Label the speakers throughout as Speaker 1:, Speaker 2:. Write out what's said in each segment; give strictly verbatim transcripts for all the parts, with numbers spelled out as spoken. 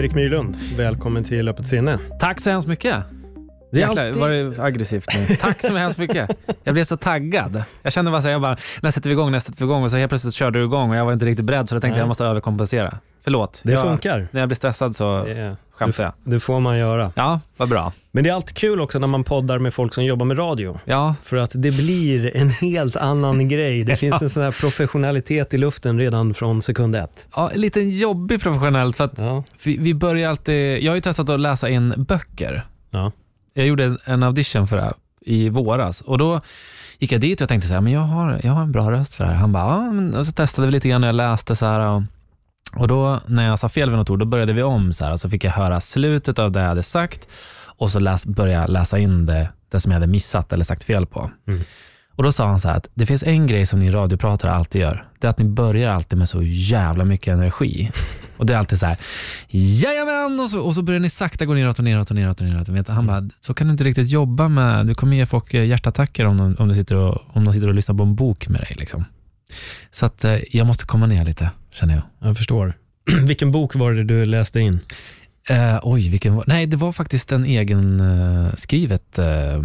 Speaker 1: Erik Myrlund, välkommen till Öppet sinne.
Speaker 2: Tack så hemskt mycket. Jäklar, alltid... var det aggressivt nu. Tack så hemskt mycket. Jag blev så taggad. Jag kände bara så här, jag bara, när sätter vi igång, när sätter vi igång? Och så helt plötsligt körde du igång och jag var inte riktigt beredd, så jag tänkte Nej. jag måste överkompensera. Förlåt.
Speaker 1: Det
Speaker 2: jag,
Speaker 1: funkar.
Speaker 2: När jag blir stressad så
Speaker 1: det,
Speaker 2: skämtar jag.
Speaker 1: Det får man göra.
Speaker 2: Ja, vad bra.
Speaker 1: Men det är alltid kul också när man poddar med folk som jobbar med radio.
Speaker 2: Ja.
Speaker 1: För att det blir en helt annan grej. Det finns en sån här professionalitet i luften redan från sekund ett.
Speaker 2: Ja, lite jobbig professionellt. För att ja. vi, vi börjar alltid... Jag har ju testat att läsa in böcker.
Speaker 1: Ja.
Speaker 2: Jag gjorde en audition för det här i våras. Och då gick jag dit och tänkte så här, men jag har, jag har en bra röst för det här. Han bara, ja, men, och så testade vi lite grann när jag läste så här. Och, och då när jag sa fel vid något ord, då började vi om så här. Och så fick jag höra slutet av det jag hade sagt. Och så läs, började jag läsa in det, det som jag hade missat eller sagt fel på. Mm. Och då sa han så här att det finns en grej som ni radiopratare alltid gör. Det är att ni börjar alltid med så jävla mycket energi. Och det är alltid så här, jajamän! Och så, och så börjar ni sakta gå neråt och neråt och neråt och neråt. Och han bara, så kan du inte riktigt jobba med, du kommer ge folk hjärtattacker om de, om de, sitter, och, om de sitter och lyssnar på en bok med dig. Liksom. Så att eh, jag måste komma ner lite, känner jag.
Speaker 1: Jag förstår. Vilken bok var det du läste in?
Speaker 2: Uh, oj, vilken var... Nej, det var faktiskt en egen uh, skrivet uh,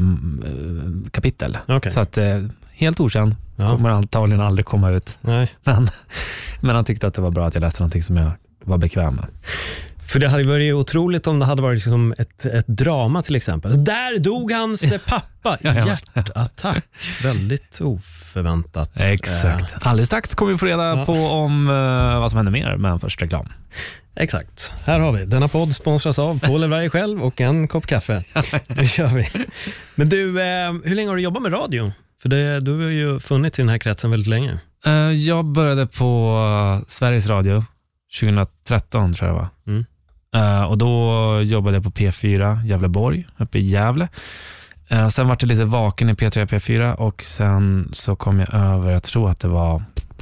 Speaker 2: kapitel.
Speaker 1: Okay.
Speaker 2: Så att uh, helt okänd.
Speaker 1: Ja.
Speaker 2: Kommer antagligen aldrig komma ut.
Speaker 1: Nej.
Speaker 2: Men, men han tyckte att det var bra att jag läste någonting som jag var bekväm med.
Speaker 1: För det hade varit otroligt om det hade varit liksom ett, ett drama till exempel. Där dog hans pappa.
Speaker 2: ja, ja.
Speaker 1: Hjärtattack. Väldigt oförväntat.
Speaker 2: Exakt. Alldeles strax kommer vi få reda ja. på om uh, vad som händer mer, men först reklam.
Speaker 1: Exakt. Här har vi. Denna podd sponsras av Paul Elberg själv och en kopp kaffe. Det kör vi. Men du, eh, hur länge har du jobbat med radio? För det, du har ju funnits i den här kretsen väldigt länge.
Speaker 2: Uh, jag började på uh, Sveriges Radio tjugohundratretton tror jag det var. Mm. Uh, och då jobbade jag på P fyra Gävleborg, uppe i Gävle. Uh, sen var det lite vaken i P tre P fyra och sen så kom jag över, jag tror att det var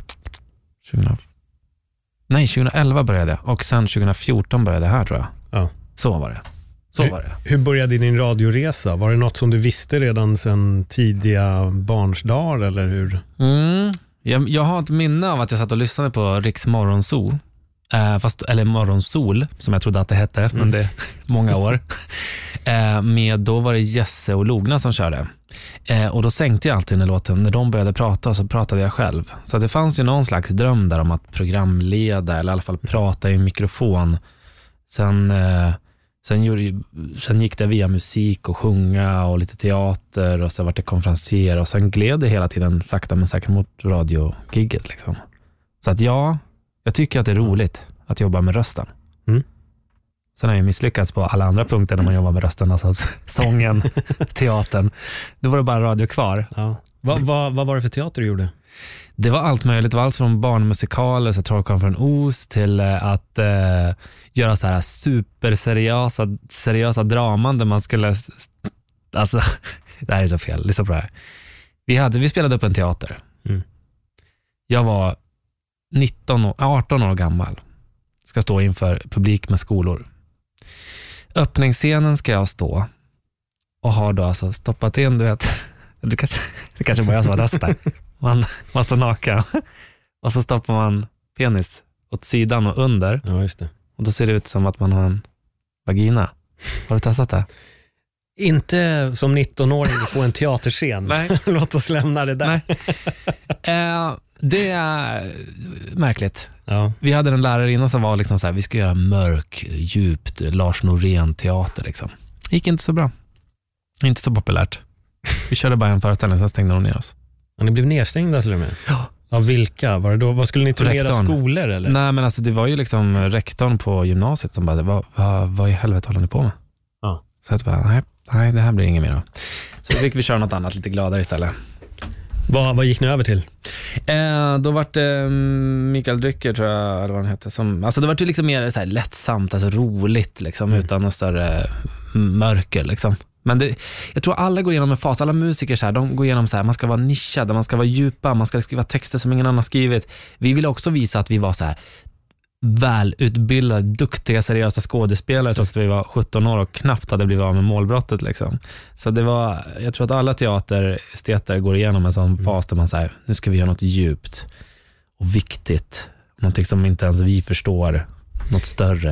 Speaker 2: tjugo... Nej, tjugoelva började jag och sen tjugofjorton började jag här tror jag.
Speaker 1: Ja.
Speaker 2: Så var det. Så
Speaker 1: hur,
Speaker 2: var det.
Speaker 1: Hur började din radioresa? Var det något som du visste redan sedan tidiga barnsdagar eller hur?
Speaker 2: Mm. Jag, jag har ett minne av att jag satt och lyssnade på Riks Morgonzoo. Uh, fast, eller Morgonsol som jag trodde att det hette, mm. men det är många år. uh, med då var det Jesse och Logna som körde. Uh, och då sänkte jag alltid när låten, när de började prata så pratade jag själv. Så det fanns ju någon slags dröm där om att programleda eller i alla fall prata i mikrofon. Sen, uh, sen, gjorde, sen gick det via musik och sjunga och lite teater och så var det konferenser och sen gled det hela tiden sakta men säkert mot radiogigget liksom. Så att ja, jag tycker att det är roligt att jobba med rösten. Mm. Sen har jag misslyckats på alla andra punkter när man jobbar med rösten. Alltså sången, teatern. Då var det bara radio kvar.
Speaker 1: Ja. Vad, vad, vad var det för teater du gjorde?
Speaker 2: Det var allt möjligt. Det var allt från barnmusikaler, så Trollkarlen från Oz, till att eh, göra så här superseriösa seriösa draman där man skulle... Alltså, det här är så fel. Lyssna på det här. Vi, hade, vi spelade upp en teater. Mm. Jag var nitton, arton år gammal. Ska stå inför publik med skolor. Öppningsscenen ska jag stå och har då alltså stoppat in, du vet, du kanske, det kanske bara jag som har röstat där. Man, man står naken och så stoppar man penis åt sidan och under.
Speaker 1: Ja, just det. Och
Speaker 2: då ser det ut som att man har en vagina. Har du testat det?
Speaker 1: Inte som nitton-åring på en teaterscen.
Speaker 2: Nej.
Speaker 1: Låt oss lämna det där.
Speaker 2: eh, det är märkligt.
Speaker 1: Ja.
Speaker 2: Vi hade en lärare innan som var liksom så här, vi ska göra mörk, djupt Lars Norén teater liksom. Gick inte så bra. Inte så populärt. Vi körde bara en föreställning, sen stängde de ner oss.
Speaker 1: Och ni blev nedstängda till och med?
Speaker 2: Ja.
Speaker 1: Av vilka? Var det då, vad skulle ni turnera skolor eller?
Speaker 2: Nej, men alltså det var ju liksom rektorn på gymnasiet som bara, vad, vad, vad i helvete håller ni på med?
Speaker 1: Ja.
Speaker 2: Så jag bara, nej, nej, det här blir inget mer då. Så då fick vi köra något annat lite gladare istället.
Speaker 1: Vad, vad gick ni över till?
Speaker 2: Eh, då var det eh, Mikael Drycker tror jag, eller vad han hette. Som, alltså det var ju liksom mer så här lättsamt, alltså roligt liksom, mm. utan någon större mörker liksom. Men det, jag tror alla går igenom en fas, alla musiker så här, de går igenom så här, man ska vara nischad, man ska vara djupa, man ska skriva texter som ingen annan skrivit. Vi ville också visa att vi var så här välutbildade, duktiga, seriösa skådespelare trots att vi var sjutton år och knappt hade blivit av med målbrottet liksom. Så det var, jag tror att alla teateresteter går igenom en sån mm. fas där man säger, nu ska vi göra något djupt och viktigt, någonting som inte ens vi förstår, något större.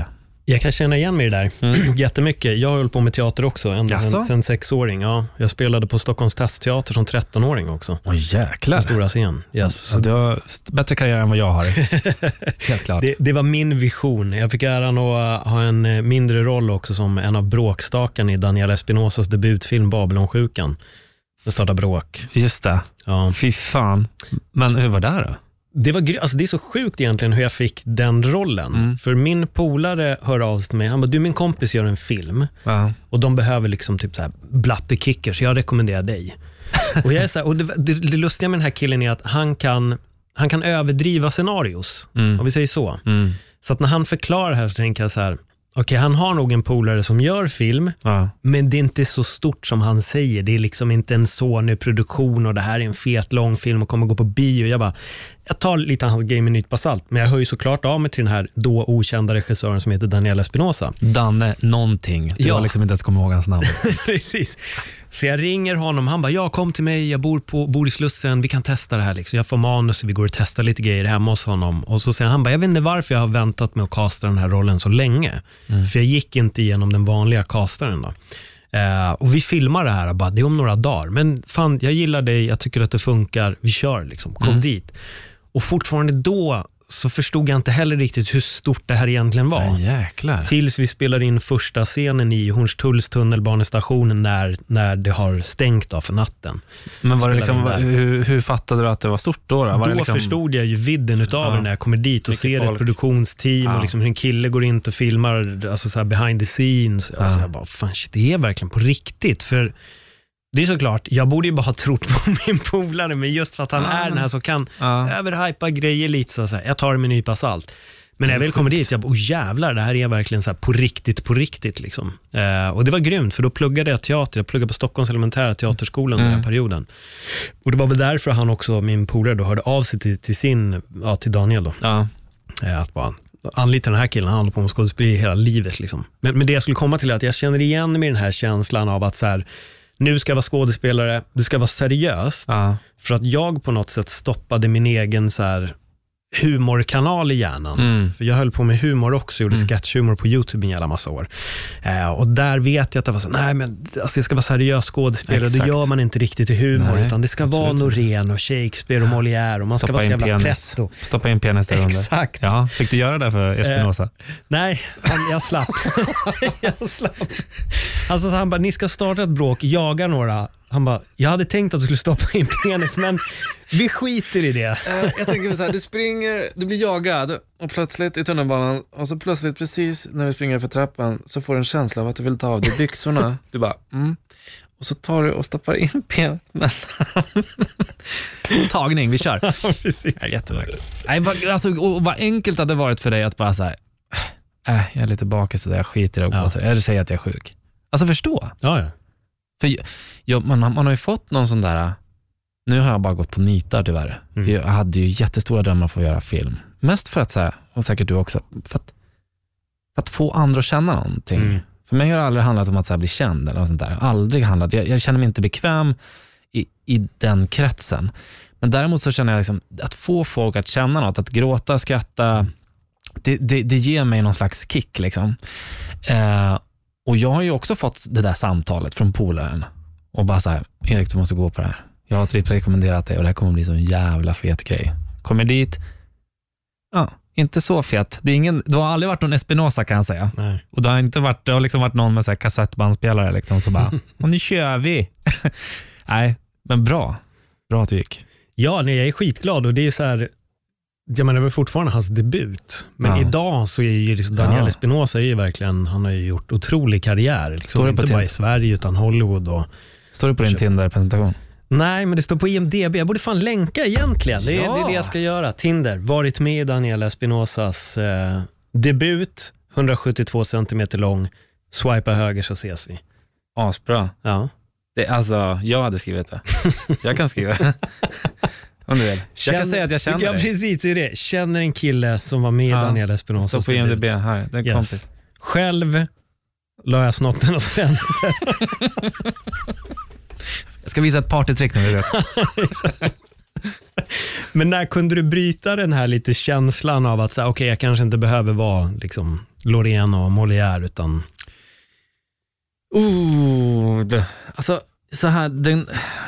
Speaker 1: Jag kan känna igen mig där mm. jättemycket. Jag har hållit på med teater också ända sen, sen sexåring. Ja, jag spelade på Stockholms stadsteater som trettonåring också.
Speaker 2: Åh jäklar.
Speaker 1: Stora scen. Yes.
Speaker 2: Ja, du har bättre karriär än vad jag har. Helt klart.
Speaker 1: Det, det var min vision. Jag fick äran att ha en mindre roll också som en av bråkstakarna i Daniel Espinosas debutfilm Babylonsjukan. Det startade bråk.
Speaker 2: Just det. Ja. Fy fan. Men hur var det då?
Speaker 1: Det, var, alltså det är så sjukt egentligen hur jag fick den rollen. Mm. För min polare hör av sig till mig. Han bara, du min kompis gör en film. Ja. Och de behöver liksom typ så här blattekicker. Så jag rekommenderar dig. Och, jag är så här, och det, det, det lustiga med den här killen är att han kan, han kan överdriva scenarios. Mm. Om vi säger så. Mm. Så att när han förklarar här så tänker jag så här. Okej, okay, han har nog en polare som gör film, ja. Men det är inte så stort som han säger. Det är liksom inte en Sony-produktion och det här är en fet lång film och kommer gå på bio. Jag bara, jag tar lite av hans game i nytt basalt, men jag hör ju såklart av mig till den här då okända regissören som heter Daniel Espinosa.
Speaker 2: Danne någonting. Du ja. har liksom inte ens kommit ihåg hans namn.
Speaker 1: Precis. Så jag ringer honom, han bara, ja kom till mig, jag bor, på, bor i Slussen, vi kan testa det här liksom. Jag får manus och vi går och testar lite grejer hemma hos honom. Och så säger han, bara, jag vet inte varför jag har väntat med att kasta den här rollen så länge. Mm. För jag gick inte igenom den vanliga kastaren då. Uh, och vi filmar det här, bara, det är om några dagar. Men fan, jag gillar dig, jag tycker att det funkar, vi kör liksom, kom mm. dit. Och fortfarande då så förstod jag inte heller riktigt hur stort det här egentligen var.
Speaker 2: Ja, jäklar.
Speaker 1: Tills vi spelar in första scenen i Hornstulls tunnelbanestationen när, när det har stängt av för natten.
Speaker 2: Men var det liksom, hur, hur fattade du att det var stort då? Då, var
Speaker 1: då
Speaker 2: det liksom...
Speaker 1: förstod jag ju vidden utav ja. det när jag kommer dit och Mycket ser folk. ett produktionsteam ja. och liksom hur en kille går in och filmar alltså så här behind the scenes. Ja. Och så jag bara, fan shit, det är verkligen på riktigt. För det är såklart, jag borde ju bara ha trott på min polare, men just för att han ah. är den här så kan ah. överhypa grejer lite så, så här, jag tar det med en nypa salt. Men när jag väl kommer dit, jag bara, oh jävlar, det här är verkligen så här på riktigt, på riktigt liksom. Eh, och det var grymt, för då pluggade jag teater, jag pluggade på Stockholms elementära teaterskolan mm. den här perioden. Och det var väl därför han också, min polare då, hörde av sig till, till sin, ja till Daniel då. Ah. Eh, att bara anlita den här killen, han håller på med skådespel hela livet liksom. Men, men det jag skulle komma till är att jag känner igen med den här känslan av att så här, nu ska jag vara skådespelare, det ska vara seriöst. Ja. För att jag på något sätt stoppade min egen så här humorkanal i hjärnan. Mm. För jag höll på med humor också, gjorde mm. sketchhumor på YouTube i en jävla massa år. Eh, och där vet jag att det var så, nej men alltså jag ska vara seriös skådespelare, det gör man inte riktigt i humor, nej, utan det ska vara Norén och Shakespeare och Molière och man
Speaker 2: Stoppa
Speaker 1: ska vara så jävla
Speaker 2: penis.
Speaker 1: pretto.
Speaker 2: Stoppa in penis där under.
Speaker 1: Exakt.
Speaker 2: Ja, fick du göra det för Espinosa? Eh,
Speaker 1: nej, han, jag slapp. jag slapp. Alltså så han bara, ni ska starta ett bråk, jaga några. Han bara, jag hade tänkt att du skulle stoppa in penis, men vi skiter i det.
Speaker 2: Uh, jag tänker så här, du springer, du blir jagad och plötsligt i tunnelbanan och så plötsligt precis när du springer för trappan så får du en känsla av att du vill ta av dig byxorna. Du bara, mm. Och så tar du och stoppar in penis mellan. Tagning, vi kör.
Speaker 1: Ja, precis.
Speaker 2: Ja, jättemärkligt. Nej, vad, alltså, och vad enkelt hade det varit för dig att bara så här, äh, jag är lite bakis så där, jag skiter i det och ja. Eller säger att jag är sjuk. Alltså förstå.
Speaker 1: Ja, ja.
Speaker 2: För jag, man, man har ju fått någon sån där, nu har jag bara gått på nitar tyvärr. Mm. Jag hade ju jättestora drömmar för att göra film. Mest för att så här, och säkert du också, för att, för att få andra att känna någonting. Mm. För mig har det aldrig handlat om att så här, bli känd eller något sånt där. Aldrig handlat, jag, jag känner mig inte bekväm i, i den kretsen. Men däremot så känner jag liksom, att få folk att känna något, att gråta, skratta, det, det, det ger mig någon slags kick liksom. Eh, Och jag har ju också fått det där samtalet från polaren. Och bara så här, Erik, du måste gå på det här. Jag har trippel rekommenderat dig och det här kommer bli så en jävla fet grej. Kommer dit. Ja, inte så fet. Det, är ingen, det har aldrig varit någon Espinosa kan jag säga. Nej. Och det har inte varit, det har liksom varit någon med så här kassettbandspelare liksom. Så bara, och nu kör vi. Nej, men bra. Bra att det gick.
Speaker 1: Ja, nej, jag är skitglad och det är så här... Jag menar, det var fortfarande hans debut. Men ja. idag så är ju liksom Daniel ja. Espinosa är ju verkligen, han har ju gjort otrolig karriär. Liksom, inte bara i Sverige utan Hollywood. Och,
Speaker 2: står det på din Tinder-presentation?
Speaker 1: Nej, men det står på I M D B. Jag borde fan länka egentligen. Det är, ja. det, är det jag ska göra. Tinder, varit med i Daniel Espinosas eh, debut. hundrasjuttiotvå centimeter lång. Swipa höger så ses vi.
Speaker 2: Asbra.
Speaker 1: Ja.
Speaker 2: Det, alltså, jag hade skrivit det. Jag kan skriva det. Om du vill.
Speaker 1: Känner,
Speaker 2: jag kan säga att jag känner
Speaker 1: ja,
Speaker 2: dig.
Speaker 1: precis, det är det. Känner en kille som var med i ja, Daniel Espinosa.
Speaker 2: Står på I M D B här, det är yes. kompis.
Speaker 1: Själv la jag snoppen åt vänster.
Speaker 2: Jag ska visa ett partytrick nu.
Speaker 1: Men när kunde du bryta den här lite känslan av att okej, okay, jag kanske inte behöver vara liksom Loreen och Molière, utan...
Speaker 2: Oh, det, alltså så här, den,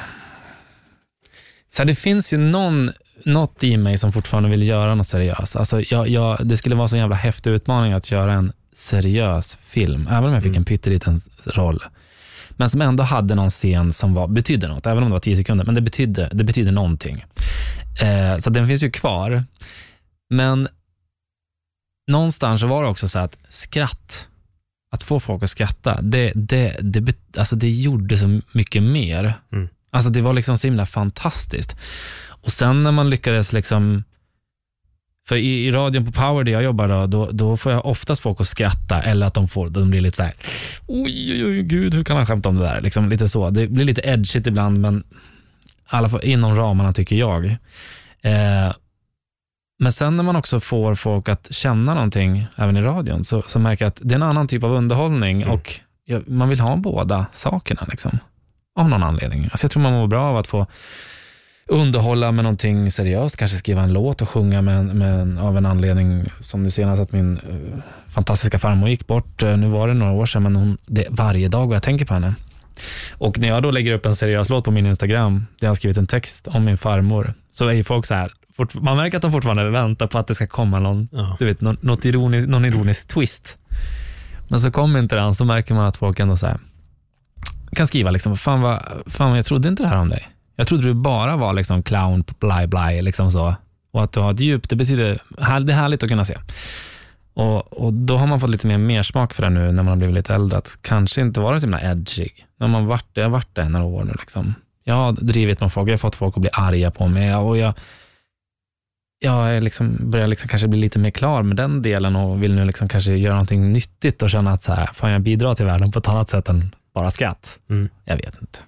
Speaker 2: så här, det finns ju någon, något i mig som fortfarande vill göra något seriöst. Alltså, jag, jag, det skulle vara så en jävla häftig utmaning att göra en seriös film, även om jag fick mm. en pytteliten roll. Men som ändå hade någon scen som var, betydde något, även om det var tio sekunder, men det betydde, det betydde någonting. Eh, så den finns ju kvar. Men någonstans var det också så att skratt, att få folk att skratta, det, det, det, alltså det gjorde så mycket mer. Mm. Alltså det var liksom så himla fantastiskt. Och sen när man lyckades liksom, för i, i radion på Power där jag jobbar då, då, då får jag oftast folk att skratta, eller att de, får, de blir lite så här, oj, oj, oj, gud, hur kan han skämta om det där? Liksom lite så. Det blir lite edgigt ibland, men i alla fall inom ramarna tycker jag. Eh, men sen när man också får folk att känna någonting även i radion, så, så märker jag att det är en annan typ av underhållning mm. och ja, man vill ha båda sakerna liksom, av någon anledning. Alltså jag tror man mår bra av att få underhålla med någonting seriöst, kanske skriva en låt och sjunga med, med, av en anledning som det senast att min uh, fantastiska farmor gick bort. Uh, nu var det några år sedan, men hon, det, varje dag jag tänker på henne. Och när jag då lägger upp en seriös låt på min Instagram där jag har skrivit en text om min farmor, så är ju folk så här, fort, man märker att de fortfarande väntar på att det ska komma någon, ja. du vet, någon, något ironisk, någon ironisk twist. Men så kommer inte den, så märker man att folk ändå så här, kan skriva liksom, fan vad, fan jag trodde inte det här om dig. Jag trodde du bara var liksom clown, bly bly liksom så. Och att du har ett djup, det betyder, det är härligt att kunna se. Och, och då har man fått lite mer mersmak för det nu när man har blivit lite äldre. Att kanske inte vara så himla edgy. När man varit, jag har varit det några år nu liksom. Jag har drivit med folk, jag har fått folk att bli arga på mig. Och jag, jag är liksom, börjar liksom kanske bli lite mer klar med den delen. Och vill nu liksom kanske göra någonting nyttigt och känna att så här, fan jag bidrar till världen på ett annat sätt än bara skratt. Mm. Jag vet inte.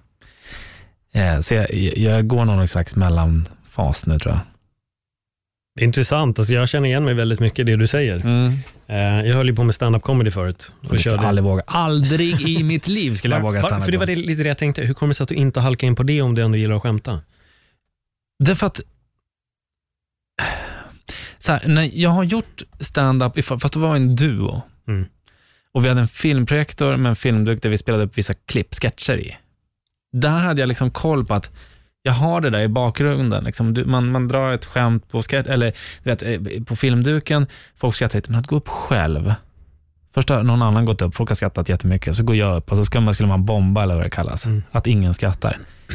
Speaker 2: Så jag, jag går någon slags mellanfas nu, tror jag.
Speaker 1: Intressant, alltså jag känner igen mig väldigt mycket i det du säger. Mm. Jag höll ju på med stand-up comedy förut.
Speaker 2: Och jag skulle aldrig våga. Aldrig i mitt liv skulle jag våga stand-up.
Speaker 1: För det var det, lite det jag tänkte. Hur kommer det sig att du inte halkar in på det om du ändå gillar att skämta?
Speaker 2: Det är för att så här, när jag har gjort stand-up, fast det var en duo. Mm. Och vi hade en filmprojektor med en filmduk där vi spelade upp vissa klipp, sketcher i. Där hade jag liksom koll på att jag har det där i bakgrunden. Liksom, du, man, man drar ett skämt på, sketch, eller, du vet, på filmduken. Folk skrattar lite, men att gå upp själv. Först har någon annan gått upp, folk har skrattat jättemycket. Så går jag upp och så ska man, skulle man bomba eller vad det kallas. Mm. Att ingen skrattar.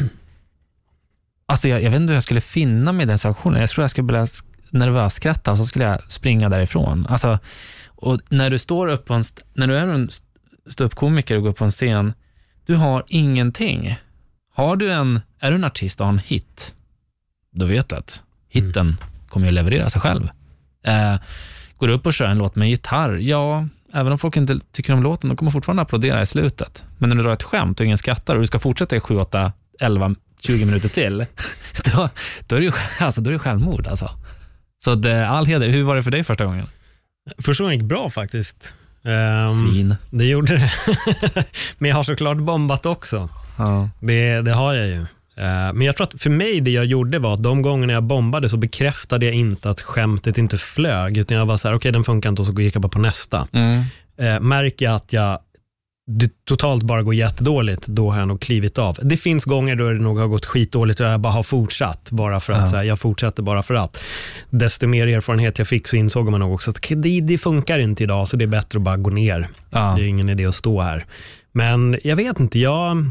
Speaker 2: Alltså jag, jag vet inte hur jag skulle finna mig i den situationen. Jag tror jag skulle bli nervös skratta och så skulle jag springa därifrån. Alltså, och när du står upp på en, när du är en ståuppkomiker och går upp på en scen, du har ingenting. Har du en, är du en artist och har en hit, då vet du att hitten mm. kommer ju leverera sig själv. Eh, går du upp och kör en låt med gitarr, ja, även om folk inte tycker om låten, de kommer fortfarande applådera i slutet. Men när du drar ett skämt och ingen skrattar och du ska fortsätta i sju, åtta, elva, tjugo minuter till, då, då är det ju alltså, då är det självmord. Alltså. Så det, all heder, hur var det för dig första gången?
Speaker 1: Första gången gick bra faktiskt.
Speaker 2: Um, Svin.
Speaker 1: Det gjorde det. Men jag har såklart bombat också. Ja. Det, det har jag ju. Uh, men jag tror att för mig det jag gjorde var att de gångerna jag bombade så bekräftade jag inte att skämtet inte flög. Utan jag var så här, okej okay, den funkar inte och så gick jag bara på nästa. Mm. Uh, märker jag att jag det totalt bara går jättedåligt, då har jag nog klivit av. Det finns gånger då det nog har gått skitdåligt och jag bara har fortsatt bara för att ja. så här, jag fortsätter bara för att. Desto mer erfarenhet jag fick så insåg man nog också att det, det funkar inte idag, så det är bättre att bara gå ner. Ja. Det är ingen idé att stå här. Men jag vet inte, jag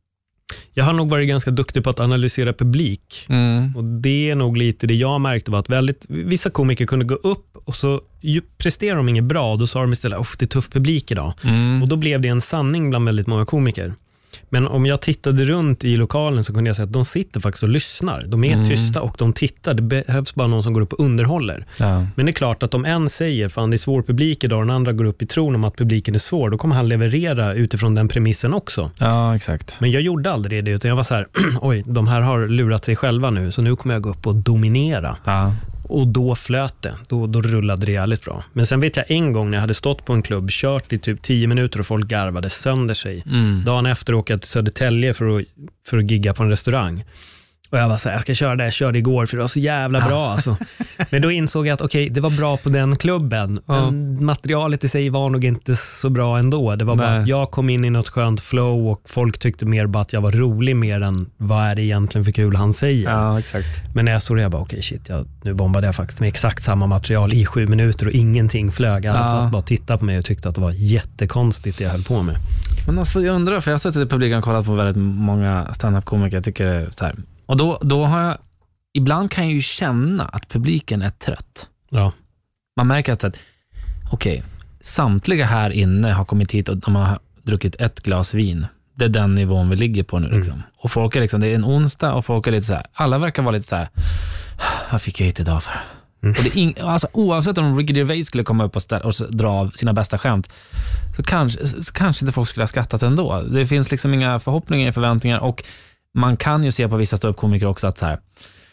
Speaker 1: jag har nog varit ganska duktig på att analysera publik. Mm. Och det är nog lite det jag märkte var att väldigt, vissa komiker kunde gå upp och så ju presterar de inget bra, då sa de istället, uff det är tuff publik idag. Mm. Och då blev det en sanning bland väldigt många komiker. Men om jag tittade runt i lokalen så kunde jag säga att de sitter faktiskt och lyssnar. De är mm. tysta och de tittar. Det behövs bara någon som går upp och underhåller. Ja. Men det är klart att om en säger, fan det är svår publik idag och den andra går upp i tron om att publiken är svår, då kommer han leverera utifrån den premissen också.
Speaker 2: Ja, exakt.
Speaker 1: Men jag gjorde aldrig det, utan jag var så här, oj, de här har lurat sig själva nu, så nu kommer jag gå upp och dominera. Ja. Och då flöt det, då, då rullade det jävligt bra. Men sen vet jag en gång när jag hade stått på en klubb, kört i typ tio minuter och folk garvade sönder sig. Mm. Dagen efter åkte jag till Södertälje för att, för att gigga på en restaurang. Och jag var så här, jag ska köra det, jag körde igår för det var så jävla bra alltså. Men då insåg jag att okej, okay, det var bra på den klubben.
Speaker 2: Ja.
Speaker 1: Men materialet i sig var nog inte så bra ändå. Det var Nej. bara att jag kom in i något skönt flow och folk tyckte mer bara att jag var rolig mer än vad är det egentligen för kul han säger.
Speaker 2: Ja, exakt.
Speaker 1: Men när jag såg det, jag bara okej okay, shit, jag, nu bombade jag faktiskt med exakt samma material i sju minuter och ingenting flög. Alla ja. satt bara och tittade på mig och tyckte att det var jättekonstigt det jag höll på med.
Speaker 2: Men alltså, jag undrar, för jag har suttit i publiken och kollat på väldigt många stand-up-komiker, jag tycker det är så här. Och då, då har jag, ibland kan jag ju känna att publiken är trött.
Speaker 1: Ja.
Speaker 2: Man märker att, okej, okay, samtliga här inne har kommit hit och de har druckit ett glas vin. Det är den nivån vi ligger på nu liksom. Mm. Och folk är liksom, det är en onsdag och folk är lite så här, alla verkar vara lite så här, vad fick jag hit idag för? Mm. Och det är ing, alltså, oavsett om Ricky Gervais skulle komma upp och, ställa, och dra av sina bästa skämt, så kanske, så kanske inte folk skulle ha skrattat ändå. Det finns liksom inga förhoppningar, förväntningar, och man kan ju se på vissa ståuppkomiker också att så här,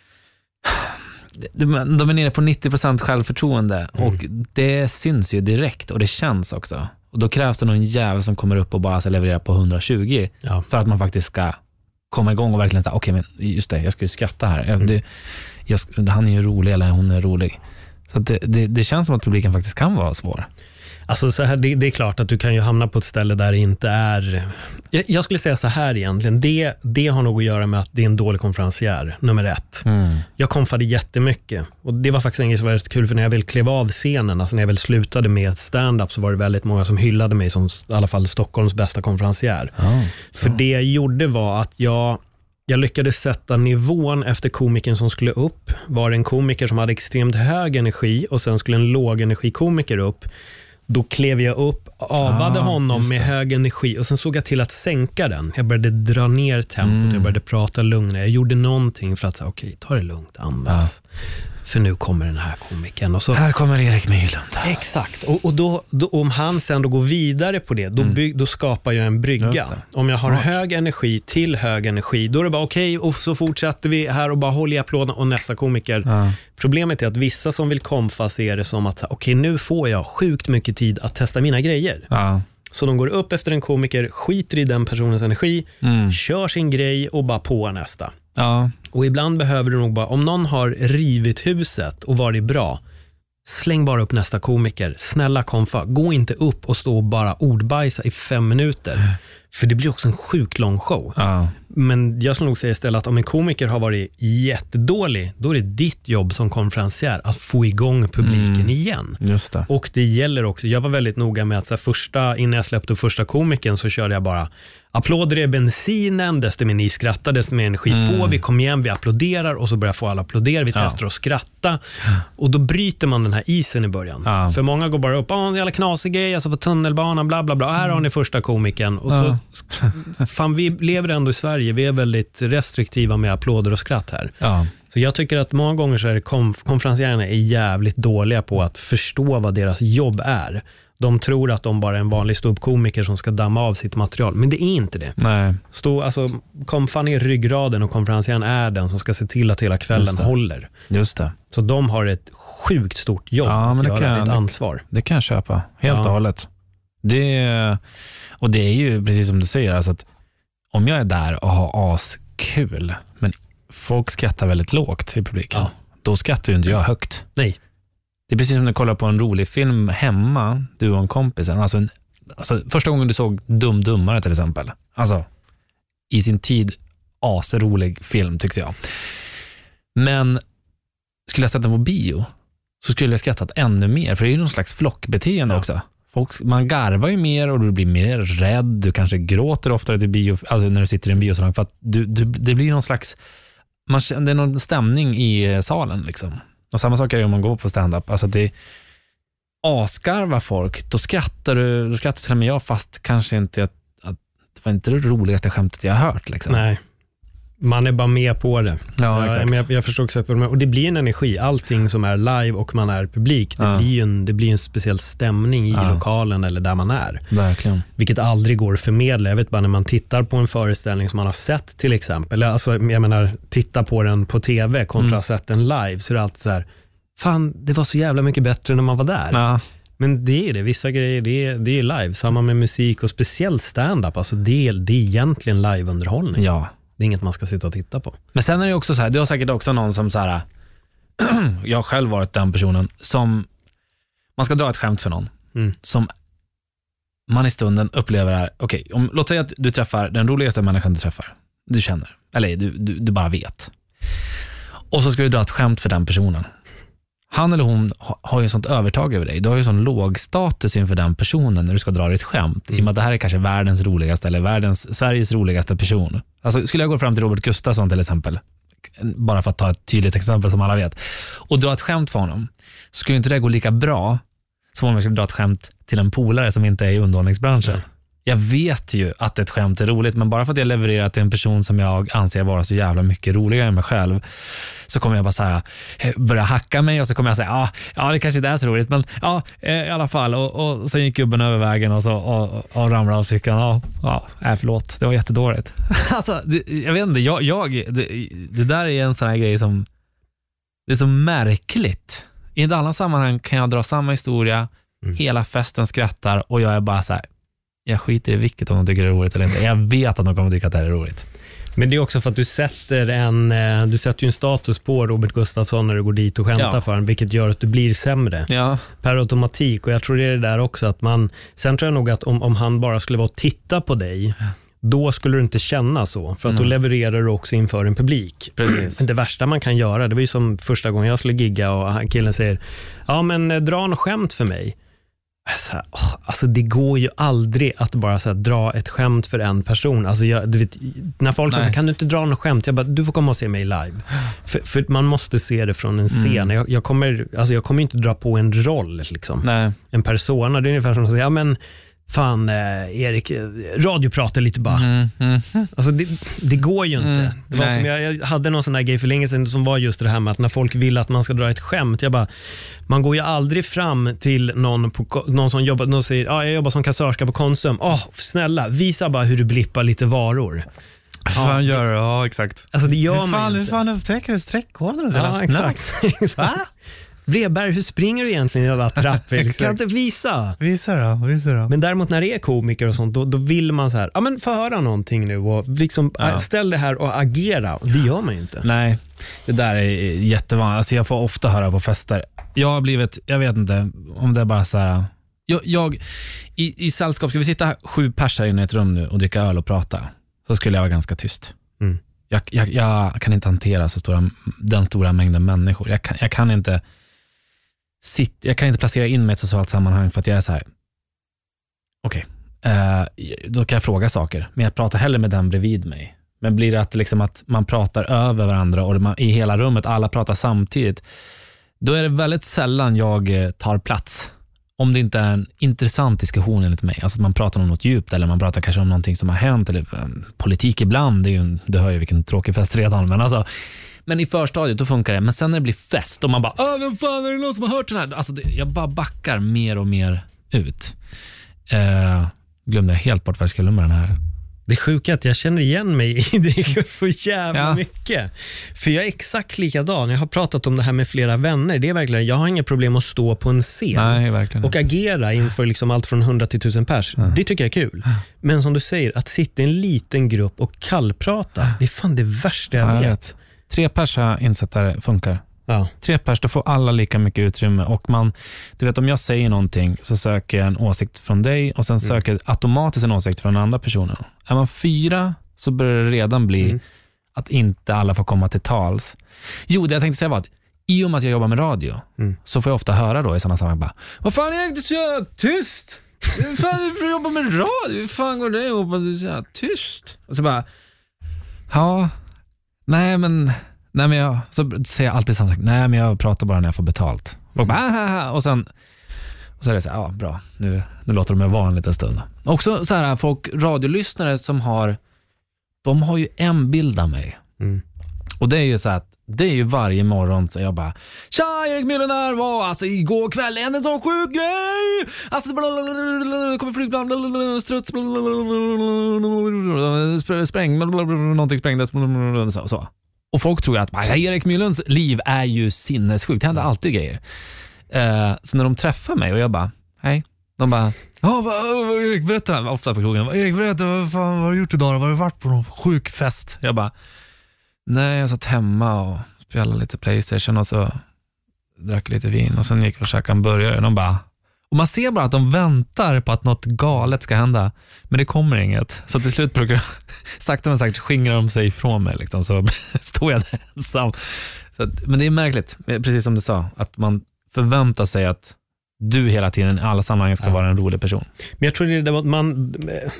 Speaker 2: de är nere på nittio procent självförtroende mm. och det syns ju direkt och det känns också. Och då krävs det någon jävel som kommer upp och bara så levererar på hundratjugo ja. för att man faktiskt ska komma igång och verkligen säga, okej okay, men just det, jag ska ju skratta här. Mm. Det, jag, han är ju rolig eller hon är rolig. Så att det, det, det känns som att publiken faktiskt kan vara svår.
Speaker 1: Alltså så här, det, det är klart att du kan ju hamna på ett ställe där det inte är... Jag, jag skulle säga så här egentligen. Det, det har nog att göra med att det är en dålig konferencier, nummer ett. Mm. Jag konfade jättemycket. Och det var faktiskt en grej som var väldigt kul, för när jag väl klev av scenen, alltså när jag väl slutade med stand-up, så var det väldigt många som hyllade mig som i alla fall Stockholms bästa konferencier. Oh. För oh. det jag gjorde var att jag... Jag lyckades sätta nivån efter komikern som skulle upp. Var det en komiker som hade extremt hög energi och sen skulle en låg energikomiker upp. Då klev jag upp, avade ah, honom med hög energi och sen såg jag till att sänka den. Jag började dra ner tempot, mm. jag började prata lugnare. Jag gjorde någonting för att säga, okej, ta det lugnt, andas. Ja. För nu kommer den här komikern. Och så,
Speaker 2: här kommer Erik Myrlund.
Speaker 1: Exakt. Och, och då, då, om han sen då går vidare på det, då, mm. bygg, då skapar jag en brygga. Om jag har Smart. hög energi till hög energi, då är det bara okej, okay, och så fortsätter vi här och bara håller i applåden och nästa komiker. Ja. Problemet är att vissa som vill komfa ser det som att okej, okay, nu får jag sjukt mycket tid att testa mina grejer. Ja. Så de går upp efter en komiker, skiter i den personens energi, mm. kör sin grej och bara på nästa. Ja. Och ibland behöver du nog bara, om någon har rivit huset och varit bra, släng bara upp nästa komiker. Snälla konfa, gå inte upp och stå och bara ordbajsa i fem minuter. Mm. För det blir också en sjukt lång show. Ja. Men jag skulle nog säga istället att om en komiker har varit jättedålig, då är det ditt jobb som konferencier att få igång publiken mm. igen. Just det. Och det gäller också, jag var väldigt noga med att så här, första, innan jag släppte upp första komikern så körde jag bara applåder är bensinen, desto mer ni skrattar, desto mer energi mm. får vi, kom igen, vi applåderar och så börjar få alla applådera, vi ja. testar att skratta och då bryter man den här isen i början. Ja. För många går bara upp, åh, en jävla knasig grej, alltså på tunnelbanan, bla bla bla, här har ni första komikern och så, ja. fan vi lever ändå i Sverige, vi är väldigt restriktiva med applåder och skratt här. Ja. Så jag tycker att många gånger så är det konf- konferensierna är jävligt dåliga på att förstå vad deras jobb är. De tror att de bara är en vanlig ståuppkomiker som ska damma av sitt material. Men det är inte det. Nej. Stå, alltså, konfan är ryggraden och konferensieren är den som ska se till att hela kvällen Just håller. Just det. Så de har ett sjukt stort jobb ja, att göra, kan, ett ansvar.
Speaker 2: Det, det kan jag köpa, helt ja. och hållet. Det, och det är ju precis som du säger, alltså att om jag är där och har askul, men folk skrattar väldigt lågt i publiken, ja. då skrattar ju inte jag högt. Nej. Det är precis som när du kollar på en rolig film hemma, du och en kompis. Alltså, en, alltså första gången du såg Dum Dummare till exempel. Alltså, i sin tid asrolig film tyckte jag. Men skulle jag sätta den på bio så skulle jag skrattat ännu mer. För det är ju någon slags flockbeteende ja. också. Folk, man garvar ju mer och du blir mer rädd. Du kanske gråter oftare till bio, alltså när du sitter i en biosalong. För att du, du, det blir någon slags, man, det är någon stämning i salen liksom. Och samma sak är det om man går på stand-up. Alltså det askarvar folk. Då skrattar du, då skrattar till och med jag, fast kanske inte att, att det var inte det roligaste skämtet jag har hört. Liksom. Nej, man är bara med på det. Ja, exakt. Jag, jag förstår exakt vad du menar. Och det blir en energi. Allting som är live och man är publik, det, ja. blir, en, det blir en speciell stämning i ja. lokalen eller där man är. Verkligen. Vilket aldrig går att förmedla. Jag vet bara när man tittar på en föreställning som man har sett till exempel. Alltså, jag menar, titta på den på tv kontra mm. sett den live, så är det alltid så här, fan, det var så jävla mycket bättre när man var där. Ja. Men det är det, vissa grejer, det är, det är live. Samma med musik och speciellt stand-up. Alltså det, det är egentligen liveunderhållning. Ja.
Speaker 1: Det är inget man ska sitta och titta på.
Speaker 2: Men sen är det också så här, du har säkert också någon som så här, jag har själv varit den personen som, man ska dra ett skämt för någon, mm. som man i stunden upplever här, okej, okay, om, låt säga att du träffar den roligaste människan du träffar, du känner, eller du, du, du bara vet. Och så ska du dra ett skämt för den personen. Han eller hon har ju ett sånt övertag över dig. Du har ju sån låg status inför den personen när du ska dra ditt skämt. Mm. I och med att det här är kanske världens roligaste eller världens, Sveriges roligaste person. Alltså skulle jag gå fram till Robert Gustafsson till exempel, bara för att ta ett tydligt exempel som alla vet, och dra ett skämt för honom, så skulle inte det gå lika bra som om jag skulle dra ett skämt till en polare som inte är i underhållningsbranschen. Mm. Jag vet ju att ett skämt är roligt, men bara för att jag levererar till en person som jag anser vara så jävla mycket roligare än mig själv, så kommer jag bara så här, börja hacka mig och så kommer jag säga, ja, ja det kanske inte är så roligt, men ja, i alla fall. Och, och sen gick gubben över vägen och så och, och ramlade av cykeln. Ja, ja, äh, förlåt, det var jättedåligt. Alltså, det, jag vet inte, jag, jag det, det där är en sån här grej som, det är så märkligt. I ett annat sammanhang kan jag dra samma historia, mm. hela festen skrattar och jag är bara så här, jag skiter i vilket om de tycker det är roligt eller inte. Jag vet att de kommer tycka att det är roligt.
Speaker 1: Men det är också för att du sätter en du sätter ju en status på Robert Gustafsson när du går dit och skämtar ja. för honom, vilket gör att du blir sämre
Speaker 2: ja.
Speaker 1: per automatik. Och jag tror det är det där också att man, sen tror jag nog att om, om han bara skulle vara och titta på dig, då skulle du inte känna så. För att mm. då levererar du också inför en publik.
Speaker 2: Precis.
Speaker 1: Det värsta man kan göra, det var ju som första gången jag skulle gigga och killen säger, ja men dra en skämt för mig. Så här, oh, alltså det går ju aldrig att bara så här, dra ett skämt för en person. Alltså jag, du vet, när folk säger, kan du inte dra något skämt? Jag bara, du får komma och se mig live. För, för man måste se det från en scen. Mm. Jag, jag, kommer, alltså jag kommer inte dra på en roll liksom.
Speaker 2: Nej.
Speaker 1: En persona, det är ungefär som att säga, ja men fan eh, Erik, radiopratar lite bara.
Speaker 2: Mm, mm.
Speaker 1: Alltså det, det går ju inte.
Speaker 2: Mm,
Speaker 1: det var som jag, jag hade någon sån här grej för länge sedan som var just det här med att när folk vill att man ska dra ett skämt, jag bara, man går ju aldrig fram till någon, på, någon som jobbar, någon säger, ja ah, jag jobbar som kassörska på Konsum. Åh, oh, snälla, visa bara hur du blippar lite varor.
Speaker 2: Hur fan gör du? Ja, exakt.
Speaker 1: Alltså det gör
Speaker 2: hur fan,
Speaker 1: man
Speaker 2: hur
Speaker 1: inte.
Speaker 2: fan upptäcker du streckkoden?
Speaker 1: Ja, exakt. exakt. Breberg, hur springer du egentligen i alla trappor? Du kan inte visa.
Speaker 2: Visa då, visa då.
Speaker 1: Men däremot när det är komiker och sånt, då, då vill man så här, ja men få höra någonting nu och liksom ja. ställ det här och agera. Och det gör man ju inte.
Speaker 2: Nej, det där är jättevanligt. Alltså jag får ofta höra på fester. Jag har blivit, jag vet inte om det är bara så här. Jag, jag i, i sällskap, ska vi sitta sju pers här inne i ett rum nu och dricka öl och prata, så skulle jag vara ganska tyst. Mm. Jag, jag, jag kan inte hantera så stora, den stora mängden människor. Jag kan, jag kan inte Sitt, jag kan inte placera in mig i ett socialt sammanhang för att jag är så här. Okej, okay, eh, då kan jag fråga saker, men jag pratar hellre med den bredvid mig. Men blir det att, liksom att man pratar över varandra och man, i hela rummet, alla pratar samtidigt, då är det väldigt sällan jag tar plats. Om det inte är en intressant diskussion enligt mig, alltså att man pratar om något djupt eller man pratar kanske om någonting som har hänt eller um, politik ibland, det är ju en, du hör ju vilken tråkig fest redan, men alltså men i förstadiet då funkar det, men sen när det blir fest och man bara, åh vem fan är det någon som har hört den här? Alltså det, jag bara backar mer och mer ut. Eh, glömde jag helt bort vad jag skulle med den här.
Speaker 1: Det är sjukt att jag känner igen mig i det så jävla
Speaker 2: ja.
Speaker 1: mycket. För jag är exakt likadan. Jag har pratat om det här med flera vänner. Det är verkligen, jag har inga problem att stå på en scen.
Speaker 2: Nej, verkligen.
Speaker 1: Och agera inför liksom allt från hundra till tusen pers. Ja. Det tycker jag är kul. Men som du säger, att sitta i en liten grupp och kallprata, det är fan det värsta jag, ja, jag vet. vet.
Speaker 2: Tre pers har insett att det funkar.
Speaker 1: Ja.
Speaker 2: Tre pers, då får alla lika mycket utrymme. Och man, du vet, om jag säger någonting så söker jag en åsikt från dig och sen mm. söker jag automatiskt en åsikt från den andra personen. Är man fyra så börjar det redan bli mm. att inte alla får komma till tals. Jo, det jag tänkte säga var att i och med att jag jobbar med radio mm. så får jag ofta höra då i sådana sammanhang bara, vad fan är det så jävla tyst? Hur fan du jobbar med radio? Hur fan går det ihop att du är så jävla tyst? Och så bara, ja, nej men Nej men jag, så säger jag alltid samma sak. Nej men jag pratar bara när jag får betalt. Och, bara, ah, och sen och så är det så här, ja bra, nu, nu låter de mig vara en liten stund. Också så här, folk, radiolyssnare som har, de har ju en bild av mig. Mm. Och det är ju så att det är ju varje morgon så jag bara, tja Erik Myllen där, var alltså igår kväll en sån sjuk grej. Alltså det kommer flygplan, struts, spräng, någonting sprängdes så så. Och folk tror att Erik Myllens liv är ju sinnessjukt. Det händer alltid grejer. Uh, så när de träffar mig och jag bara, hej. De bara, Ja, vad, vad Erik berättar ofta på krogen. Erik berättar, vad fan vad har du gjort idag? Vad har du varit på någon sjuk fest? Jag bara, nej, jag satt hemma och spelade lite PlayStation och så drack lite vin och sen gick vi och käkade en burgare. De bara, och man ser bara att de väntar på att något galet ska hända, men det kommer inget. Så till slut brukar sakta men sagt skingrar de sig ifrån mig liksom, så står jag där ensam. Så att, men det är märkligt, precis som du sa, att man förväntar sig att du hela tiden i alla sammanhang ska ja. vara en rolig person.
Speaker 1: Men jag tror det är att man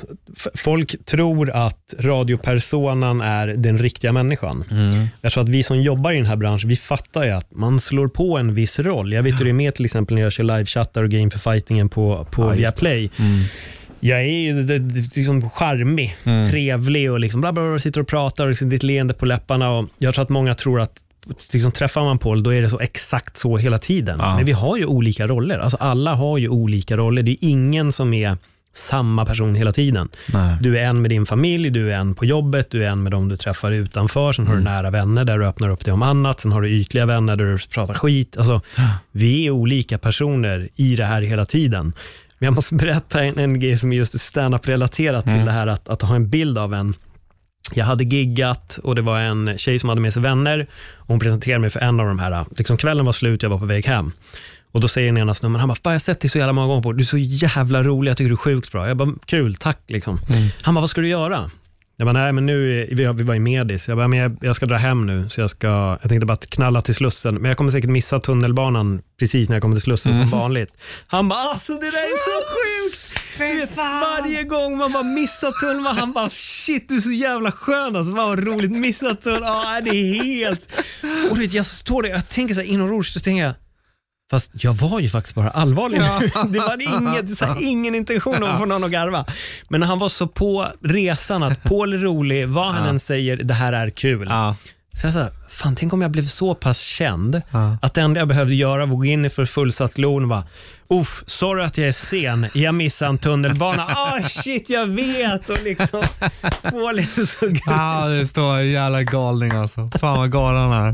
Speaker 1: folk tror att radiopersonan är den riktiga människan. Mm. Jag tror att vi som jobbar i den här branschen, vi fattar ju att man slår på en viss roll. Jag vet hur det är med till exempel när jag kör livechattar och game för fightingen på, på ja, Viaplay. Mm. Jag är ju liksom charmig, mm. trevlig och liksom bla bla bla, sitter och pratar och liksom ditt leende på läpparna, och jag tror att många tror att liksom, träffar man Paul, då är det så exakt så hela tiden. Ja. Men vi har ju olika roller. Alltså alla har ju olika roller. Det är ingen som är samma person hela tiden. Nej. Du är en med din familj, du är en på jobbet, du är en med dem du träffar utanför. Sen mm. har du nära vänner där du öppnar upp dig om annat. Sen har du ytliga vänner där du pratar skit. Alltså, ja. Vi är olika personer i det här hela tiden. Men jag måste berätta en, en grej som är just stand-up relaterat mm. till det här att, att ha en bild av en. Jag hade giggat och det var en tjej som hade med sig vänner och hon presenterade mig för en av de här. Liksom kvällen var slut, jag var på väg hem. Och då säger den ena snubben, han bara, fan jag har sett dig så jävla många gånger på. Du är så jävla rolig, jag tycker du är sjukt bra. Jag bara, kul, tack liksom. Mm. Han bara, vad ska du göra? Jag bara, nej men nu, vi, vi var i Medis. Jag bara, men jag, jag ska dra hem nu. Så jag ska, jag tänkte bara knalla till Slussen. Men jag kommer säkert missa tunnelbanan precis när jag kommer till Slussen mm. som vanligt. Han bara, alltså det där är så sjukt. Vet, varje gång man bara missar tunnelbanan, han bara, shit du är så jävla skön. Alltså vad roligt, missar tunnelbanan. Ja, det är helt. Och du vet, jag står där, jag tänker så här inombords, så tänker jag, fast jag var ju faktiskt bara allvarlig nu. Ja. Det var inget, så här, ingen intention om att få någon att garva. Men när han var så på resan att Paul är rolig, vad han ja. än säger, det här är kul. Ja. Så jag sa, fan tänk om jag blev så pass känd ja. att det enda jag behövde göra var att gå in för fullsatt glon och bara, uff, sorry att jag är sen, jag missade en tunnelbana. Ah oh, shit, jag vet. Och liksom, Paul är så gud.
Speaker 2: Ja, det står jävla galning alltså. Fan vad galen här.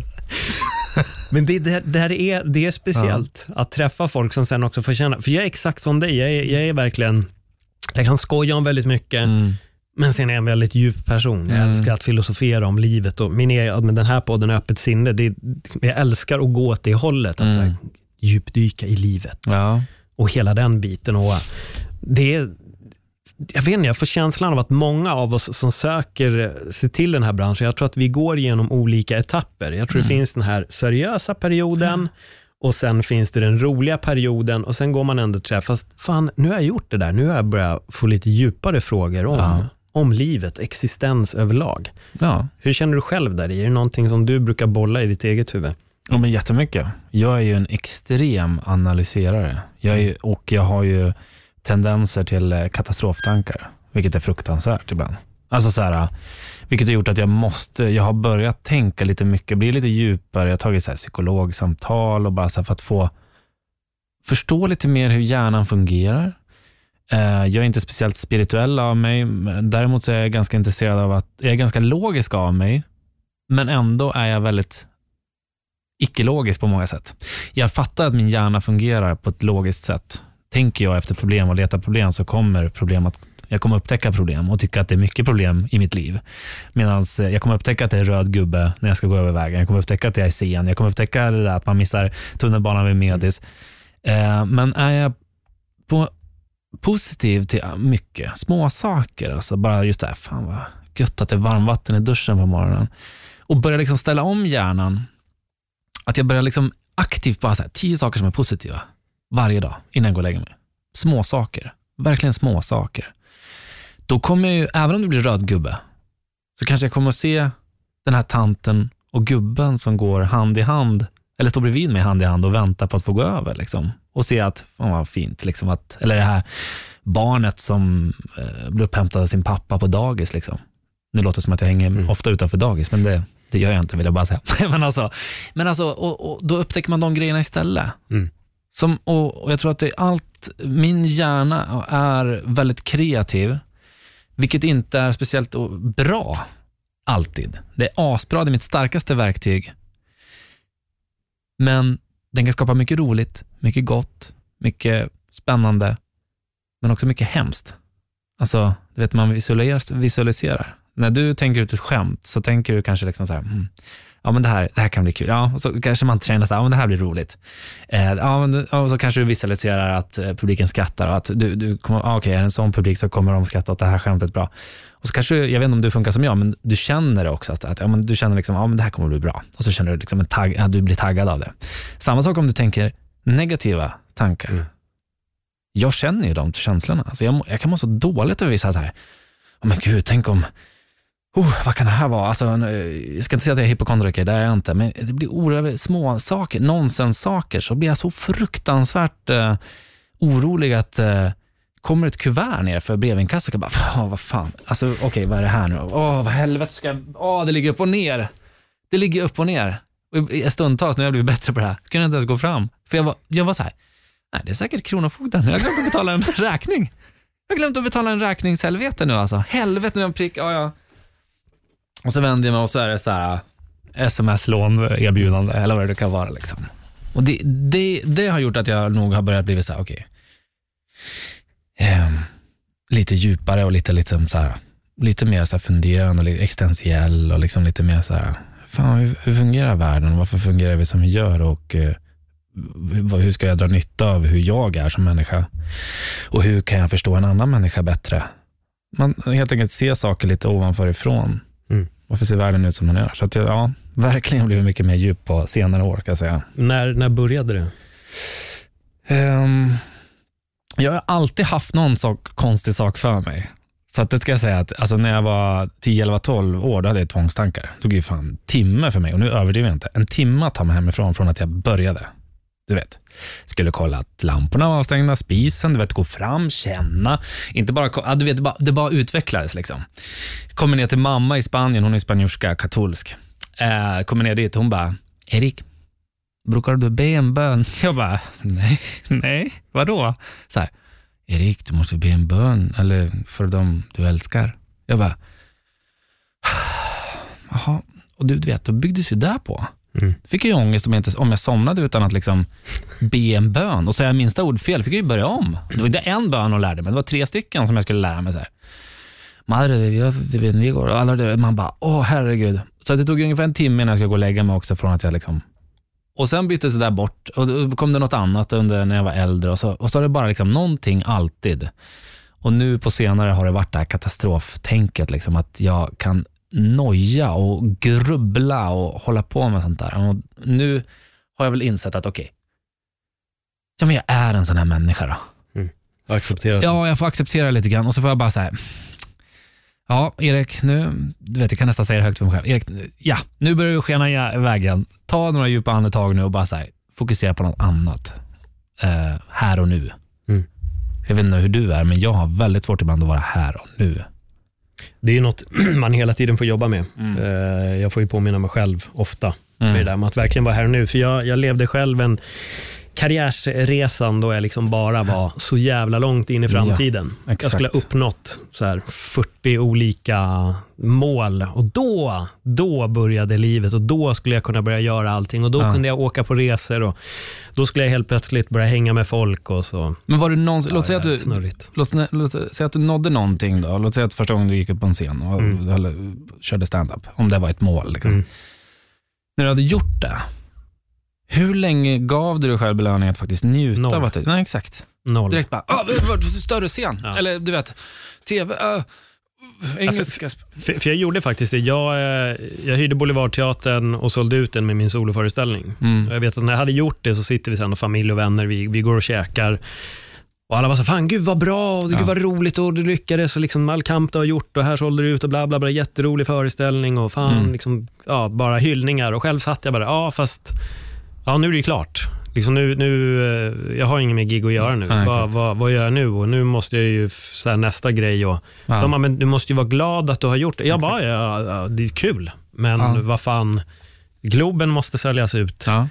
Speaker 1: Men det, det, det här är, det är speciellt ja. att träffa folk som sen också får känna, för jag är exakt som dig, jag är, jag är verkligen, jag kan skoja om väldigt mycket mm. men sen är jag en väldigt djup person, jag mm. älskar att filosofera om livet och min är, med den här podden Öppet sinne, det, jag älskar att gå åt det hållet, att mm. så här, djupdyka i livet ja. och hela den biten, och det är, jag vet inte, jag får känslan av att många av oss som söker sig till den här branschen, jag tror att vi går igenom olika etapper. Jag tror mm. det finns den här seriösa perioden mm. och sen finns det den roliga perioden och sen går man ändå träffas. Fan, nu har jag gjort det där. Nu har jag börjat få lite djupare frågor om, ja. om livet, existens överlag. Ja. Hur känner du själv där? Är det någonting som du brukar bolla i ditt eget huvud?
Speaker 2: Ja, men jättemycket. Jag är ju en extrem analyserare. Jag är ju, och jag har ju tendenser till katastroftankar, vilket är fruktansvärt ibland. Alltså så här, vilket har gjort att jag måste, jag har börjat tänka lite mycket, bli lite djupare. Jag har tagit så här psykologsamtal och bara så här för att få förstå lite mer hur hjärnan fungerar. Jag är inte speciellt spirituell av mig, däremot så är jag ganska intresserad av att, jag är ganska logisk av mig, men ändå är jag väldigt icke-logisk på många sätt. Jag fattar att min hjärna fungerar på ett logiskt sätt. Tänker jag efter problem och letar problem, så kommer problem att jag kommer upptäcka problem och tycka att det är mycket problem i mitt liv. Medan jag kommer upptäcka att det är röd gubbe när jag ska gå över vägen. Jag kommer upptäcka att jag är sen. Jag kommer upptäcka det där att man missar tunnelbanan vid Medis. Eh, men är jag på positiv till mycket små saker, alltså bara just det här, fan vad gött att det är varmvatten i duschen på morgonen, och börja liksom ställa om hjärnan, att jag börjar liksom aktivt bara så här, tio saker som är positiva varje dag innan jag går och lägger mig. Små saker. Verkligen små saker. Då kommer jag ju, även om det blir röd gubbe, så kanske jag kommer att se den här tanten och gubben som går hand i hand, eller står bredvid mig hand i hand och väntar på att få gå över liksom. Och se att, fan vad fint liksom, att, eller det här barnet som eh, blir upphämtad av sin pappa på dagis liksom. Nu låter det som att jag hänger mm. ofta utanför dagis, men det, det gör jag inte, vill jag bara säga. men alltså, men alltså och, och då upptäcker man de grejerna istället. Mm. Som, och, och jag tror att det är allt, min hjärna är väldigt kreativ, vilket inte är speciellt bra alltid. Det är asbra, det är mitt starkaste verktyg. Men den kan skapa mycket roligt, mycket gott, mycket spännande. men också mycket hemskt. Alltså, du vet, man visualiserar, visualiserar. När du tänker ut ett skämt så tänker du kanske liksom så här, mm, ja men det här, det här kan bli kul. Ja, och så kanske man känner så här, ja men det här blir roligt. Eh, ja, men, och så kanske du visualiserar att eh, publiken skrattar och att du, du kommer, ja, okej, är det en sån publik så kommer de skratta åt det här skämtet bra. Och så kanske, jag vet inte om du funkar som jag, men du känner det också att, att ja, men du känner liksom, ja men det här kommer bli bra. Och så känner du liksom en tagg, ja, du blir taggad av det. Samma sak om du tänker negativa tankar. Mm. Jag känner ju de känslorna. Alltså jag, jag kan må så dåligt över vissa så här, oh men gud, tänk om Oh, vad kan det här vara? Alltså, jag ska inte säga att jag är hypokondriker, det är jag inte. Men det blir oerhört små saker, nonsens saker. Så blir jag så fruktansvärt eh, orolig att eh, kommer ett kuvert ner för brevinkast och jag bara, åh, vad fan. Alltså, okej, okay, vad är det här nu? Åh, vad helvete ska jag... Åh, det ligger upp och ner. Det ligger upp och ner. Och i stundtals, nu har jag blivit bättre på det här. Jag kunde inte ens gå fram. För jag var, jag var så här, nej, det är säkert kronofogden. Jag har glömt att betala en räkning. Jag har glömt att betala en räkningshelvete nu alltså. Helvete, nu en prick, ja, ja. Och så vänder jag mig och så är det så här sms-lån erbjudande eller vad det kan vara liksom. Och det, det, det har gjort att jag nog har börjat bli så här, okej. Okay. Eh, lite djupare och lite liksom så här, lite mer så här funderande och lite existentiell och liksom lite mer så här, fan, hur, hur fungerar världen? Varför fungerar vi som vi gör? Och eh, hur ska jag dra nytta av hur jag är som människa? Och hur kan jag förstå en annan människa bättre? Man helt enkelt ser saker lite ovanför ifrån. Mm. Varför ser världen ut som den gör? Så att jag, ja, verkligen blivit mycket mer djup på senare år, kan jag säga.
Speaker 1: När, när började det?
Speaker 2: Um, jag har alltid haft någon sak, konstig sak för mig. Så att det ska jag säga att alltså, när jag var tio, elva, tolv år, då hade jag tvångstankar. Det tog ju fan timme för mig, och nu överdriver jag inte. En timme att ta mig hemifrån från att jag började. Du vet, skulle kolla att lamporna var avstängda, spisen, du vet, gå fram, känna, inte bara, ja, du vet, det bara, det bara utvecklades liksom. Kommer ner till mamma i Spanien, hon är spanjorska, katolsk. Eh, kommer ner dit, hon bara, Erik, brukar du be en bön? Jag bara, nej, nej, vadå? Så här, Erik, du måste be en bön, eller för dem du älskar. Jag bara, jaha, och du, du vet, då byggdes ju där på. Mm. Fick jag ju ångest om jag, inte, om jag somnade utan att liksom be en bön. Och så är jag minsta ord fel, fick jag ju börja om. Det var inte en bön att lära mig, det var tre stycken som jag skulle lära mig så här. Madre de Dios, det vet ni går. Och alla det, man bara, åh herregud. Så det tog ungefär en timme innan jag skulle gå och lägga mig också, från att jag liksom... Och sen byttes det där bort, och då kom det något annat under när jag var äldre. Och så, och så har det bara liksom någonting alltid. Och nu på senare har det varit det här katastroftänket liksom, att jag kan noja och grubbla och hålla på med sånt där. Och nu har jag väl insett att okej, okay, ja men jag är en sån här människa då.
Speaker 1: Mm. Acceptera.
Speaker 2: Ja, jag får acceptera lite grann. Och så får jag bara så här, ja Erik, nu, du vet, jag kan nästan säga det högt för mig själv. Erik, nu, ja, nu börjar du skena i vägen. Ta några djupa andetag nu och bara så här, fokusera på något annat. Uh, här och nu. Mm. Jag vet inte hur du är, men jag har väldigt svårt ibland att vara här och nu.
Speaker 1: Det är ju något man hela tiden får jobba med. Mm. Uh, jag får ju påminna mig själv ofta mm. med det där med att verkligen vara här och nu. För jag, jag levde själv en karriärsresan då jag liksom bara var så jävla långt in i framtiden. Ja, jag skulle ha uppnått så här fyrtio olika mål, och då då började livet, och då skulle jag kunna börja göra allting, och då ja. kunde jag åka på resor, och då skulle jag helt plötsligt börja hänga med folk och så.
Speaker 2: Men var du någon, ja, låt säga att du låt, låt säga att du nådde någonting då. Låt säga att första gången du gick upp på en scen och mm. eller, körde stand-up, om det var ett mål liksom. Mm. När du hade gjort det, hur länge gav du dig själv belöning att faktiskt njuta Noll. av att det? Nej, exakt.
Speaker 1: Noll.
Speaker 2: Direkt bara, ah, större scen. Ja. Eller du vet, tv, uh, engelska.
Speaker 1: För, för jag gjorde faktiskt det. Jag, jag hyrde Boulevardteatern och sålde ut den med min soloföreställning. Mm. Jag vet att när jag hade gjort det så sitter vi sen och familj och vänner, vi, vi går och käkar. Och alla var så, fan gud vad bra, och det ja. var roligt, och du lyckades, och liksom all kamp du har gjort, och här sålde du ut och bla bla bla, jätterolig föreställning, och fan mm. liksom, ja, bara hyllningar. Och själv satt jag bara, ja fast ja, nu är det klart. Liksom nu, nu, jag har ingen mer gig att göra nu. Ja, vad, vad, vad gör jag nu? Och nu måste jag ju så här, nästa grej. Och, ja. de, men du måste ju vara glad att du har gjort det. Jag bara, ja, ja, det är kul. Men ja. vad fan, Globen måste säljas ut. Ja.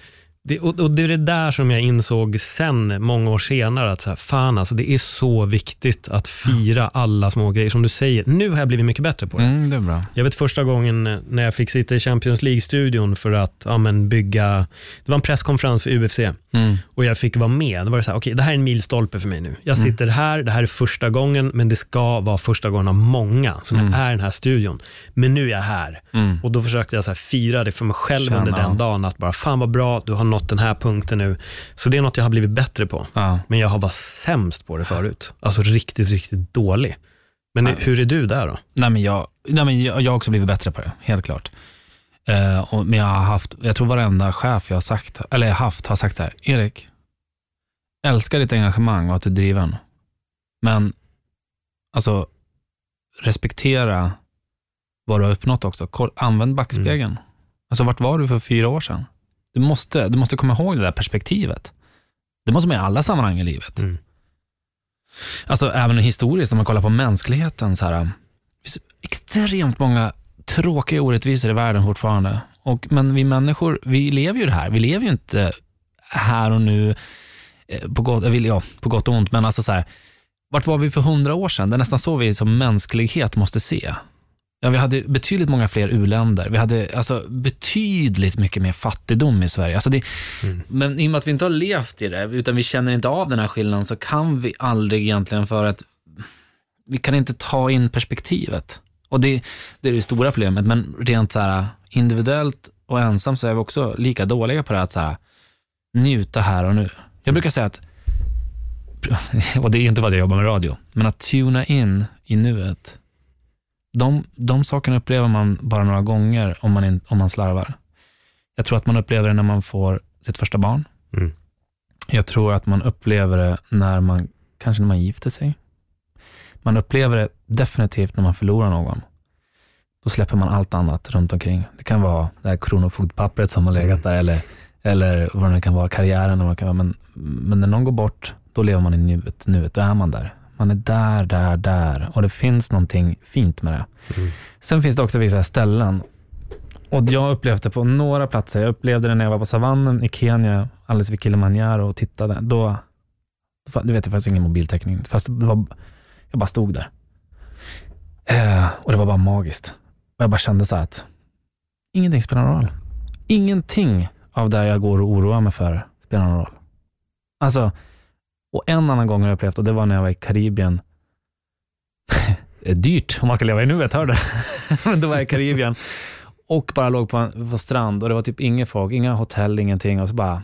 Speaker 1: Det, och, och det är det där som jag insåg sen, många år senare, att så här, fan alltså, det är så viktigt att fira alla små grejer som du säger. Nu har jag blivit mycket bättre på det.
Speaker 2: Mm, det är bra.
Speaker 1: Jag vet första gången när jag fick sitta i Champions League-studion för att ja, men, bygga, det var en presskonferens för U F C
Speaker 2: Mm.
Speaker 1: och jag fick vara med. Då var det så här, okej, okay, det här är en milstolpe för mig nu. Jag sitter mm. här, det här är första gången, men det ska vara första gången av många som mm. är i den här studion. Men nu är jag här. Mm. Och då försökte jag så här, fira det för mig själv Känna. under den dagen, att bara, fan vad bra, du har nått den här punkten nu. Så det är något jag har blivit bättre på. Ja. Men jag har varit sämst på det förut. Alltså riktigt, riktigt dålig. Men ja. hur är du där då?
Speaker 2: Nej, men jag, nej, men jag, jag har också blivit bättre på det, helt klart. Uh, och, men jag har haft, jag tror varenda chef jag har sagt, eller jag haft, har sagt så här: Erik, älskar ditt engagemang och att du är driven. Men alltså, respektera vad du har uppnått också. Använd backspegeln. Mm. Alltså, vart var du för fyra år sedan? Du måste, du måste komma ihåg det där perspektivet. Det måste man i alla sammanhang i livet. Mm. Alltså, även historiskt, om man kollar på mänskligheten så här, det finns extremt många tråkiga orättvisor i världen fortfarande. Och, men vi människor, vi lever ju det här. Vi lever ju inte här och nu på gott, ja, på gott och ont, men alltså så här, vart var vi för hundra år sedan? Det är nästan så vi som mänsklighet måste se. Ja, vi hade betydligt många fler u-länder. Vi hade alltså betydligt mycket mer fattigdom i Sverige. Alltså det, mm. Men i och med att vi inte har levt i det, utan vi känner inte av den här skillnaden, så kan vi aldrig egentligen, för att vi kan inte ta in perspektivet. Och det, det är det stora problemet. Men rent så här, individuellt och ensam, så är vi också lika dåliga på det, att så här, njuta här och nu. Jag brukar säga att, och det är inte vad jag jobbar med radio, men att tuna in i nuet. De, de sakerna upplever man bara några gånger om man, in, om man slarvar. Jag tror att man upplever det när man får sitt första barn. Mm. Jag tror att man upplever det när man, kanske när man gifter sig. Man upplever det definitivt när man förlorar någon. Då släpper man allt annat runt omkring. Det kan vara det här kronofogdpappret som har legat där, eller, eller vad det kan vara, karriären. Vad det kan vara. Men, men när någon går bort, då lever man i nuet, nuet. Då är man där. Man är där, där, där. Och det finns någonting fint med det. Mm. Sen finns det också vissa ställen. Och jag upplevde det på några platser. Jag upplevde det när jag var på savannen i Kenya, alldeles vid Kilimanjaro, och tittade. Då, du vet, det fanns ingen mobiltäckning. Fast det var, jag bara stod där. Eh, och det var bara magiskt. Och jag bara kände så här att ingenting spelar någon roll. Ingenting av det jag går och oroar mig för spelar någon roll. Alltså, och en annan gång har jag upplevt, och det var när jag var i Karibien. Det är dyrt om man ska leva i nuet, hör det. Men då var jag i Karibien och bara låg på en på strand, och det var typ inga folk, inga hotell, ingenting, och så bara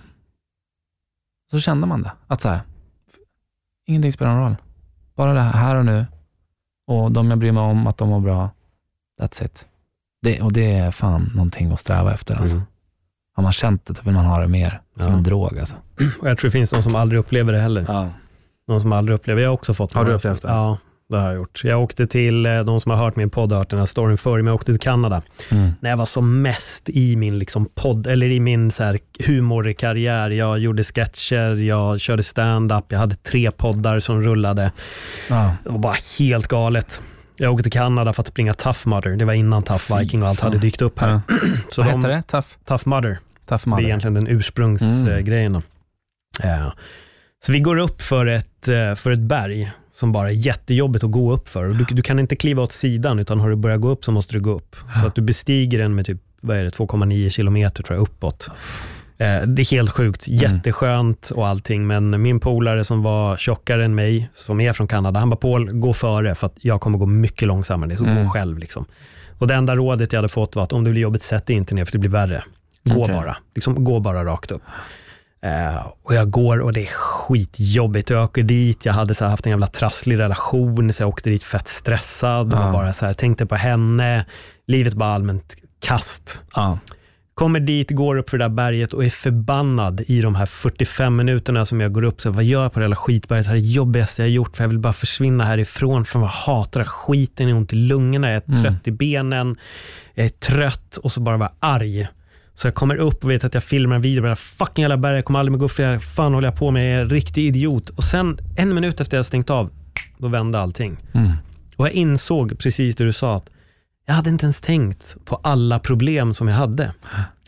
Speaker 2: så kände man det, att så här, ingenting spelar någon roll. Bara det här och nu, och de jag bryr mig om, att de mår bra. That's it. Det, och det är fan någonting att sträva efter, alltså. Mm. Har man känt det, då vill man ha det mer som ja. en drog, alltså.
Speaker 1: Och jag tror det finns någon som aldrig upplever det heller. Ja. Någon som aldrig upplever. Jag har också fått.
Speaker 2: Har du upplevt det?
Speaker 1: Ja, det har jag gjort. Jag åkte till, de som har hört min podd, hört den här storyn förr, men jag åkte till Kanada. Mm. När jag var som mest i min liksom podd, eller i min så här humorkarriär. Jag gjorde sketcher, jag körde stand-up, jag hade tre poddar som rullade. Ja. Det var bara helt galet. Jag åkte till Kanada för att springa Tough Mudder. Det var innan Tough Viking och allt hade dykt upp här. Ja. Så
Speaker 2: vad
Speaker 1: de,
Speaker 2: heter det? Tough?
Speaker 1: Tough Mudder.
Speaker 2: Tough Mudder.
Speaker 1: Det är egentligen den ursprungsgrejen. Mm. Ja. Så vi går upp för ett, för ett berg som bara är jättejobbigt att gå upp för. Du, du kan inte kliva åt sidan, utan har du börjat gå upp så måste du gå upp. Så att du bestiger den med typ, vad är det, två komma nio kilometer tror jag, uppåt. Eh, det är helt sjukt, jätteskönt och allting, men min polare som var tjockare än mig, som är från Kanada, han bara, Paul, gå före för att jag kommer gå mycket långsammare, så mm. gå själv liksom. Och det enda rådet jag hade fått var att om det blir jobbigt, sätt inte ner för det blir värre. Gå okay. bara, liksom gå bara rakt upp. Uh, och jag går och det är skitjobbigt. Jag åker dit, jag hade så här haft en jävla trasslig relation, så jag åkte dit fett stressad och uh. bara så här, tänkte på henne, livet bara allmänt kast. Uh. Kommer dit, går upp för det där berget och är förbannad i de här fyrtiofem minuterna som jag går upp. Så vad gör jag på det hela skitberget? Det här är det jobbigaste jag har gjort, för jag vill bara försvinna härifrån, för jag hatar skiten, jag har ont i lungorna, jag är trött mm. i benen, jag är trött och så bara vara arg. Så jag kommer upp och vet att jag filmar en video på det här fucking jävla berget, jag kommer aldrig med gå upp för jag fan håller jag på med, jag är en riktig idiot. Och sen en minut efter jag stängt av, då vände allting. Mm. Och jag insåg precis det du sa, att jag hade inte ens tänkt på alla problem som jag hade.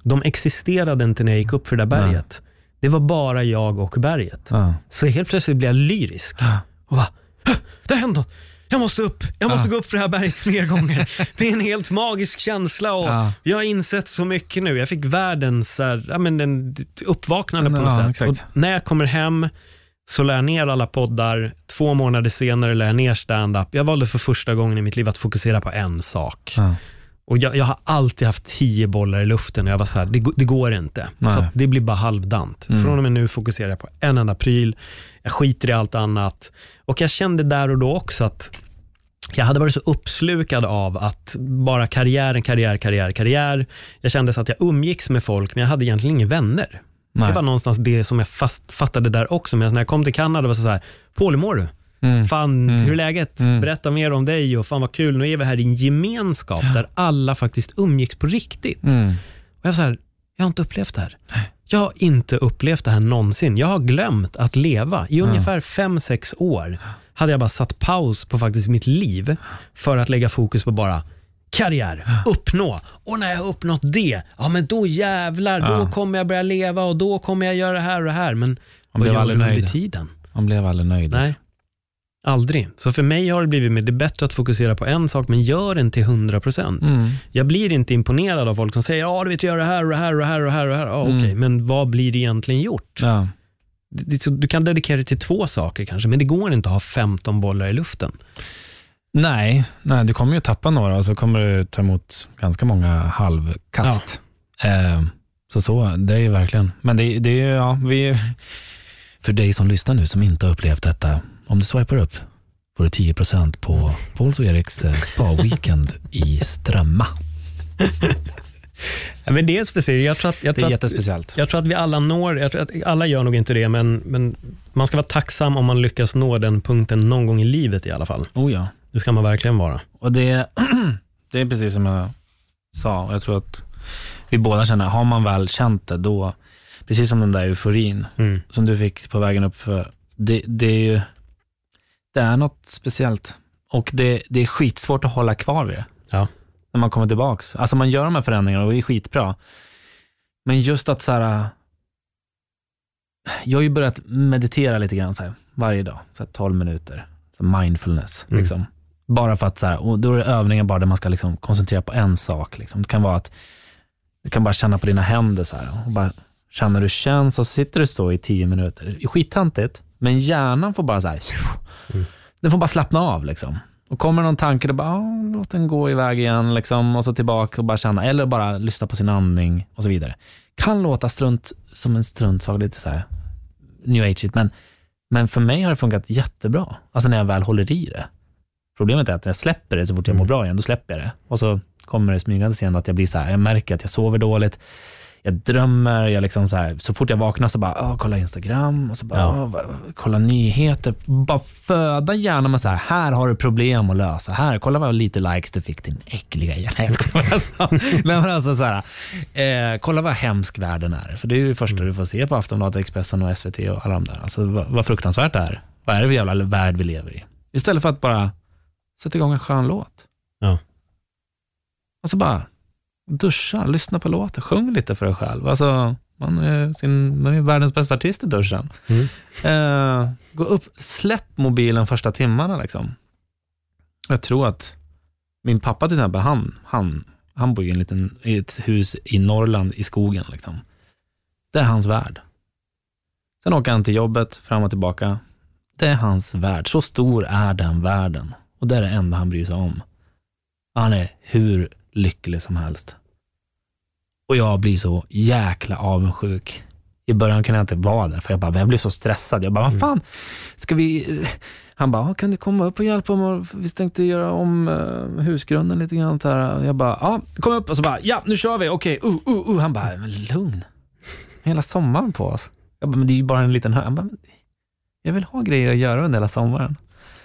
Speaker 1: De existerade inte när jag gick upp för det där berget. Nej. Det var bara jag och berget. Ja. Så helt plötsligt blev jag lyrisk. Ja. Och bara, det har hänt något. Jag måste upp. Jag måste ja. gå upp för det här berget fler gånger. Det är en helt magisk känsla och ja. jag har insett så mycket nu. Jag fick världens här, ja, men en uppvaknande på något ja, sätt. Och när jag kommer hem så lär jag ner alla poddar. Två månader senare lär jag ner stand-up. Jag valde för första gången i mitt liv att fokusera på en sak. Ja. Och jag, jag har alltid haft tio bollar i luften och jag var så här, det, det går inte. Nej. Så det blir bara halvdant. Mm. Från och med nu fokuserar jag på en enda pryl. Jag skiter i allt annat. Och jag kände där och då också att jag hade varit så uppslukad av att bara karriären, karriär, karriär, karriär. Jag kände så att jag umgicks med folk men jag hade egentligen inga vänner. Nej. Det var någonstans det som jag fast, fattade där också. Men när jag kom till Kanada var det så här, Paul, hur mår du? Mm. Fan, mm. hur är läget? Mm. Berätta mer om dig och fan vad kul. Nu är vi här i en gemenskap där alla faktiskt umgicks på riktigt. Mm. Och jag så här, jag har inte upplevt det här. Jag har inte upplevt det här någonsin. Jag har glömt att leva. I ungefär fem, sex år hade jag bara satt paus på faktiskt mitt liv för att lägga fokus på bara karriär, uppnå. Och när jag har uppnått det, ja men då jävlar, ja. då kommer jag börja leva och då kommer jag göra det här och det här. Men vad gör du under tiden?
Speaker 2: Man blev aldrig nöjd.
Speaker 1: Nej. Aldrig. Så för mig har det blivit med det är bättre att fokusera på en sak men gör den till hundra procent. Mm. Jag blir inte imponerad av folk som säger ja du vet göra det här och det här och det här och det här. Och det här. Ja, mm. okej, men vad blir det egentligen gjort? Ja. Du kan dedikera det till två saker kanske, men det går inte att ha femton bollar i luften.
Speaker 2: Nej, nej du kommer ju tappa några och så kommer du ta emot ganska många halvkast. Ja. Eh, så så, det är ju verkligen. Men det, det är ju, ja, vi för dig som lyssnar nu som inte har upplevt detta, om du swipar upp får du tio procent på Pauls och Eriks spa-weekend i Strömma.
Speaker 1: Ja, men det är speciellt. Jag tror att, jag
Speaker 2: det är
Speaker 1: tror
Speaker 2: jättespeciellt.
Speaker 1: Att, jag tror att vi alla når, jag tror att alla gör nog inte det, men, men man ska vara tacksam om man lyckas nå den punkten någon gång i livet i alla fall.
Speaker 2: Oh ja.
Speaker 1: Det ska man verkligen vara.
Speaker 2: Och det, det är precis som jag sa. Jag tror att vi båda känner, har man väl känt det då, precis som den där euforin mm. som du fick på vägen upp för, det, det är ju det är något speciellt. Och det, det är skitsvårt att hålla kvar vid det.
Speaker 1: Ja.
Speaker 2: När man kommer tillbaks. Alltså man gör de här förändringarna och det är skitbra. Men just att så här, jag har ju börjat meditera lite grann så här, varje dag. Så här tolv minuter. Så mindfulness. Mm. Liksom. Bara för att så här, och då är det övningar bara där man ska liksom koncentrera på en sak. Liksom. Det kan vara att du kan bara känna på dina händer så här. Och bara känna hur du känns och så sitter du så i tio minuter. Det är skittöntigt. Men hjärnan får bara så här, mm. den får bara slappna av liksom. Och kommer någon tanke då bara, låt den gå iväg igen liksom, och så tillbaka och bara känna, eller bara lyssna på sin andning och så vidare. Kan låta strunt som en struntsak, lite så här new age, men, men för mig har det funkat jättebra. Alltså när jag väl håller i det. Problemet är att jag släpper det så fort jag mår bra igen, då släpper jag det. Och så kommer det smygande igen att jag blir så här, jag märker att jag sover dåligt. Jag drömmer, jag liksom så här, så fort jag vaknar så bara, åh, kolla Instagram och så bara, ja. åh, kolla nyheter, bara föda gärna med så här, här har du problem att lösa, här, kolla vad lite likes du fick din äckliga hjärna. Jag skojar alltså. Men alltså så här, eh, kolla vad hemsk världen är, för det är ju det första mm. du får se på Aftonbladet, Expressen och S V T och alla de där. Alltså vad, vad fruktansvärt det är. Vad är det för jävla värld vi lever i? Istället för att bara sätta igång en skön låt.
Speaker 1: Ja.
Speaker 2: Alltså bara duscha, lyssna på låtar, sjung lite för dig själv. Alltså, man är, sin, man är världens bästa artist i duschen. Mm. Eh, gå upp, släpp mobilen första timmarna liksom. Jag tror att min pappa till exempel, han, han, han bor i, en liten, i ett hus i Norrland i skogen liksom. Det är hans värld. Sen åker han till jobbet, fram och tillbaka. Det är hans värld. Så stor är den världen. Och det är det enda han bryr sig om. Han är hur lycklig som helst. Och jag blir så jäkla avundsjuk. I början kan jag inte vara där, för jag bara, jag blir så stressad. Jag bara, vad fan, ska vi... Han bara, kan du komma upp och hjälpa mig? Vi tänkte göra om uh, husgrunden lite grann. Så här. Jag bara, ja, kom upp. Och så bara, ja, nu kör vi. Okej, okay. uh, uh, uh. Han bara, men lugn. Hela sommaren på oss. Jag bara, men det är ju bara en liten hö. Han bara, men jag vill ha grejer att göra under hela sommaren.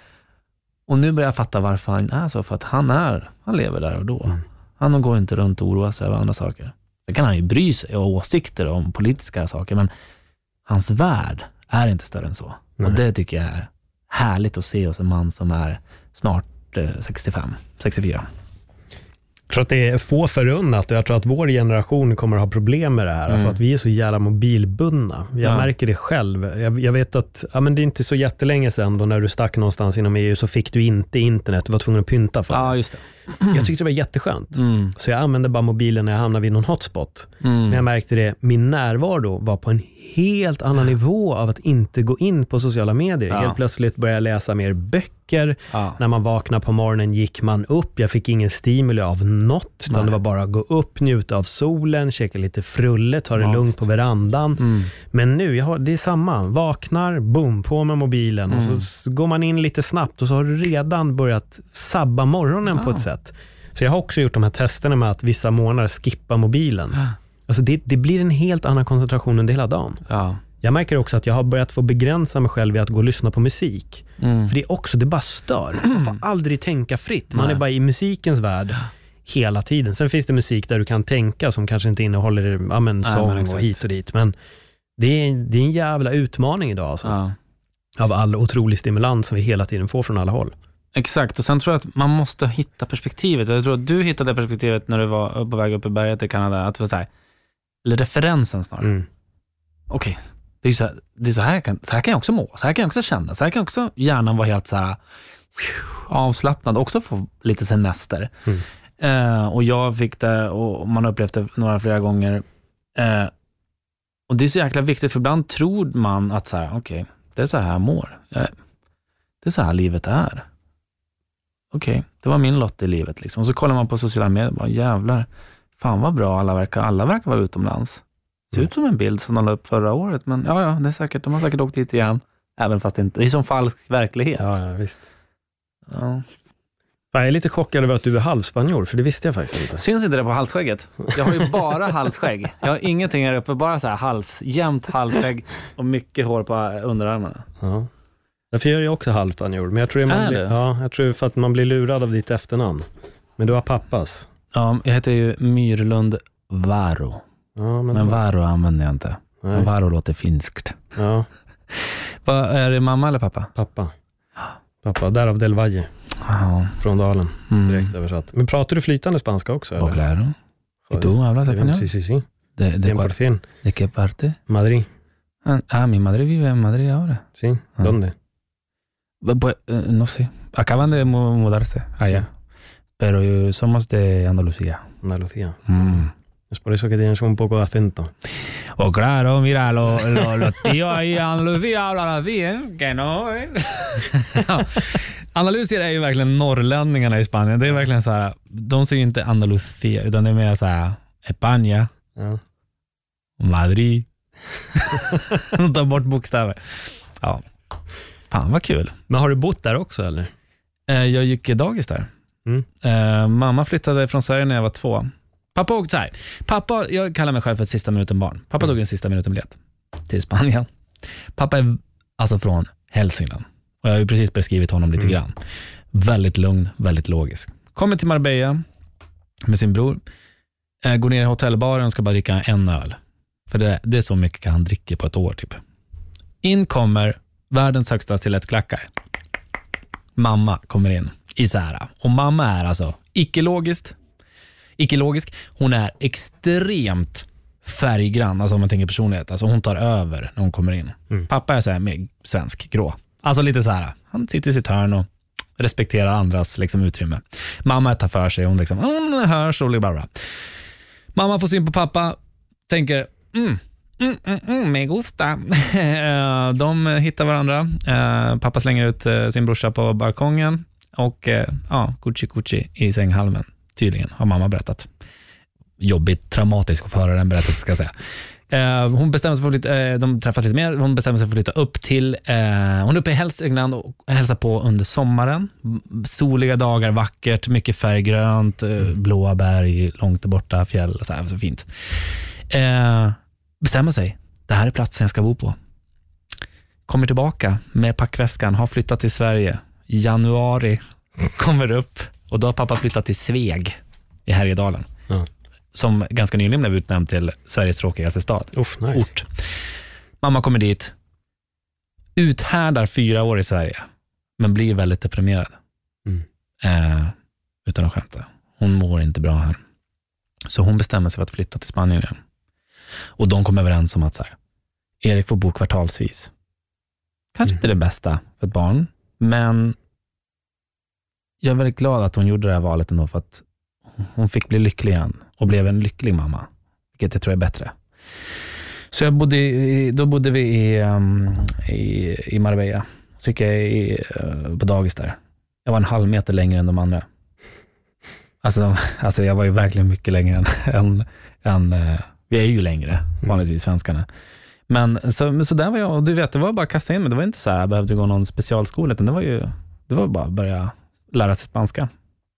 Speaker 2: Och nu börjar jag fatta varför han är så. För att han är, han lever där och då. Mm. Han går inte runt och oroar sig över andra saker. Det kan han ju bry sig och åsikter om politiska saker. Men hans värld är inte större än så. Nej. Och det tycker jag är härligt att se hos en man som är snart eh, sextiofem, sextiofyra.
Speaker 1: Jag tror att det är få förunnat och jag tror att vår generation kommer att ha problem med det här. Mm. För att vi är så jävla mobilbundna. Jag ja. märker det själv. Jag, jag vet att ja, men det är inte så jättelänge sedan då när du stack någonstans inom E U så fick du inte internet. Du var tvungen att pynta för
Speaker 2: ja, just det.
Speaker 1: Jag tyckte det var jätteskönt.
Speaker 2: Mm.
Speaker 1: Så jag använde bara mobilen när jag hamnade vid någon hotspot. Mm. Men jag märkte det, min närvaro var på en helt annan ja. nivå av att inte gå in på sociala medier. Ja. Helt plötsligt började jag läsa mer böcker. Ja. När man vaknade på morgonen gick man upp. Jag fick ingen stimuli av något. Utan det var bara att gå upp, njuta av solen, käka lite frulle, ta det ja, lugnt på verandan. Mm. Men nu, jag har, det är samma. Vaknar, boom, på med mobilen. Mm. Och så går man in lite snabbt och så har du redan börjat sabba morgonen ja. på ett sätt. Så jag har också gjort de här testerna med att vissa månader skippa mobilen. Ja. Alltså det, det blir en helt annan koncentration under hela dagen. Ja. Jag märker också att jag har börjat få begränsa mig själv i att gå och lyssna på musik. Mm. För det är också, det bara stör. Man får aldrig tänka fritt. Man Nej. är bara i musikens värld hela tiden. Sen finns det musik där du kan tänka som kanske inte innehåller ja, men, sång Nej, men och hit och dit. Men det är, det är en jävla utmaning idag. Alltså. Ja. Av all otrolig stimulans som vi hela tiden får från alla håll.
Speaker 2: Exakt, och sen tror jag att man måste hitta perspektivet. Jag tror att du hittade perspektivet när du var på väg upp i berget i Kanada. Att det var så här, eller referensen snarare. Mm. Okej, okay. det är så här, det är så här, kan, så här kan jag också må. Så här kan jag också känna. Så här kan också hjärnan vara helt så här avslappnad. Också få lite semester. Mm. Eh, och jag fick det, och man har upplevt det några flera gånger. Eh, och det är så jäkla viktigt, för ibland tror man att så här, okej, okay, det är så här jag mår. Eh, det är så här livet är. Okej, okay, det var min lott i livet liksom. Och så kollar man på sociala medier och bara, jävlar, fan vad bra alla verkar, alla verkar vara utomlands. Det ser mm. ut som en bild som de la upp förra året, men ja, ja, det är säkert, de har säkert åkt dit igen. Även fast det inte, det är som falsk verklighet.
Speaker 1: Ja, ja visst. Ja. Jag är lite chockad över att du är halvspanjor, för det visste jag faktiskt inte.
Speaker 2: Syns inte det på halsskägget? Jag har ju bara halsskägg. Jag har ingenting här uppe, bara så här hals, jämnt halsskägg och mycket hår på underarmarna.
Speaker 1: Ja. Därför gör jag också halvspanjor, men jag tror, man blir, ja, jag tror för att man blir lurad av ditt efternamn. Men du har pappas.
Speaker 2: Ja, jag heter ju Myrlund Varo. Ja, men men Varo använder jag inte. Nej. Varo låter finskt. Ja. Va, är det mamma eller pappa?
Speaker 1: Pappa. Pappa, därav Del Valle. Ja. Från Dalen, direkt mm. översatt. Men pratar du flytande spanska också?
Speaker 2: Och claro. ¿Y tú hablas español?
Speaker 1: Sí, sí, sí.
Speaker 2: ¿De, de,
Speaker 1: cien.
Speaker 2: ¿De qué parte?
Speaker 1: Madrid.
Speaker 2: Ah, mi madre vive en Madrid ahora.
Speaker 1: Sí, ah. ¿Dónde?
Speaker 2: Pues, no sé. Acaban de mudarse allá. Sí. Pero somos de Andalucía.
Speaker 1: Andalucía. Mm. Es por eso que tienes un poco de acento.
Speaker 2: Oh, claro, mira, los lo, lo tíos ahí i Andalucía hablan así, ¿eh? Que no, ¿eh? Andalusier är ju verkligen norrlänningarna i Spanien. Det är verkligen så här, de säger inte Andalucía, utan det är mer så här España, ja. Madrid. De tar bort bokstäver. Ja. Fan, vad kul.
Speaker 1: Men har du bott där också, eller?
Speaker 2: Jag gick i dagis där. Mm. Uh, mamma flyttade från Sverige när jag var två. Pappa åkte så här. Pappa, jag kallar mig själv för ett sista minuten barn. Pappa mm. tog en sista minuten biljett till Spanien. Pappa är alltså från Hälsingland. Och jag har ju precis beskrivit honom lite mm. grann. Väldigt lugn, väldigt logisk. Kommer till Marbella med sin bror. Uh, går ner i hotellbaren och ska bara dricka en öl. För det, det är så mycket han dricker på ett år typ. In kommer världens högsta stilettklackar. Mamma kommer in i Sära. Och mamma är alltså icke-logiskt. Icke-logisk. Hon är extremt färggrann. Alltså om man tänker personlighet. Alltså hon tar över när hon kommer in. Mm. Pappa är så här med svensk, grå. Alltså lite så här. Han sitter i sitt hörn och respekterar andras liksom, utrymme. Mamma tar för sig. Hon liksom, hon hörs och bla bla. Mamma får syn på pappa. Tänker, mm. Mm, mm, mm, me gusta. De hittar varandra. Pappa slänger ut sin brorsa på balkongen och ja, kuchi kuchi i sänghalmen. Tydligen har mamma berättat. Jobbigt, traumatiskt att få höra den berättelsen, ska jag säga. Hon bestämmer sig för att flytta, de träffas lite mer. Hon bestämmer sig för att flytta upp till hon är uppe i Hälsingland och hälsar på under sommaren. Soliga dagar, vackert, mycket färggrönt, blåa berg, långt borta fjäll, så här, så fint. Bestämmer sig. Det här är platsen jag ska bo på. Kommer tillbaka med packväskan. Har flyttat till Sverige. Januari kommer upp. Och då har pappa flyttat till Sveg i Härjedalen. Ja. Som ganska nyligen blev utnämnd till Sveriges tråkigaste stad.
Speaker 1: Uff, nice.
Speaker 2: Ort. Mamma kommer dit. Uthärdar fyra år i Sverige. Men blir väldigt deprimerad. Mm. Eh, utan att skämta. hon mår inte bra här. Så hon bestämmer sig för att flytta till Spanien igen. Och de kom överens om att så här, Erik får bo kvartalsvis. Kanske inte det bästa för ett barn, men jag är väldigt glad att hon gjorde det här valet ändå, för att hon fick bli lycklig igen och blev en lycklig mamma, vilket jag tror är bättre. Så jag bodde i, då bodde vi i, um, i, i Marbella. Så gick jag i, uh, på dagis där. Jag var en halv meter längre än de andra. Alltså, de, alltså jag var ju verkligen mycket längre än, än, än uh, vi är ju längre, vanligtvis svenskarna. Men så, så där var jag, och du vet, det var bara att kasta in mig. Det var inte så här, jag behövde gå någon specialskola, utan det var ju, det var bara att börja lära sig spanska.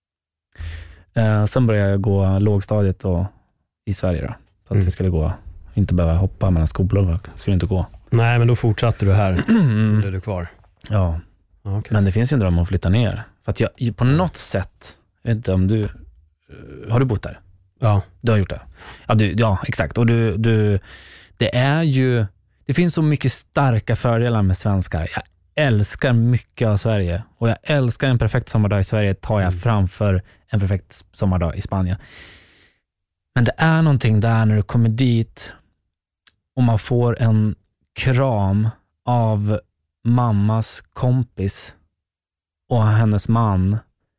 Speaker 2: Uh, sen började jag gå lågstadiet och, i Sverige då. Så att mm. jag skulle gå, inte behöva hoppa mellan skolor, skulle inte gå.
Speaker 1: Nej, men då fortsatte du här. Mm. Blev du kvar?
Speaker 2: Ja. Okay. Men det finns ju en dröm om att flytta ner. För att jag, på något sätt, jag vet inte om du, har du bott där?
Speaker 1: Ja.
Speaker 2: Du har gjort det? Ja, du, ja exakt. Och du, du, det är ju, det finns så mycket starka fördelar med svenskar. Jag älskar mycket av Sverige. Och jag älskar en perfekt sommardag i Sverige tar jag mm. framför en perfekt sommardag i Spanien. Men det är någonting där när du kommer dit och man får en kram av mammas kompis och hennes man,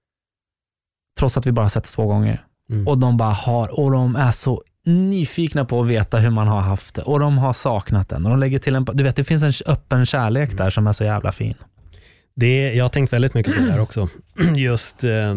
Speaker 2: trots att vi bara sett två gånger. Mm. Och de bara har, och de är så nyfikna på att veta hur man har haft det, och de har saknat den, och de lägger till en, du vet, det finns en öppen kärlek där som är så jävla fin.
Speaker 1: Det, jag har tänkt väldigt mycket på det här också. Just eh,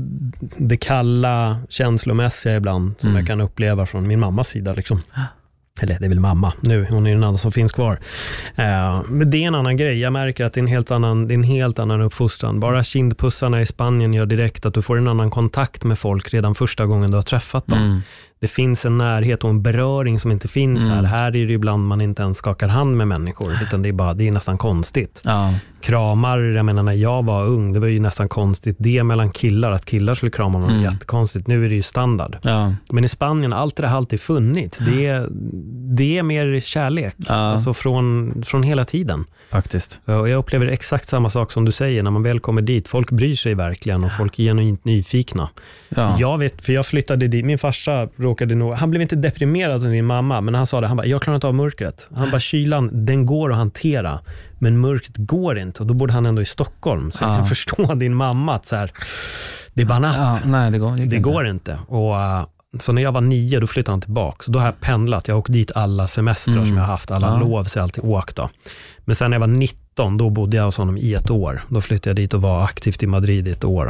Speaker 1: det kalla, känslomässiga ibland som mm. jag kan uppleva från min mammas sida liksom. Eller det är väl mamma nu, hon är den enda som finns kvar. Eh, men det är en annan grej. Jag märker att det är en helt annan, det är en helt annan uppfostran. Bara kindpussarna i Spanien gör direkt att du får en annan kontakt med folk redan första gången du har träffat dem. Mm. Det finns en närhet och en beröring som inte finns mm. här. Här är det ibland man inte ens skakar hand med människor, utan det är, bara, det är nästan konstigt. Ja. Kramar, jag menar när jag var ung, det var ju nästan konstigt. Det mellan killar, att killar skulle krama någon, mm. jättekonstigt. Nu är det ju standard. Ja. Men i Spanien, allt det har alltid funnits. Det är, det är mer kärlek. Ja. Alltså från, från hela tiden.
Speaker 2: Faktiskt.
Speaker 1: Och jag upplever exakt samma sak som du säger när man väl kommer dit. Folk bryr sig verkligen och folk är genuint nyfikna. Ja. Jag vet, för jag flyttade dit, min farsa råkade nog, han blev inte deprimerad som min mamma, men han sa det, han bara, jag klarar inte av mörkret. Han bara, kylan, den går att hantera, men mörkret går inte, och då borde han ändå i Stockholm, så ja. jag kan förstå din mamma att så här, det är bara natt.
Speaker 2: Ja, nej, det går, det
Speaker 1: det
Speaker 2: inte.
Speaker 1: går inte. Och så när jag var nio, då flyttade han tillbaka. Så då har jag pendlat, jag har åkt dit alla semestrar mm. som jag har haft, alla ja. lov, så jag alltid åkt då. Men sen när jag var nitton, då bodde jag hos honom i ett år. Då flyttade jag dit och var aktivt i Madrid i ett år då.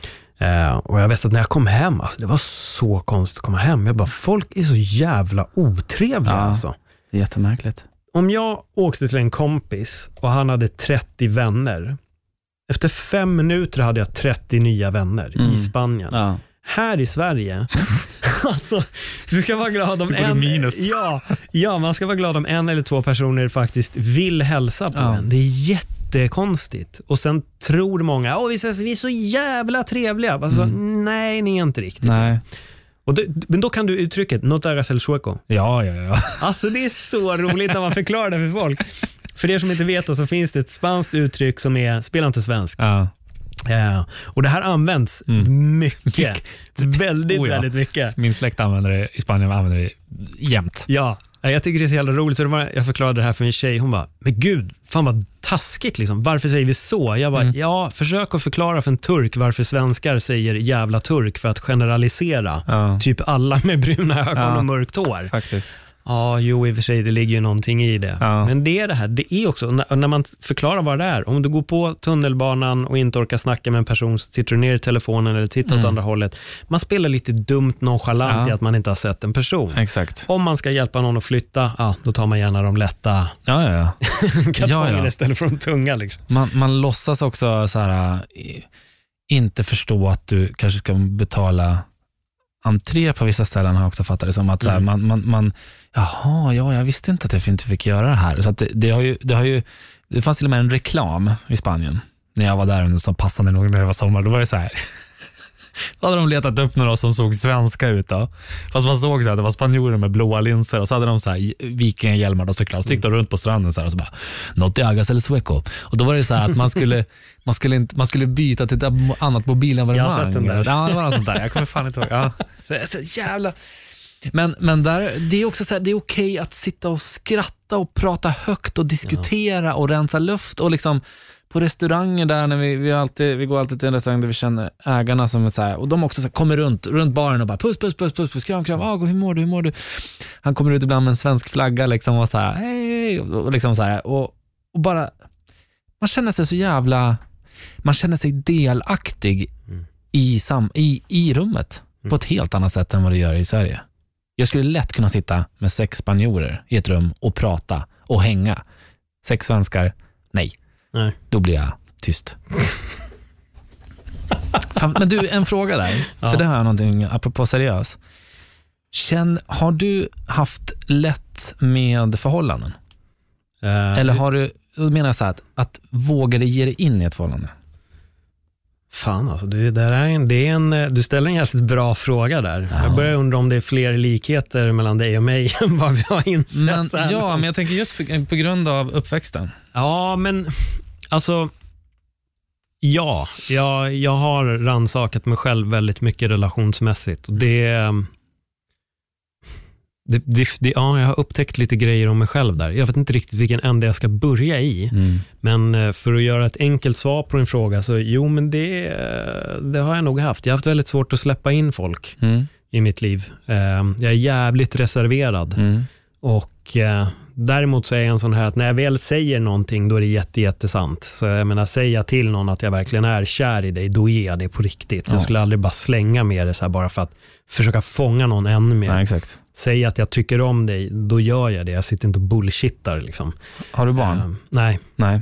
Speaker 1: Uh, och jag vet att när jag kom hem, alltså, det var så konstigt att komma hem. Jag bara, folk är så jävla otrevliga. Ja, alltså.
Speaker 2: Det är jättemärkligt.
Speaker 1: Om jag åkte till en kompis och han hade trettio vänner, efter fem minuter hade jag trettio nya vänner mm. i Spanien. Ja. Här i Sverige, alltså, du ska vara glad om en, ja, ja, man ska vara glad om en eller två personer faktiskt vill hälsa på ja. en. Det är jätte Det är konstigt. Och sen tror många, åh, vi är så jävla trevliga. Alltså, mm. nej, ni är inte riktigt.
Speaker 2: Nej.
Speaker 1: Och då, men då kan du uttrycket, no te hagas el sueco.
Speaker 2: Ja, ja, ja.
Speaker 1: Alltså det är så roligt när man förklarar det för folk. För er som inte vet då, så finns det ett spanskt uttryck som är, spela inte svensk. Ja. Ja. Och det här används mm. mycket. väldigt, oh ja. väldigt mycket.
Speaker 2: Min släkt använder det, i Spanien använder det jämt.
Speaker 1: Ja. Jag tycker det är så jävla roligt. Så det var, jag förklarade det här för en tjej. Hon bara, men gud, fan vad taskigt liksom. Varför säger vi så? Jag bara, mm. ja, försök att förklara för en turk varför svenskar säger jävla turk för att generalisera. Ja. Typ alla med bruna ögon ja. och mörkt hår.
Speaker 2: Faktiskt.
Speaker 1: Ja, jo, i och för sig, det ligger ju någonting i det. Ja. Men det är det här, det är också, när, när man förklarar vad det är, om du går på tunnelbanan och inte orkar snacka med en person, så tittar du ner i telefonen eller tittar mm. åt andra hållet. Man spelar lite dumt nonchalant ja. i att man inte har sett en person.
Speaker 2: Exakt.
Speaker 1: Om man ska hjälpa någon att flytta, ja, då tar man gärna de lätta
Speaker 2: ja, ja, ja.
Speaker 1: kartongerna
Speaker 2: ja, ja.
Speaker 1: istället för de tunga. Liksom.
Speaker 2: Man, man låtsas också så här, inte förstå att du kanske ska betala entré på vissa ställen, har jag också fattat det som att så här, mm. man, man, man jaha, ja, jag visste inte att jag inte fick göra det här. Så att det, det, har ju, det har ju det fanns till och med en reklam i Spanien när jag var där under som passande nog när det var sommar. Då var det så här Då hade de letat upp några som såg svenska ut då. Fast man såg så här, det var spanjorer med blåa linser och så hade de så här vikingahjälmar och såklart. Så gick de runt på stranden så här och så bara något i agas eller sueco. Och då var det så här att man skulle man skulle inte man skulle byta till ett annat mobilevenemang.
Speaker 1: Jag har sett den där.
Speaker 2: Ja, det var något sånt där. Jag kommer fan inte ihåg. Ja. Det är så jävla. Men men där det är också så här, det är okej att sitta och skratta och prata högt och diskutera ja. och rensa luft och liksom på restauranger där när vi vi alltid vi går alltid till en restaurang där vi känner ägarna som är så här och de också så här, kommer runt runt baren och bara puss puss puss puss puss kram kram ah, hur mår du hur mår du han kommer ut ibland med en svensk flagga liksom och så här hej och liksom så här och och bara man känner sig så jävla man känner sig delaktig mm. i sam i i rummet mm. på ett helt annat sätt än vad det gör i Sverige. Jag skulle lätt kunna sitta med sex spanjorer i ett rum och prata och hänga. Sex svenskar, nej. Nej. Då blir jag tyst. Fan, men du, en fråga där. Ja. För det här är någonting apropå seriös. Känn, har du haft lätt med förhållanden? Uh, Eller har du, då menar jag så här, att, att våga dig ge dig in i ett förhållande?
Speaker 1: Fan alltså, det, det är en, det är en, du ställer en jävligt bra fråga där. Ja. Jag börjar undra om det är fler likheter mellan dig och mig än vad vi har insett.
Speaker 2: Men, ja, men jag tänker just för, på grund av uppväxten.
Speaker 1: Ja, men alltså ja, jag, jag har rannsakat mig själv väldigt mycket relationsmässigt. Och det, det, det, det, ja, jag har upptäckt lite grejer om mig själv där. Jag vet inte riktigt vilken ände jag ska börja i. Mm. Men för att göra ett enkelt svar på din fråga så jo, men det, det har jag nog haft. Jag har haft väldigt svårt att släppa in folk mm. i mitt liv. Jag är jävligt reserverad. Mm. Och eh, däremot så är jag en sån här att när jag väl säger någonting då är det jätte, jättesant. Så jag menar, säga till någon att jag verkligen är kär i dig, då är jag det på riktigt. Ja. Jag skulle aldrig bara slänga med det så här bara för att försöka fånga någon ännu mer.
Speaker 2: Nej, exakt.
Speaker 1: Säga att jag tycker om dig, då gör jag det. Jag sitter inte och bullshittar liksom.
Speaker 2: Har du barn?
Speaker 1: Uh, nej.
Speaker 2: Nej.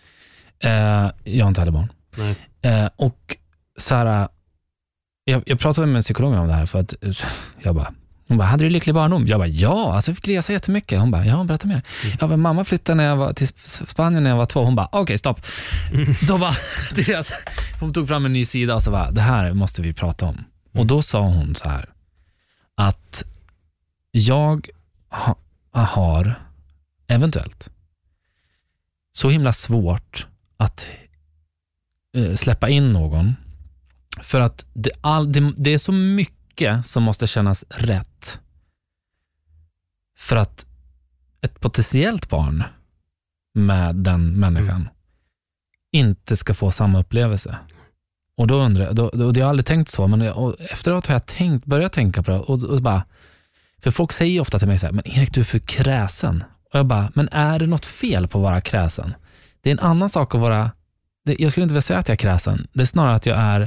Speaker 2: Uh, jag har inte heller barn.
Speaker 1: Nej.
Speaker 2: Uh, och så här, jag, jag pratade med en psykolog om det här för att jag bara hon bara, hade du lycklig barndom? Jag bara, ja, alltså jag fick resa jättemycket. Hon bara, ja, berätta mer. Mm. Jag bara, mamma flyttade när jag var till Spanien när jag var två. Hon bara, okej, okay, stopp. Mm. Då bara, hon tog fram en ny sida och så bara, det här måste vi prata om. Mm. Och då sa hon så här, att jag ha, har eventuellt så himla svårt att äh, släppa in någon. För att det, all, det, det är så mycket som måste kännas rätt för att ett potentiellt barn med den människan mm. inte ska få samma upplevelse. Och då undrar jag, då, då, och det har jag aldrig tänkt så, men och efteråt har jag tänkt, börjat tänka på det och, och bara, för folk säger ofta till mig så här, men Erik, du är för kräsen. Och jag bara, men är det något fel på att vara kräsen? Det är en annan sak att vara, det, jag skulle inte vilja säga att jag är kräsen, det är snarare att jag är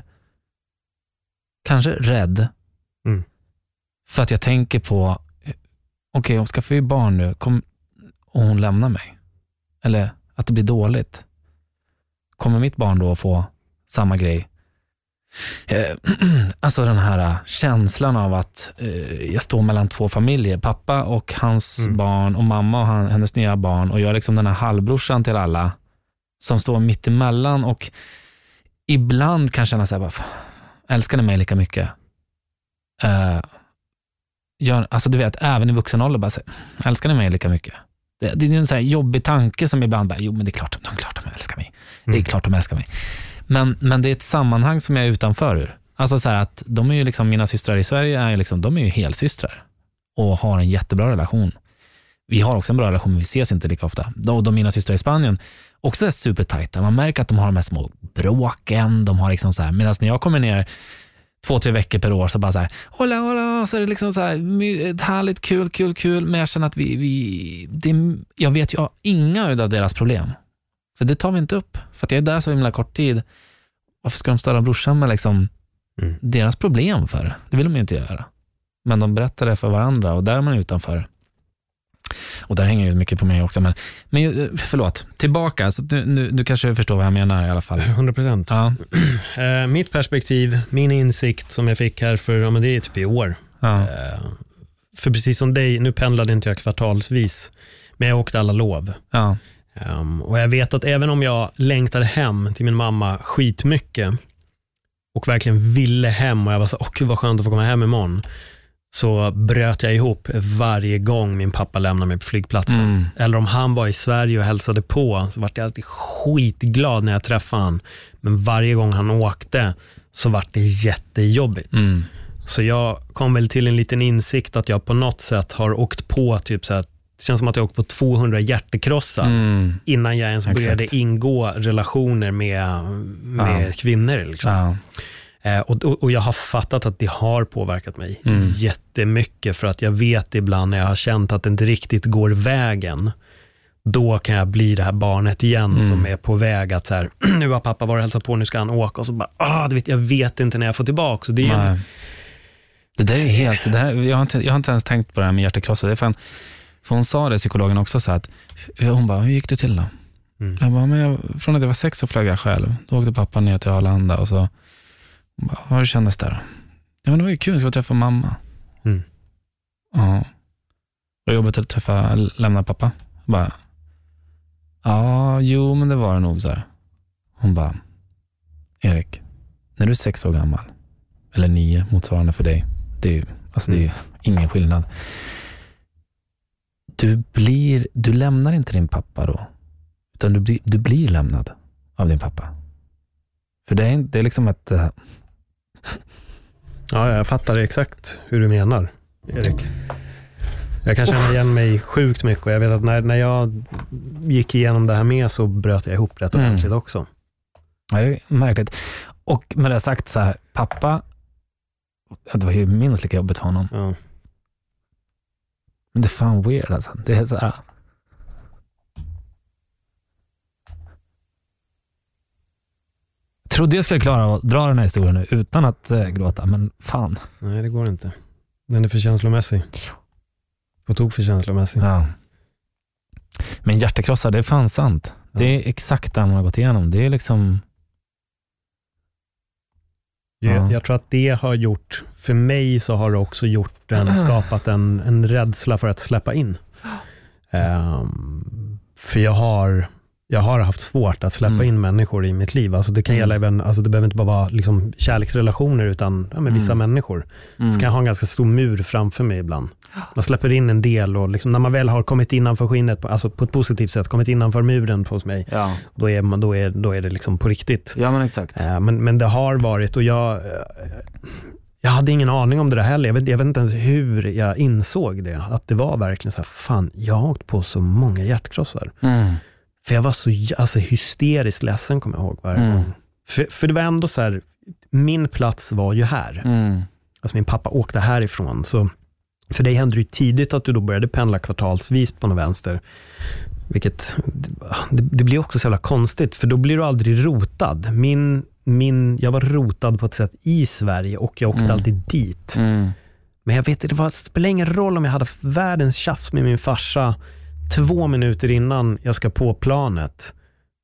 Speaker 2: kanske rädd. Mm. För att jag tänker på okej, okay, om skaffar vi barn nu kom, och hon lämnar mig. Eller att det blir dåligt. Kommer mitt barn då att få samma grej? Eh, alltså den här känslan av att eh, jag står mellan två familjer. Pappa och hans mm. barn och mamma och han, hennes nya barn. Och jag är liksom den här halvbrorsan till alla som står mitt emellan och ibland kan känna så här, bara, älskar ni mig lika mycket? Uh, gör, alltså du vet, även i vuxen ålder bara säger, älskar ni mig lika mycket? Det, det är en sån här jobbig tanke som ibland bara, jo men det är klart, de, klart de älskar mig. Mm. Det är klart de älskar mig. Men, men det är ett sammanhang som jag är utanför ur. Alltså så här att de är ju liksom, mina systrar i Sverige är ju liksom, de är ju helsystrar och har en jättebra relation. Vi har också en bra relation, men vi ses inte lika ofta. Och de mina systrar i Spanien också är supertajta. Man märker att de har de här små bråken, de har liksom så här, medan när jag kommer ner två, tre veckor per år så bara så här, hola, hola, så är det liksom så här, härligt, kul, kul, kul, men jag känner att vi, vi det, jag vet ju jag inga av deras problem. För det tar vi inte upp. För att jag är där så himla kort tid. Varför ska de störa brorsan med liksom mm. deras problem för? Det vill de ju inte göra. Men de berättar det för varandra och där är man utanför. Och där hänger ju mycket på mig också. Men, men förlåt, tillbaka. Så nu, nu, du kanske förstår vad jag menar i alla fall.
Speaker 1: hundra procent. Ja. uh, mitt perspektiv, min insikt som jag fick här för, ja, men det är typ i år. Ja. Uh, för precis som dig, nu pendlade inte jag kvartalsvis. Men jag åkte alla lov.
Speaker 2: Ja.
Speaker 1: Um, och jag vet att även om jag längtade hem till min mamma skitmycket och verkligen ville hem och jag var så, åh gud vad skönt att få komma hem imorgon, så bröt jag ihop varje gång min pappa lämnade mig på flygplatsen. Mm. Eller om han var i Sverige och hälsade på, så var jag alltid skitglad när jag träffade han. Men varje gång han åkte så var det jättejobbigt. Mm. Så jag kom väl till en liten insikt att jag på något sätt har åkt på typ så att det känns som att jag åkt på tvåhundra hjärtekrossar mm. innan jag ens började Exakt. ingå relationer med, med ja. kvinnor liksom. Ja. Eh, och, och, och jag har fattat att det har påverkat mig mm. jättemycket, för att jag vet ibland när jag har känt att det inte riktigt går vägen, då kan jag bli det här barnet igen mm. som är på väg att så här, nu har pappa varit och hälsat på, nu ska han åka, och så bara, ah, det vet, jag vet inte när jag får tillbaka. Så det är ju...
Speaker 2: Det där är helt, det här, jag, har inte, jag har inte ens tänkt på det här med hjärtekrossar. Det är fan, för hon sa det, psykologen också, så att hon bara, hur gick det till då? Mm. Jag bara, men jag, från att jag var sex så flög jag själv. Då åkte pappa ner till Arlanda och så bara, hur kändes det då? Ja, men det var ju kul, jag skulle träffa mamma. Mm. Ja. Det var jobbigt att träffa, lämna pappa. Jag bara, ja, jo, men det var det nog så här. Hon bara, Erik, när du är sex år gammal, eller nio, motsvarande för dig, det är ju, alltså mm. det är ju ingen skillnad. Du blir, du lämnar inte din pappa då, utan du blir, du blir lämnad av din pappa. För det är, det är liksom ett... Uh...
Speaker 1: Ja, jag fattar exakt hur du menar, Erik. Jag kan känna igen mig sjukt mycket, och jag vet att när, när jag gick igenom det här med, så bröt jag ihop rätt ordentligt mm. också.
Speaker 2: Ja, det är märkligt. Och med det sagt så här, pappa, det var ju minst lika jobbigt för honom. Ja. Men det är fan weird alltså. Det är så här. Jag trodde jag skulle klara att dra den här historien nu utan att äh, gråta, men fan.
Speaker 1: Nej, det går inte. Den är för känslomässig. På tok för känslomässig.
Speaker 2: Ja. Men hjärtekrossar, det är fan sant. Ja. Det är exakt det man har gått igenom. Det är liksom...
Speaker 1: Jag, ja. jag tror att det har gjort, för mig så har det också gjort en, skapat en, en rädsla för att släppa in. Um, för jag har, jag har haft svårt att släppa mm. in människor i mitt liv. Alltså det kan gälla även, alltså det behöver inte bara vara liksom kärleksrelationer, utan ja, med vissa mm. människor. Mm. Så kan jag ha en ganska stor mur framför mig ibland. Man släpper in en del, och liksom när man väl har kommit innanför skinnet, alltså på ett positivt sätt, kommit innanför muren hos mig, ja. då, är man, då, är, då är det liksom på riktigt.
Speaker 2: Ja, men exakt.
Speaker 1: Uh, men, men det har varit, och jag, uh, jag hade ingen aning om det där heller. Jag vet, jag vet inte ens hur jag insåg det. Att det var verkligen så här, fan, jag har åkt på så många hjärtkrossar. Mm. För jag var så alltså, hysteriskt ledsen, kommer jag ihåg varje mm. gång. För, för det var ändå så här, min plats var ju här. Mm. Alltså min pappa åkte härifrån. Så för dig hände det ju tidigt att du då började pendla kvartalsvis på någon vänster. Vilket, det, det blir också så jävla konstigt. För då blir du aldrig rotad. Min, min, jag var rotad på ett sätt i Sverige, och jag åkte mm. alltid dit. Mm. Men jag vet, det, var, det spelar ingen roll om jag hade världens tjafs med min farsa två minuter innan jag ska på planet.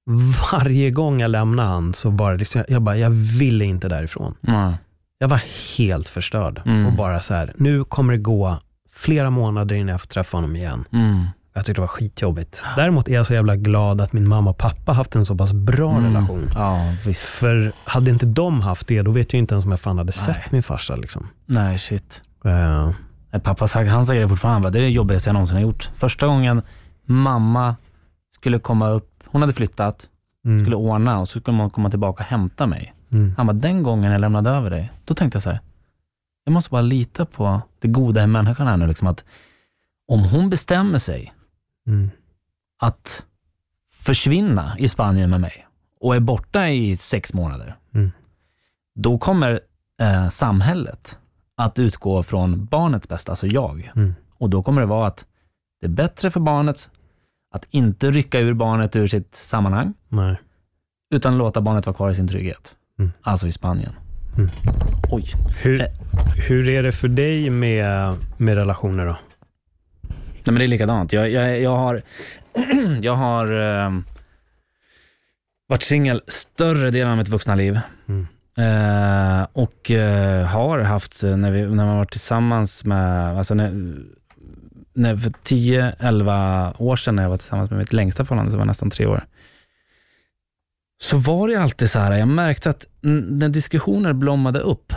Speaker 1: Varje gång jag lämnar han, så var det liksom, jag bara, jag ville inte därifrån. Mm. Jag var helt förstörd. Mm. Och bara så här, nu kommer det gå flera månader innan jag får träffa honom igen. Mm. Jag tyckte det var skitjobbigt. Däremot är jag så jävla glad att min mamma och pappa haft en så pass bra mm. relation. Ja, visst. För hade inte de haft det, då vet jag inte ens om jag fan hade Nej. sett min farsa liksom.
Speaker 2: Nej, shit. Uh. Pappa, han säger det fortfarande, det är det jobbigaste jag någonsin har gjort. Första gången mamma skulle komma upp, hon hade flyttat, mm. skulle ordna, och så skulle man komma tillbaka och hämta mig. Mm. Han bara, den gången jag lämnade över dig, då tänkte jag så här, jag måste bara lita på det goda i människan här nu, liksom, att om hon bestämmer sig mm. att försvinna i Spanien med mig och är borta i sex månader, mm. då kommer eh, samhället att utgå från barnets bästa, alltså jag. Mm. Och då kommer det vara att det är bättre för barnet att inte rycka ur barnet ur sitt sammanhang. Nej. Utan låta barnet vara kvar i sin trygghet. Mm. Alltså i Spanien. Mm. Oj.
Speaker 1: Hur, hur är det för dig med, med relationer då?
Speaker 2: Nej, men det är likadant. Jag, jag, jag har, jag har eh, varit singel större delen av mitt vuxna liv. Mm. Eh, och eh, har haft, när, vi, när man var tillsammans med, alltså när, när för tio elva år sedan när jag var tillsammans med mitt längsta förhållande, så var det nästan tre år. så var det alltid så här, jag märkte att när diskussioner blommade upp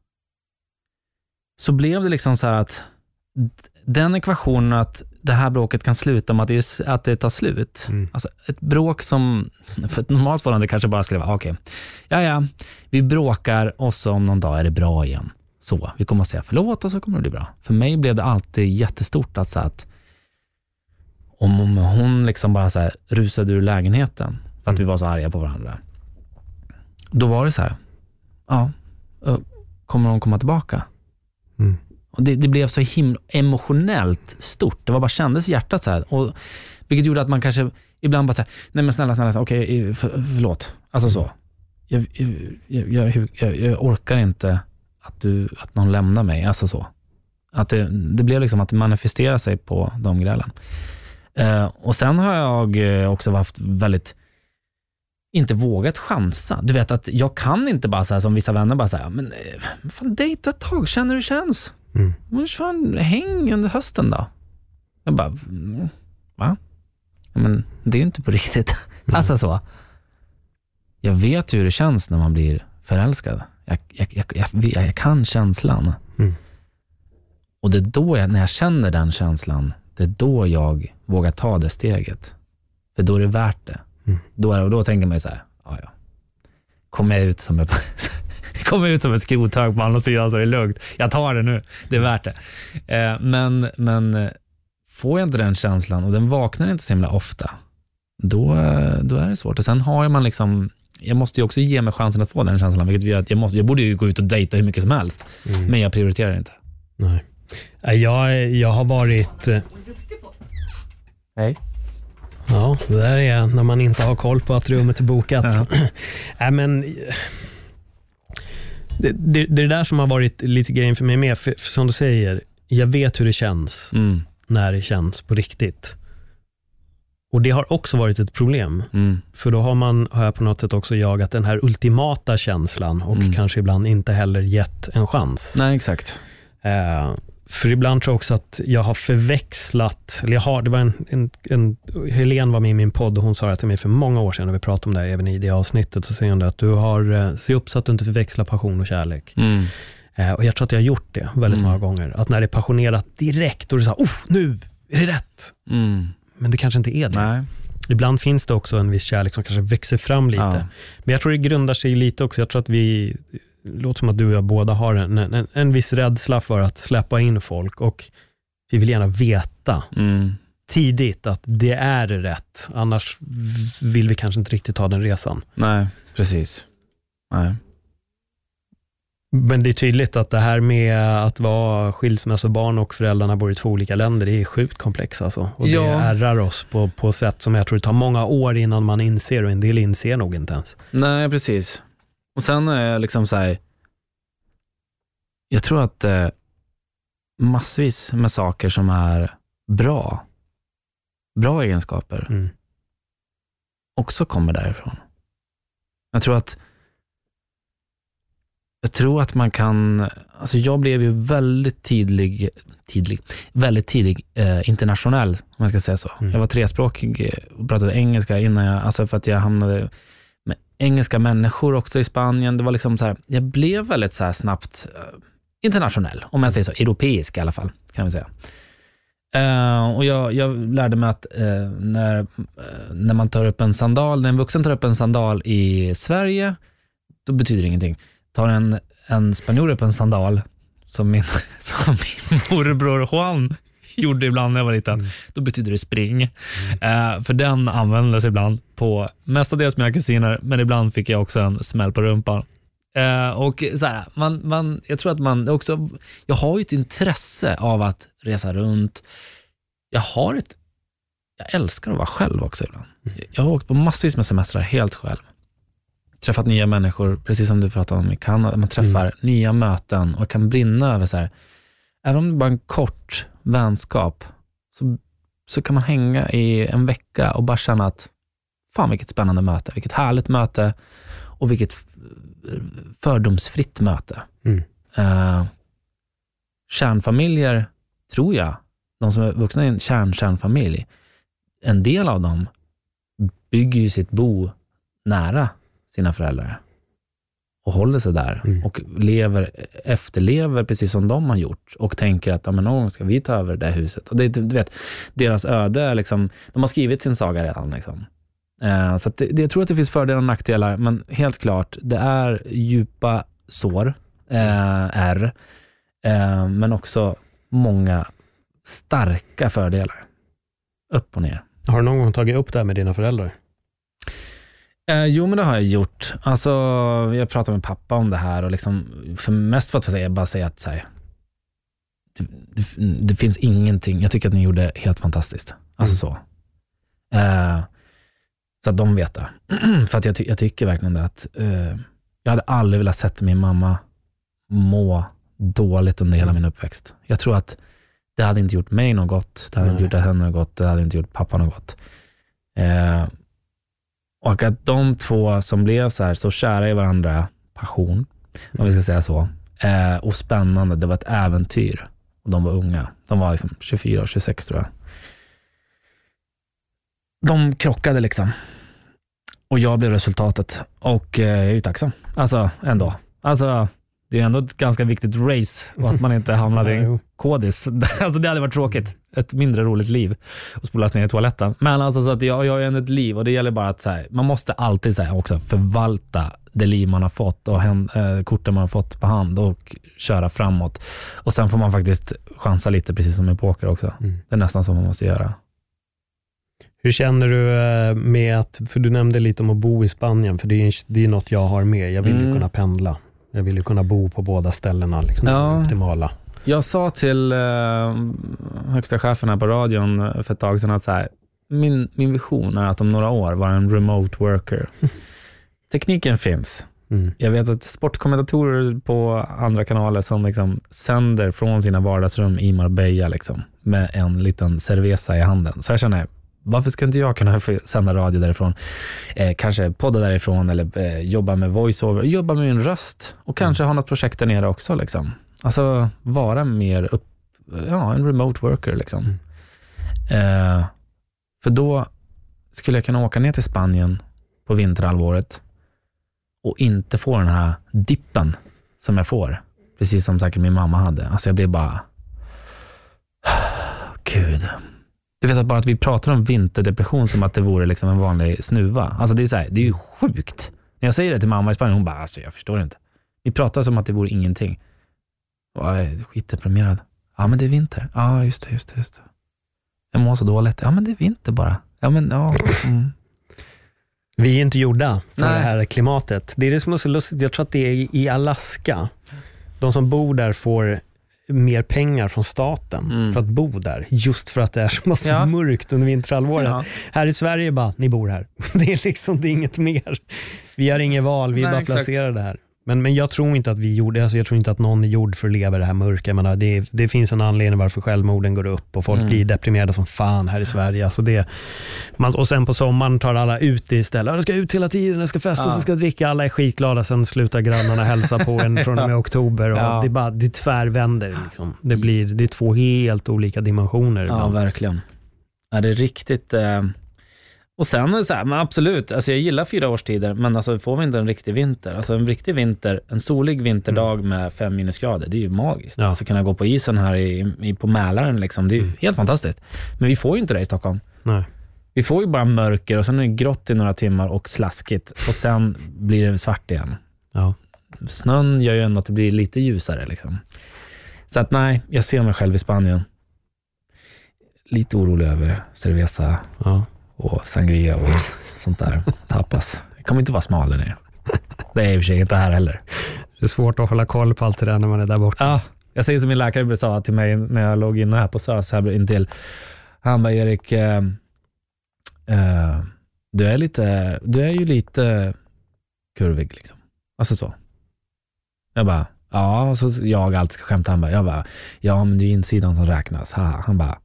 Speaker 2: så blev det liksom så här att den ekvationen att det här bråket kan sluta med att det, att det tar slut. Mm. Alltså ett bråk som för ett normalt förhållande kanske bara skulle vara okej, okay, ja ja, vi bråkar och så om någon dag är det bra igen. Så, vi kommer att säga förlåt och så kommer det bli bra. För mig blev det alltid jättestort att, så att om, om hon liksom bara så här rusade ur lägenheten för att mm. vi var så arga på varandra. Då var det så här, ja, kommer hon komma tillbaka? Mm. Och det, det blev så himla emotionellt stort. Det var bara kändes i hjärtat så här. Och, vilket gjorde att man kanske ibland bara så här, nej men snälla, snälla, okej, okay, för, förlåt. Alltså så. Jag, jag, jag, jag, jag orkar inte att, du, att någon lämnar mig. Alltså så. Att det, det blev liksom att det manifesterar sig på de grälen. Uh, och sen har jag också haft väldigt inte vågat chansa. Du vet att jag kan inte bara så här, som vissa vänner bara säga, men fan, dejta ett tag, känner du känns? Mm. Men fan, häng under hösten då. Jag bara, va? Men det är ju inte på riktigt. Mm. Alltså så. Jag vet ju hur det känns när man blir förälskad. Jag, jag, jag, jag, jag kan känslan. Mm. Och det är då jag, när jag känner den känslan, det är då jag vågar ta det steget. För då är det värt det. Mm. Då, är, och då tänker man ju så här, ja ja. Kommer jag ut som ett kommer ut som ett skrothög på andra sidan så är det lugnt. Jag tar det nu. Det är värt det. Eh, men, men får jag inte den känslan och den vaknar inte så himla ofta, då, då är det svårt. Och sen har man liksom, jag måste ju också ge mig chansen att få den känslan, vilket gör att jag, måste, jag borde ju gå ut och dejta hur mycket som helst. Mm. Men jag prioriterar inte.
Speaker 1: Nej. Jag, jag har varit...
Speaker 2: Hej.
Speaker 1: Ja, det där är när man inte har koll på att rummet är bokat. Ja. Nej, men det, det, det är det där som har varit lite grejen för mig med. För, för som du säger, jag vet hur det känns mm. när det känns på riktigt. Och det har också varit ett problem. Mm. För då har man, har jag på något sätt också jagat den här ultimata känslan och mm. kanske ibland inte heller gett en chans.
Speaker 2: Nej, exakt.
Speaker 1: Eh, För ibland tror jag också att jag har förväxlat, eller jag har, det var en, en, en Helene var med i min podd och hon sa det till mig för många år sedan när vi pratade om det här, även i det avsnittet, så säger hon det att du har, se upp så att du inte förväxlar passion och kärlek. Mm. Eh, och jag tror att jag har gjort det väldigt mm. många gånger. Att när det är passionerat direkt och du säger, uff, nu är det rätt. Mm. Men det kanske inte är det. Nej. Ibland finns det också en viss kärlek som kanske växer fram lite. Ja. Men jag tror det grundar sig lite också, jag tror att vi... låter som att du och jag båda har en, en, en viss rädsla för att släppa in folk, och vi vill gärna veta mm. tidigt att det är rätt, annars vill vi kanske inte riktigt ta den resan.
Speaker 2: Nej, precis. Nej.
Speaker 1: Men det är tydligt att det här med att vara skilsmässobarn och föräldrarna bor i två olika länder, det är sjukt komplext alltså. Och ja. Det ärrar oss på, på sätt som jag tror det tar många år innan man inser, och en del inser nog inte ens.
Speaker 2: Nej, precis. Och sen är jag liksom så här, jag tror att eh, massvis med saker som är bra, bra egenskaper mm. också kommer därifrån. Jag tror att jag tror att man kan, alltså jag blev ju väldigt tidig, tidig väldigt tidig eh, internationell, om jag ska säga så. Mm. Jag var trespråkig och pratade engelska innan jag, alltså för att jag hamnade med engelska människor också i Spanien. Det var liksom så här, jag blev väldigt så här snabbt uh, internationell, om jag säger så, europeisk i alla fall, kan vi säga. Uh, och jag, jag lärde mig att uh, när, uh, när man tar upp en sandal, när en vuxen tar upp en sandal i Sverige, då betyder det ingenting. Tar en, en spanjor upp en sandal, som min, som min morbror Juan gjorde ibland när jag var liten, mm. då betyder det spring. Mm. Uh, för den användes ibland på mestadels mina kusiner, men ibland fick jag också en smäll på rumpan. Uh, och så här, man, man, jag tror att man också, jag har ju ett intresse av att resa runt. Jag har ett, jag älskar att vara själv också ibland. Mm. Jag har åkt på massvis med semestrar helt själv. Träffat nya människor, precis som du pratade om i Kanada. Man träffar mm. nya möten och kan brinna över så här, även om det bara är en kort vänskap, så, så kan man hänga i en vecka och bara känna att fan vilket spännande möte, vilket härligt möte och vilket fördomsfritt möte. Mm. Uh, kärnfamiljer, tror jag, de som är vuxna i en kärn, kärnfamilj, en del av dem bygger ju sitt bo nära sina föräldrar och håller sig där
Speaker 1: mm.
Speaker 2: och lever, efterlever precis som de har gjort och tänker att ja, men någon gång ska vi ta över det huset. Och det, du vet, deras öde är liksom, de har skrivit sin saga redan liksom. Eh, så att det, det, jag tror att det finns fördelar och nackdelar, men helt klart, det är djupa sår, eh, är, eh, men också många starka fördelar. Upp och ner.
Speaker 1: Har du någon gång tagit upp det här med dina föräldrar?
Speaker 2: Eh, jo, men det har jag gjort. Alltså, jag pratar med pappa om det här och liksom, för mest för att säga, bara säga att så här, det, det, det finns ingenting. Jag tycker att ni gjorde helt fantastiskt. Alltså
Speaker 1: mm.
Speaker 2: så. Eh, så att de vet det. För att jag, ty- jag tycker verkligen det att eh, jag hade aldrig velat sett min mamma må dåligt under hela min uppväxt. Jag tror att det hade inte gjort mig något gott. Det hade
Speaker 1: Nej.
Speaker 2: inte gjort henne något gott. Det hade inte gjort pappa något gott. Eh, och att de två som blev så här så kära i varandra, passion, om vi ska säga så, eh, och spännande, det var ett äventyr. Och de var unga. De var liksom tjugofyra och tjugosex tror jag. De krockade liksom. Och jag blev resultatet. Och eh, jag är ju tacksam. Alltså, ändå. Alltså, det är ändå ett ganska viktigt race och att man inte hamnade i en kodis. Alltså det hade varit tråkigt. Ett mindre roligt liv och spolas ner i toaletten. Men alltså så att jag, jag har ju ändå ett liv och det gäller bara att så här, man måste alltid så här, också förvalta det liv man har fått och hen, eh, korten man har fått på hand och köra framåt. Och sen får man faktiskt chansa lite, precis som i poker också. Mm. Det är nästan så man måste göra.
Speaker 1: Hur känner du med att, för du nämnde lite om att bo i Spanien, för det är, det är något jag har med. Jag vill ju mm. kunna pendla. Jag vill ju kunna bo på båda ställena, liksom,
Speaker 2: ja.
Speaker 1: optimala.
Speaker 2: Jag sa till eh, högsta chefen här på radion för ett tag sedan att så här, min, min vision är att om några år vara en remote worker. Tekniken finns. Mm. Jag vet att sportkommentatorer på andra kanaler som liksom sänder från sina vardagsrum i Marbella liksom, med en liten cerveza i handen. Så jag känner, varför ska inte jag kunna sända radio därifrån? Eh, kanske podda därifrån eller eh, jobba med voiceover, jobba med en röst och kanske mm. ha något projekt där nere också liksom. Alltså vara mer upp, ja, en remote worker liksom. Mm. Eh, för då skulle jag kunna åka ner till Spanien på vinterhalvåret och inte få den här dippen som jag får. Precis som säkert min mamma hade. Alltså jag blir bara gud. Du vet att bara att vi pratar om vinterdepression som att det vore liksom en vanlig snuva. Alltså det är så här, det är ju sjukt. När jag säger det till mamma i Spanien, hon bara, alltså jag förstår inte. Vi pratar som att det vore ingenting. Och jag är skitdeprimerad. Ja, men det är vinter. Ja, just det, just det, just det. Jag mår så dåligt. Ja, men det är vinter bara. Ja, men ja. Mm.
Speaker 1: Vi är inte gjorda för
Speaker 2: Nej.
Speaker 1: det här klimatet. Det är det som är så lustigt. Jag tror att det är i Alaska. De som bor där får mer pengar från staten mm. för att bo där. Just för att det är så massor ja. mörkt under vinterhalvåret. Ja. Här i Sverige bara, ni bor här. Det är liksom, det är inget mer. Vi har inget val, vi är Nej, bara placerade här. Men, men jag tror inte att vi gjorde, alltså jag tror inte att någon är gjord för att leva det här mörka. Men det, det finns en anledning varför självmorden går upp och folk mm. blir deprimerade som fan här i Sverige. Alltså det, man, och sen på sommaren tar alla ut istället. Det ska ut hela tiden, det ska festas, ja. det ska dricka. Alla är skitglada, sen slutar grannarna hälsa på en från och med oktober. Och ja. det, är bara, det tvärvänder. Liksom. Det, blir, det är två helt olika dimensioner.
Speaker 2: Ja, ibland. Verkligen. Ja, det är riktigt... Eh... Och sen är det så här, men absolut, alltså jag gillar fyra årstider, men alltså får vi inte en riktig vinter, alltså en riktig vinter, en solig vinterdag mm. med fem minusgrader, det är ju magiskt. Ja. Alltså kunna gå på isen här i, i, på Mälaren liksom, det är ju mm. helt fantastiskt. Men vi får ju inte det i Stockholm.
Speaker 1: Nej.
Speaker 2: Vi får ju bara mörker och sen är det grått i några timmar och slaskigt och sen blir det svart igen.
Speaker 1: Ja.
Speaker 2: Snön gör ju ändå att det blir lite ljusare liksom. Så att nej, jag ser mig själv i Spanien. Lite orolig över cerveza.
Speaker 1: Ja.
Speaker 2: Och sangria och sånt där. Tapas. Det kommer inte vara smal där nere. Det är i och för sig inte här heller.
Speaker 1: Det är svårt att hålla koll på allt det där när man är där borta.
Speaker 2: Ja, jag säger som min läkare sa till mig när jag låg inne här på S Ö S här intill. Han bara, Erik, eh, eh, du är lite, du är ju lite kurvig liksom. Alltså så. Jag bara, ja, och så jag alltid ska skämta. Han bara, jag bara, ja men det är insidan som räknas. Ha. Han bara,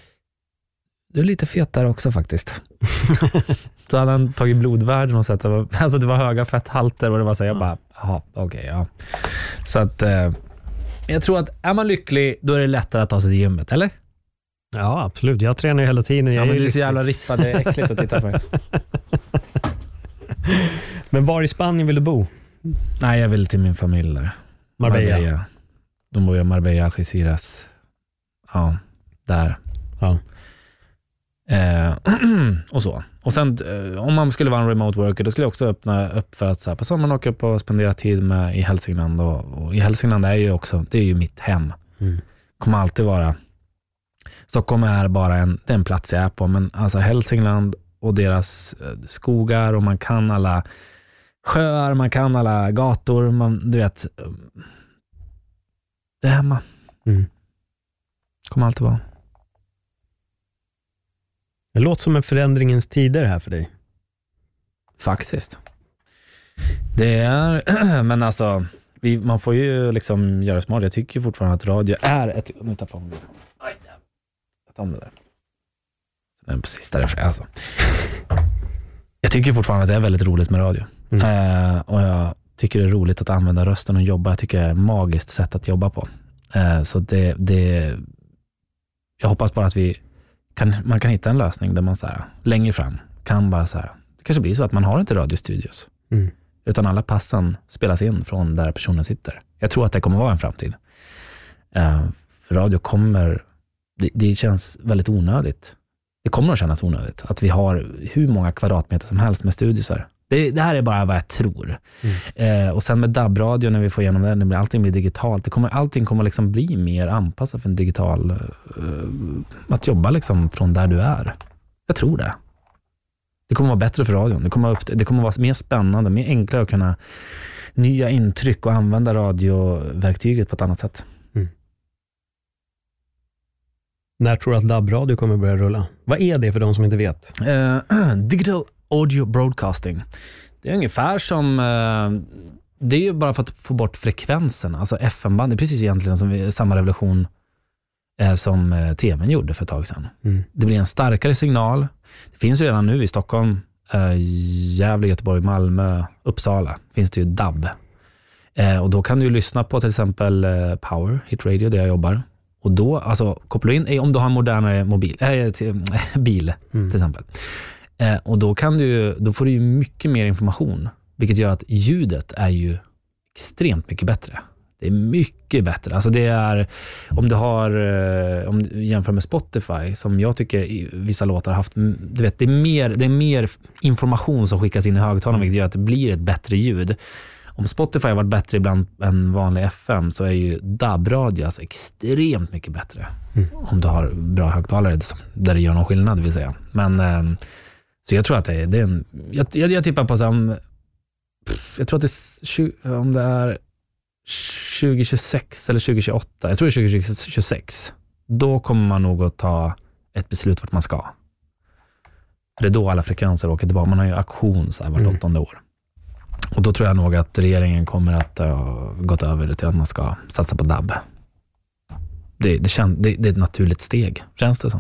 Speaker 2: du är lite fet där också faktiskt. Så hade han tagit blodvärden och sett, alltså det var höga fetthalter och det var så, jag bara, jaha, okej, okay, ja. Så att eh, jag tror att är man lycklig, då är det lättare att ta sig till gymmet, eller?
Speaker 1: Ja, absolut. Jag tränar ju hela tiden. Jag
Speaker 2: ja, men
Speaker 1: är
Speaker 2: du är så jävla rippad, det är äckligt att titta på det.
Speaker 1: Men var i Spanien vill du bo?
Speaker 2: Nej, jag vill till min familj där.
Speaker 1: Marbella.
Speaker 2: Marbella. De bor i Marbella, Algeciras. Ja, där.
Speaker 1: Ja.
Speaker 2: Eh, och så. Och sen eh, om man skulle vara en remote worker, då skulle jag också öppna upp för att så här, på sommaren åka upp och spendera tid med i Hälsingland. Och, och i Hälsingland är ju också, det är ju mitt hem.
Speaker 1: Mm.
Speaker 2: Kommer alltid vara. Stockholm är bara en, det är en plats jag är på, men alltså Hälsingland och deras eh, skogar, och man kan alla sjöar, man kan alla gator, man, du vet, det är hemma.
Speaker 1: Mm.
Speaker 2: Kommer alltid vara.
Speaker 1: Det låter som en förändringens tider här för dig.
Speaker 2: Faktiskt. Det är, men alltså, vi, man får ju liksom göra smart. Jag tycker fortfarande att radio är ett... Nu tappar jag mobilen. Aj, jag tar om det där. Det är precis där, alltså. Jag tycker fortfarande att det är väldigt roligt med radio. Mm. Eh, och jag tycker det är roligt att använda rösten och jobba. Jag tycker det är ett magiskt sätt att jobba på. Eh, så det, det... Jag hoppas bara att vi kan, man kan hitta en lösning där man så här, längre fram kan bara så här, det kanske blir så att man har inte radiostudios. Mm. Utan alla passen spelas in från där personen sitter. Jag tror att det kommer vara en framtid. Uh, för radio kommer, det, det känns väldigt onödigt. Det kommer att kännas onödigt att vi har hur många kvadratmeter som helst med studiosar. Det, det här är bara vad jag tror. Mm. Uh, och sen med D A B-radio, när vi får igenom det, när allting blir digitalt, det kommer, allting kommer liksom bli mer anpassat för en digital, uh, att jobba liksom från där du är. Jag tror det. Det kommer vara bättre för radion. Det kommer vara, upp, det kommer vara mer spännande, mer enklare att kunna nya intryck och använda radioverktyget på ett annat sätt. Mm.
Speaker 1: När tror du att D A B-radio kommer börja rulla? Vad är det för de som inte vet?
Speaker 2: Uh, digital Audio Broadcasting. Det är ungefär som... Uh, det är ju bara för att få bort frekvensen. Alltså F M-band. Det är precis egentligen som vi, samma revolution uh, som uh, T V:n gjorde för ett tag sedan. Mm. Det blir en starkare signal. Det finns ju redan nu i Stockholm, uh, Gävle, Göteborg, Malmö, Uppsala. Finns det ju D A B. Uh, och då kan du lyssna på till exempel uh, Power, Hit Radio, där jag jobbar. Och då, alltså koppla in, om du har en modernare mobil, äh, till, äh, bil mm. till exempel. Eh, och då kan du, då får du ju mycket mer information, vilket gör att ljudet är ju extremt mycket bättre. Det är mycket bättre. Alltså det är, om du har, eh, om du jämför med Spotify, som jag tycker i vissa låtar har haft, du vet, det är mer, det är mer information som skickas in i högtalaren, vilket gör att det blir ett bättre ljud. Om Spotify har varit bättre ibland än vanlig F M, så är ju D A B-radio alltså extremt mycket bättre. Mm. Om du har bra högtalare där det gör någon skillnad, vill säga. Men eh, så jag tror att det är, det är en, jag, jag, jag tippar på så om, jag tror att det är, om det är tjugo tjugosex eller tjugo tjugoåtta, jag tror det är tjugo tjugosex, då kommer man nog att ta ett beslut vart man ska. För det är då alla frekvenser åker tillbaka. Man har ju auktion så här vart åttonde år. Och då tror jag nog att regeringen kommer att ha gått över till att man ska satsa på D A B. Det, det, kän, det, det är ett naturligt steg, känns det som.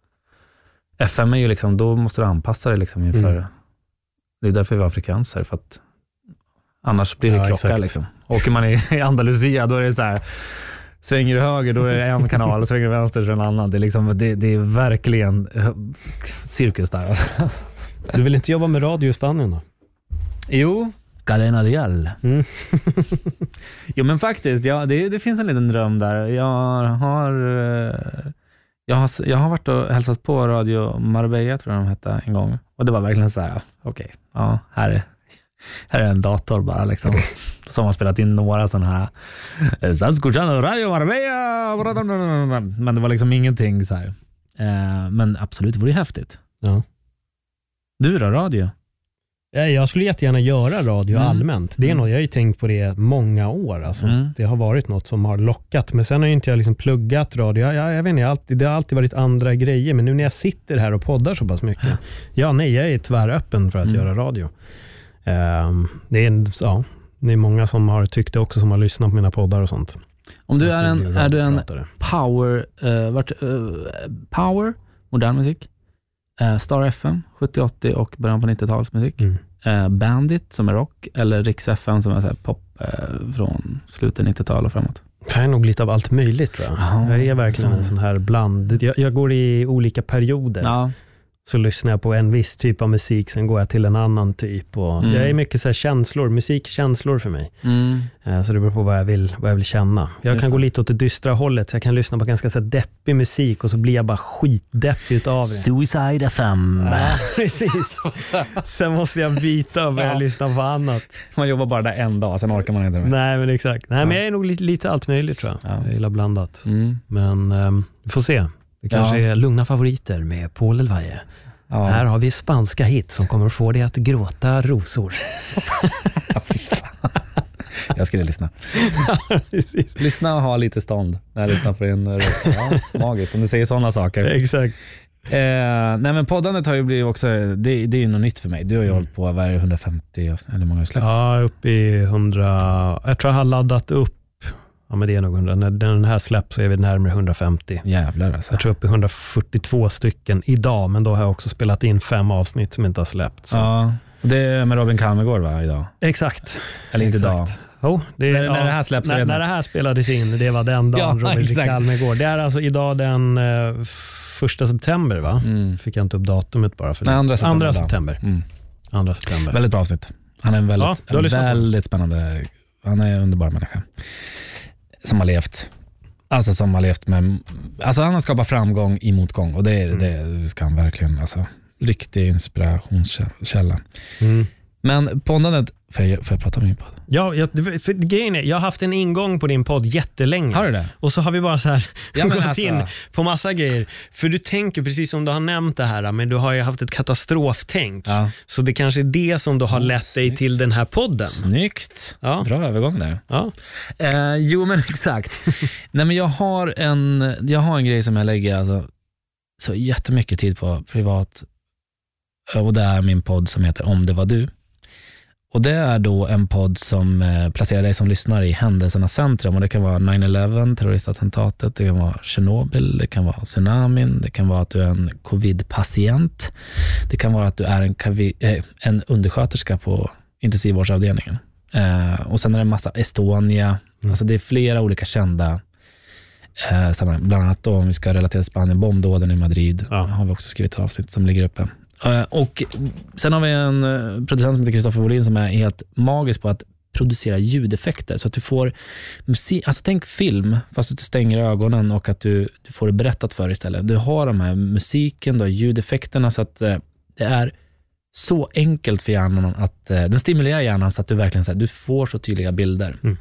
Speaker 2: F M är ju liksom, då måste du anpassa det liksom inför, mm. det är därför vi har frekvenser, för att annars blir det ja, klocka liksom. Åker man i, i Andalusia, då är det så här, svänger du höger, då är det en kanal, svänger du vänster, så en annan. Det är liksom, det, det är verkligen cirkus där alltså.
Speaker 1: Du vill inte jobba med radio i Spanien då?
Speaker 2: Jo, Cadena Dial. Mm. Jo, men faktiskt, ja, det, det finns en liten dröm där. Jag har, jag har jag har varit och hälsat på Radio Marbella, tror jag de hette, en gång. Och det var verkligen så här, okej, okay, ja, här är, här är en dator bara liksom. Som har spelat in några sådana här Radio Marbella. Men det var liksom ingenting så här. Men absolut, det vore häftigt. Ja. Du då, radio?
Speaker 1: Jag skulle jättegärna göra radio mm. allmänt. Det är något, jag har ju tänkt på det många år. Alltså. Mm. Det har varit något som har lockat. Men sen har ju inte jag liksom pluggat radio. Jag, jag, jag vet inte, jag alltid, det har alltid varit andra grejer. Men nu när jag sitter här och poddar så pass mycket. Ja, nej, jag är tväröppen för att mm. göra radio. Um, det, är, ja, det är många som har tyckt det också, som har lyssnat på mina poddar och sånt.
Speaker 2: Om du är en, är du en power, uh, vart, uh, power, modern musik, Uh, Star F M, sjuttio åttio och början på nittiotalsmusik. Mm. Uh, Bandit som är rock, eller Rix F M som är så här, pop uh, från slutet nittiotal och framåt.
Speaker 1: Det är nog lite av allt möjligt, tror jag. Oh, jag är verkligen så. En sån här bland. Jag, jag går i olika perioder. Ja. så lyssnar jag på en viss typ av musik, sen går jag till en annan typ. Och
Speaker 2: Mm.
Speaker 1: det är mycket så här känslor, musikkänslor för mig.
Speaker 2: Mm.
Speaker 1: Eh, Så det beror på vad jag vill, vad jag vill känna. Jag
Speaker 2: Just
Speaker 1: kan
Speaker 2: det.
Speaker 1: gå lite åt det dystra hållet, så jag kan lyssna på ganska så här deppig musik och så blir jag bara skitdeppig utav det.
Speaker 2: Suicide F M.
Speaker 1: Ja, precis. Sen måste jag byta och börja
Speaker 2: Ja.
Speaker 1: lyssna på annat.
Speaker 2: Man jobbar bara där en dag, sen orkar man inte mer.
Speaker 1: Nej, men exakt. Nej,
Speaker 2: Ja.
Speaker 1: men jag är nog lite, lite allt möjligt, tror jag.
Speaker 2: Ja.
Speaker 1: Jag gillar blandat.
Speaker 2: Mm.
Speaker 1: Men um, vi får se. Det kanske
Speaker 2: Ja.
Speaker 1: är lugna favoriter med Paul Elvaje.
Speaker 2: Ja.
Speaker 1: Här har vi spanska hit som kommer att få dig att gråta rosor.
Speaker 2: Jag skulle lyssna.
Speaker 1: Precis.
Speaker 2: Lyssna och ha lite stånd när jag lyssnar på din röst. Ja, magiskt, om du säger sådana saker.
Speaker 1: Exakt.
Speaker 2: Eh, nej men poddandet har ju blivit också, det, det är ju något nytt för mig. Du har ju hållit på, vad är det, hundrafemtio, eller många har släppt?
Speaker 1: Ja, upp i hundra. Jag tror jag har laddat upp. Ja, men det är nog hundra. När den här släpps så är vi närmare hundrafemtio.
Speaker 2: Jävlar alltså.
Speaker 1: Jag tror upp i hundrafyrtiotvå stycken idag, men då har jag också spelat in fem avsnitt som inte har släppts.
Speaker 2: Ja, och det är med Robin Kalmegård va, idag?
Speaker 1: När
Speaker 2: Eller inte idag.
Speaker 1: Oh, det är,
Speaker 2: När-
Speaker 1: ja,
Speaker 2: när det här släpps
Speaker 1: när,
Speaker 2: redan.
Speaker 1: när det här spelades in, det var den dagen
Speaker 2: Ja,
Speaker 1: Robin
Speaker 2: exakt.
Speaker 1: Kalmegård. Det är alltså idag den eh, första september, va?
Speaker 2: Mm.
Speaker 1: Fick jag inte upp datumet bara för det.
Speaker 2: Nej, andra september.
Speaker 1: Andra
Speaker 2: då.
Speaker 1: september.
Speaker 2: Mm.
Speaker 1: Andra september.
Speaker 2: Väldigt bra avsnitt. Han är en
Speaker 1: Ja,
Speaker 2: väldigt,
Speaker 1: du har lyssnat på
Speaker 2: en väldigt spännande, han är en underbar människa. Som har levt, alltså som har levt med, alltså han har skapat framgång i motgång och det,
Speaker 1: Mm.
Speaker 2: det ska han verkligen, alltså riktig inspirationskälla.
Speaker 1: Mm.
Speaker 2: Men poddandet, får jag, får jag prata med min podd?
Speaker 1: Ja, jag, för grejen är, jag har haft en ingång på din podd jättelänge.
Speaker 2: Har du det?
Speaker 1: Och så har vi bara så här
Speaker 2: Ja, men
Speaker 1: gått
Speaker 2: alltså.
Speaker 1: in på massa grejer. För du tänker, precis som du har nämnt det här, men du har ju haft ett katastroftänk.
Speaker 2: Ja.
Speaker 1: Så det kanske är det som då har
Speaker 2: Oh,
Speaker 1: lett dig
Speaker 2: snyggt.
Speaker 1: till den här podden.
Speaker 2: Snyggt.
Speaker 1: Ja.
Speaker 2: Bra övergång där.
Speaker 1: Ja.
Speaker 2: Eh, jo men exakt. Nej men jag har en jag har en grej som jag lägger alltså så jättemycket tid på privat, och det är min podd som heter Om det var du. Och det är då en podd som eh, placerar dig som lyssnar i händelsernas centrum, och det kan vara nio elva, terroristattentatet, det kan vara Tjernobyl, det kan vara tsunamin, det kan vara att du är en covid-patient, det kan vara att du är en, kavi, eh, en undersköterska på intensivvårdsavdelningen. Eh, och sen är det en massa Estonia,
Speaker 1: Mm.
Speaker 2: alltså det är flera olika kända eh, sammanhang. Bland annat då, om vi ska relatera till Spanien, bombdåden i Madrid,
Speaker 1: Ja.
Speaker 2: har vi också skrivit ett avsnitt som ligger uppe. Eh, och sen har vi en eh, producent som heter Kristoffer Wolin som är helt magisk på att producera ljudeffekter, så att du får musik, alltså tänk film fast du stänger ögonen och att du, du får det berättat för istället. Du har de här musiken, du har ljudeffekterna, så att eh, det är så enkelt för hjärnan att eh, den stimulerar hjärnan så att du verkligen så här, du får så tydliga bilder.
Speaker 1: Mm.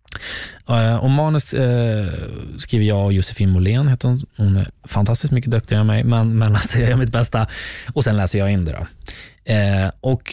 Speaker 2: Uh, och manus uh, skriver jag och Josefin Molén heter hon. Hon är fantastiskt mycket duktigare än mig, men, men alltså, jag gör mitt bästa och sen läser jag in det då. Uh, och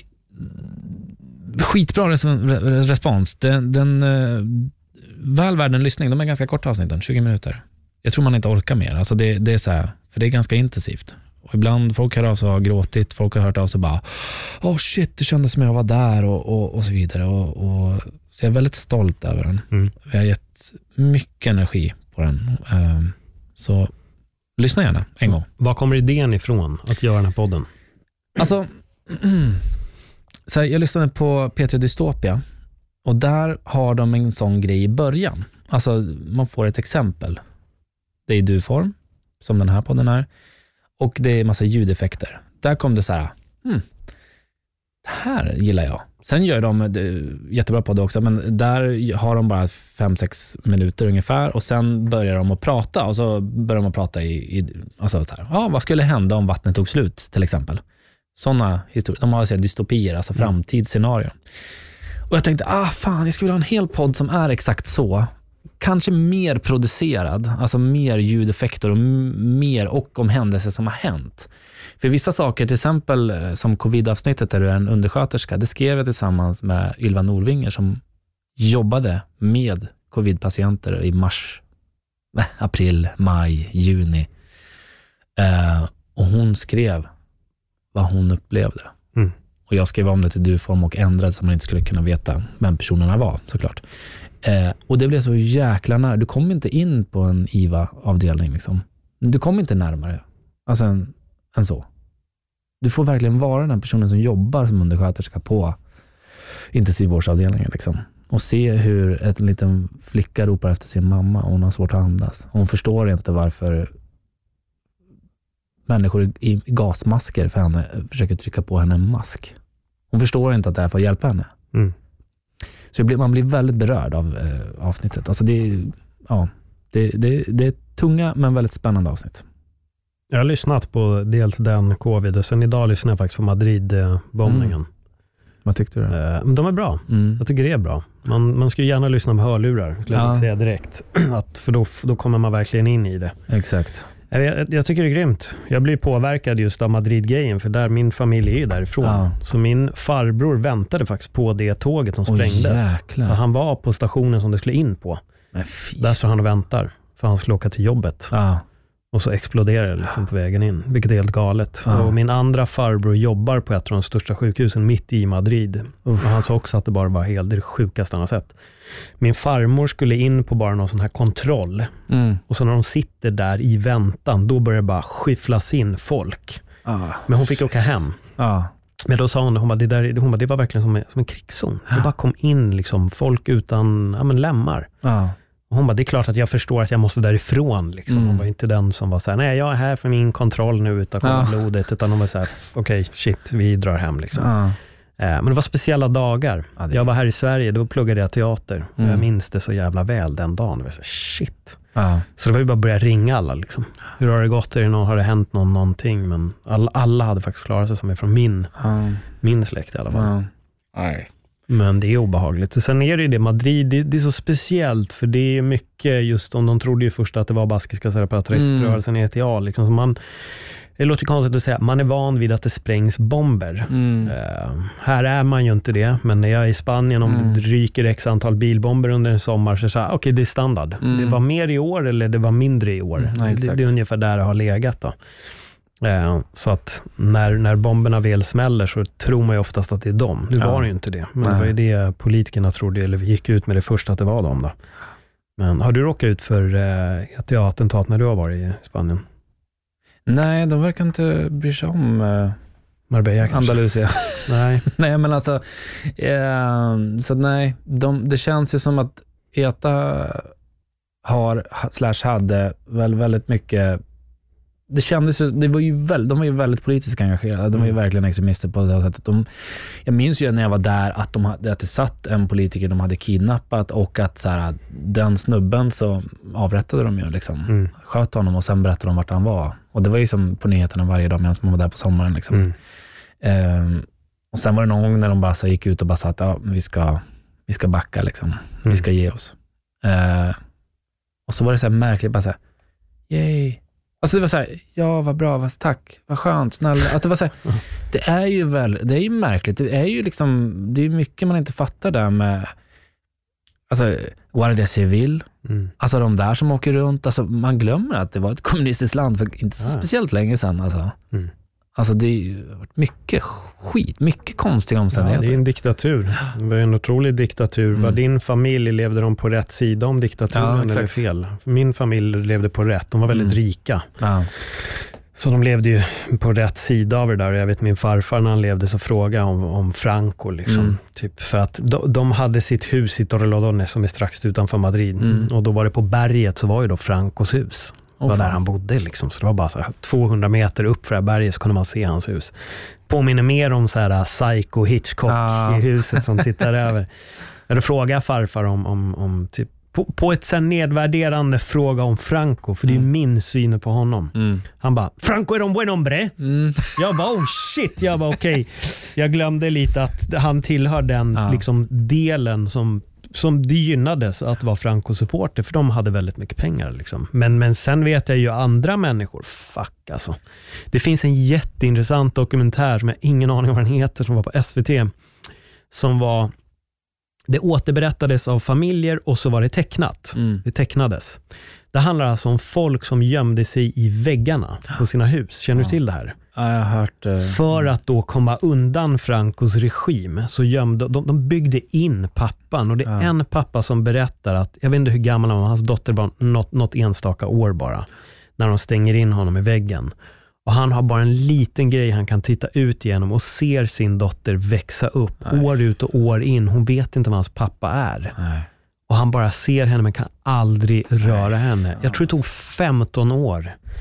Speaker 2: skitbra res- re- respons. Den, den uh, väl värd en lyssning. De är ganska korta avsnitten, tjugo minuter. Jag tror man inte orkar mer. Alltså det, det är så här, för det är ganska intensivt. Och ibland folk hör av sig och har gråtit, folk har hört av sig bara oh shit, det kändes som jag var där och, och, och så vidare. Och, och, så jag är väldigt stolt över den.
Speaker 1: Mm.
Speaker 2: Vi har gett mycket energi på den. Um, så lyssna gärna en gång.
Speaker 1: Var kommer idén ifrån att göra den här podden?
Speaker 2: Alltså, så här, jag lyssnade på P tre Dystopia och där har de en sån grej i början. Alltså man får ett exempel. Det är i du-form, som den här podden är. Och det är massa ljudeffekter. Där kom det så här, hmm, det här gillar jag. Sen gör de det, jättebra på det också, men där har de bara fem sex minuter ungefär och sen börjar de att prata och så börjar de att prata i, i alltså så här, ja, vad skulle hända om vattnet tog slut till exempel. Sådana historier. De har så här dystopier, alltså
Speaker 1: Mm.
Speaker 2: framtidsscenarier. Och jag tänkte, ah fan, jag skulle ha en hel podd som är exakt så. Kanske mer producerad, alltså mer ljudeffekter och m- mer och om händelser som har hänt. För vissa saker, till exempel som covid-avsnittet där du är en undersköterska, det skrev jag tillsammans med Ylva Norvinger som jobbade med covid-patienter i mars, äh, april, maj, juni. Eh, och hon skrev vad hon upplevde.
Speaker 1: Mm.
Speaker 2: Och jag skrev om det till du-form och ändrade så man inte skulle kunna veta vem personerna var, såklart. Eh, och det blev så jäkla nära. Du kom inte in på en I V A-avdelning liksom. Du kom inte närmare alltså än, än så. Du får verkligen vara den personen som jobbar som undersköterska på intensivvårdsavdelningen liksom. Och se hur en liten flicka ropar efter sin mamma och hon har svårt att andas. Hon förstår inte varför människor i, i gasmasker för henne försöker trycka på henne en mask. Hon förstår inte att det är för att hjälpa henne.
Speaker 1: Mm.
Speaker 2: Så det blir, man blir väldigt berörd av eh, avsnittet. Alltså det är, ja, det, det, det är tunga men väldigt spännande avsnitt.
Speaker 1: Jag har lyssnat på dels den covid och sen idag lyssnar jag faktiskt på Madrid-bombningen. Mm.
Speaker 2: Vad tyckte du?
Speaker 1: Eh, de är bra. Mm. Jag tycker det är bra. Man, man ska ju gärna lyssna med hörlurar, skulle jag säga direkt. Att, för då, då kommer man verkligen in i det.
Speaker 2: Exakt.
Speaker 1: Jag, jag tycker det är grymt. Jag blir påverkad just av Madrid-grejen, för där min familj är ju därifrån. Ja. Så min farbror väntade faktiskt på det tåget som sprängdes. Oh, så han var på stationen som det skulle in på. Där står han och väntar, för han skulle åka till jobbet. Ja. Och så exploderar det liksom på vägen in, vilket är helt galet. Ja. Och min andra farbror jobbar på ett av de största sjukhusen mitt i Madrid. Och han sa också att det bara var helt det sjukaste han har sett. Min farmor skulle in på bara någon sån här kontroll. Mm. Och så när de sitter där i väntan, då börjar det bara skyfflas in folk. Ah. Men hon fick åka hem. Ah. Men då sa hon, hon bara, det, där, hon bara, det var verkligen som en, som en krigszon. Det bara kom in liksom, folk utan ja, men lämmar. Ah. Och hon bara, det är klart att jag förstår att jag måste därifrån. Liksom. Mm. Hon var inte den som var så här, nej jag är här för min kontroll nu utan ah. blodet. Utan hon var så här, okej okay, shit, vi drar hem liksom. Ah. Men det var speciella dagar. Ja, jag var här i Sverige, då pluggade jag teater. Mm. Jag minns det så jävla väl den dagen. Det var så, shit. Ja. Så det var ju bara att börja ringa alla. Liksom. Hur har det gått? Är det någon, har det hänt någon, någonting? Men alla, alla hade faktiskt klarat sig som är från min, ja. min släkt i alla fall. Ja. Nej. Men det är obehagligt. Och sen är det ju det, Madrid, det, det är så speciellt. För det är mycket just, om de trodde ju först att det var baskiska separatiströrelsen mm. E T A. Liksom, så man... Det låter konstigt att säga, man är van vid att det sprängs bomber. Mm. Uh, här är man ju inte det, men när jag är i Spanien, om mm. det ryker x antal bilbomber under en sommar, så är det okej, okay, det är standard. Mm. Det var mer i år eller det var mindre i år. Mm, nej, det, det är ungefär där det har legat då. Uh, så att när, när bomberna väl smäller så tror man ju oftast att det är dem. Nu ja. var det ju inte det. Men nej. Det var ju det politikerna trodde, eller vi gick ut med det först att det var dem då. Men har du råkat ut för uh, ett attentat när du har varit i Spanien?
Speaker 2: Nej, de verkar inte bry sig om eh,
Speaker 1: Marbella kanske.
Speaker 2: Andalusia.
Speaker 1: Nej.
Speaker 2: nej, men alltså eh, så nej, de, det känns ju som att E T A har slash hade väl väldigt mycket. Det kändes ju, det var ju väldigt, de var ju väldigt politiskt engagerade. De var ju mm. verkligen extremister på det sättet. De, jag minns ju när jag var där att, de hade, att det satt en politiker de hade kidnappat och att så här, den snubben så avrättade de ju liksom. Mm. Sköt honom och sen berättade de vart han var. Och det var ju som på nyheterna varje dag medan man var där på sommaren liksom. Mm. Ehm, och sen var det någon gång när de bara så gick ut och bara sa att ja, vi ska vi ska backa liksom. Mm. Vi ska ge oss. Ehm, och så var det så här märkligt bara så här, yay. Alltså det var så här, ja vad bra, vad, tack, vad skönt, snälla. Att det var så här, det är ju väl, det är ju märkligt. Det är ju liksom, det är mycket man inte fattar där med, alltså Guardia Civil, mm. alltså de där som åker runt, alltså man glömmer att det var ett kommunistiskt land för inte så ah. speciellt länge sedan alltså. Mm. Alltså det är ju mycket skit, mycket konstiga omständigheter.
Speaker 1: Ja, det är en diktatur. Det var en otrolig diktatur. Mm. Var din familj, levde de på rätt sida om diktaturen ja, eller fel? Min familj levde på rätt. De var väldigt mm. rika. Ja. Så de levde ju på rätt sida av det där. Jag vet min farfar när han levde så frågade om, om Franco. Liksom. Mm. Typ för att de, de hade sitt hus i Torrelodones som är strax utanför Madrid. Mm. Och då var det på berget så var ju då Francos hus. Det var där han bodde liksom. Så det var bara så här tvåhundra meter upp för det här berget så kunde man se hans hus. Påminner mer om så här Psycho Hitchcock ah. i huset som tittar över. Eller frågar farfar om, om, om typ på, på ett sen nedvärderande fråga om Franco, för det är mm. min syn på honom. Mm. Han bara, Franco är en buen hombre. Mm. Jag bara, oh shit. Jag bara, okej. Okay. Jag glömde lite att han tillhör den ah. liksom, delen som som det gynnades att vara Franco-supporter, för de hade väldigt mycket pengar liksom. Men, men sen vet jag ju andra människor, fuck alltså. Det finns en jätteintressant dokumentär som jag ingen aning om vad den heter, som var på S V T, som var, det återberättades av familjer och så var det tecknat. Mm. Det tecknades. Det handlar alltså om folk som gömde sig i väggarna på sina hus. Känner ja. du till det här?
Speaker 2: Ja, jag har hört. Uh,
Speaker 1: För att då komma undan Francos regim så gömde, de, de byggde in pappan. Och det är ja. en pappa som berättar att, jag vet inte hur gammal han var, hans dotter var något, något enstaka år bara. När de stänger in honom i väggen. Och han har bara en liten grej han kan titta ut igenom och ser sin dotter växa upp Nej. år ut och år in. Hon vet inte vad hans pappa är. Nej. Och han bara ser henne men kan aldrig röra henne. Jag tror det tog femton år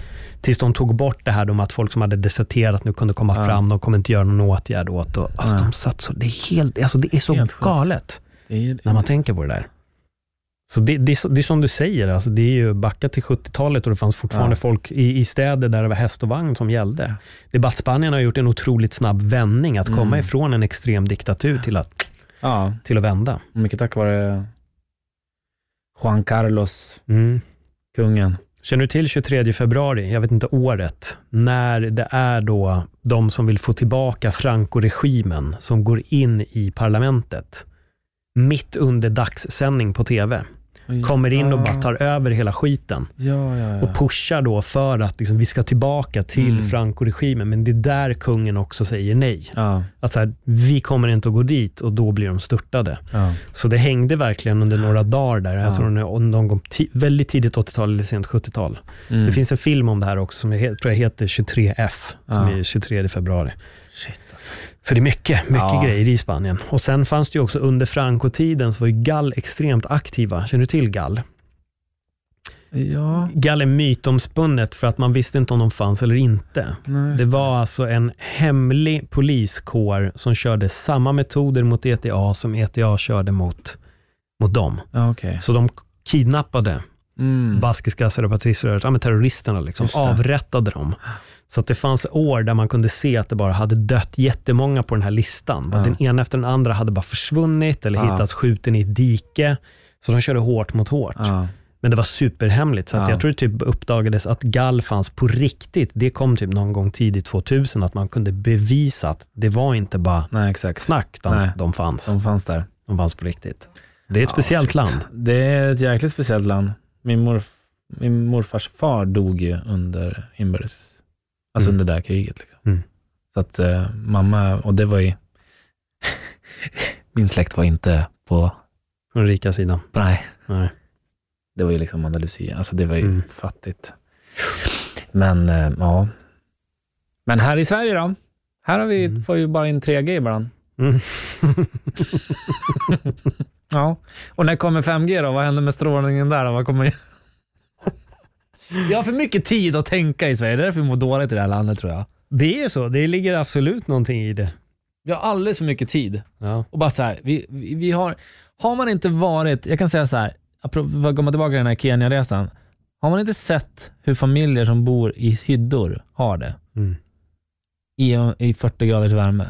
Speaker 1: tills de tog bort det här om att folk som hade deserterat nu kunde komma ja. fram, de kommer inte göra någon åtgärd åt. Och, alltså, ja. de satt så, det är helt, alltså det är så helt galet det är, när man tänker på det där. Så det, det, är, det är som du säger, alltså det är ju backat till sjuttiotalet och det fanns fortfarande ja. folk i, i städer där det var häst och vagn som gällde. Ja. Debattspanien har gjort en otroligt snabb vändning att komma mm. ifrån en extrem diktatur till att, ja. till att vända.
Speaker 2: Mycket tack vare Juan Carlos, mm. kungen.
Speaker 1: Känner du till tjugotredje februari, jag vet inte året, när det är då de som vill få tillbaka Franco-regimen som går in i parlamentet mitt under dagssändning på tv. Kommer in och bara tar över hela skiten.
Speaker 2: Ja, ja, ja.
Speaker 1: Och pushar då för att liksom, vi ska tillbaka till mm. Franco-regimen. Men det är där kungen också säger nej. Ja. Att så här, vi kommer inte att gå dit och då blir de störtade. Ja. Så det hängde verkligen under några dagar där. Jag ja. tror någon gång t- väldigt tidigt åttiotal eller sent sjuttiotal. Mm. Det finns en film om det här också som jag tror jag heter tjugotre F som ja. är tjugotredje februari.
Speaker 2: Shit alltså.
Speaker 1: Så det är mycket, mycket ja. grejer i Spanien. Och sen fanns det ju också under Franco-tiden så var ju Gall extremt aktiva. Känner du till Gall?
Speaker 2: Ja.
Speaker 1: Gall är mytomspunnet för att man visste inte om de fanns eller inte. Nej, det var alltså en hemlig poliskår som körde samma metoder mot E T A som E T A körde mot, mot dem.
Speaker 2: Ja, okay.
Speaker 1: Så de kidnappade mm. baskiska separatisters, ja, terroristerna liksom, avrättade dem. Så att det fanns år där man kunde se att det bara hade dött jättemånga på den här listan. Ja. Den ena efter den andra hade bara försvunnit eller ja. hittats skjuten i ett dike. Så de körde hårt mot hårt. Ja. Men det var superhemligt. Så att ja. jag tror det typ uppdagades att Gall fanns på riktigt. Det kom typ någon gång tidigt tvåtusen att man kunde bevisa att det var inte bara
Speaker 2: Nej, exakt.
Speaker 1: snack. De, Nej. de fanns.
Speaker 2: De fanns där.
Speaker 1: De fanns på riktigt. Det är ett ja, speciellt shit. land.
Speaker 2: Det är ett jäkligt speciellt land. Min, morf- min morfars far dog ju under inbördes. Alltså mm. under det där kriget liksom. Mm. Så att eh, mamma, och det var ju min släkt var inte på
Speaker 1: den rika sidan.
Speaker 2: Nej.
Speaker 1: Nej.
Speaker 2: Det var ju liksom Andalusia. Alltså det var ju mm. fattigt. Men eh, ja. Men här i Sverige då? Här har vi, mm. får ju bara in tre G ibland. Mm. Ja. Och när kommer fem G då? Vad händer med strålningen där? Vad kommer... Vi har för mycket tid att tänka i Sverige. Det är därför vi mår dåligt i det här landet, tror jag.
Speaker 1: Det är så. Det ligger absolut någonting i det.
Speaker 2: Vi har alldeles för mycket tid.
Speaker 1: Ja.
Speaker 2: Och bara så här, vi, vi, vi har... Har man inte varit... Jag kan säga så här, vad går man tillbaka till den här Kenya-resan? Har man inte sett hur familjer som bor i hyddor har det? Mm. I, I fyrtio graders värme.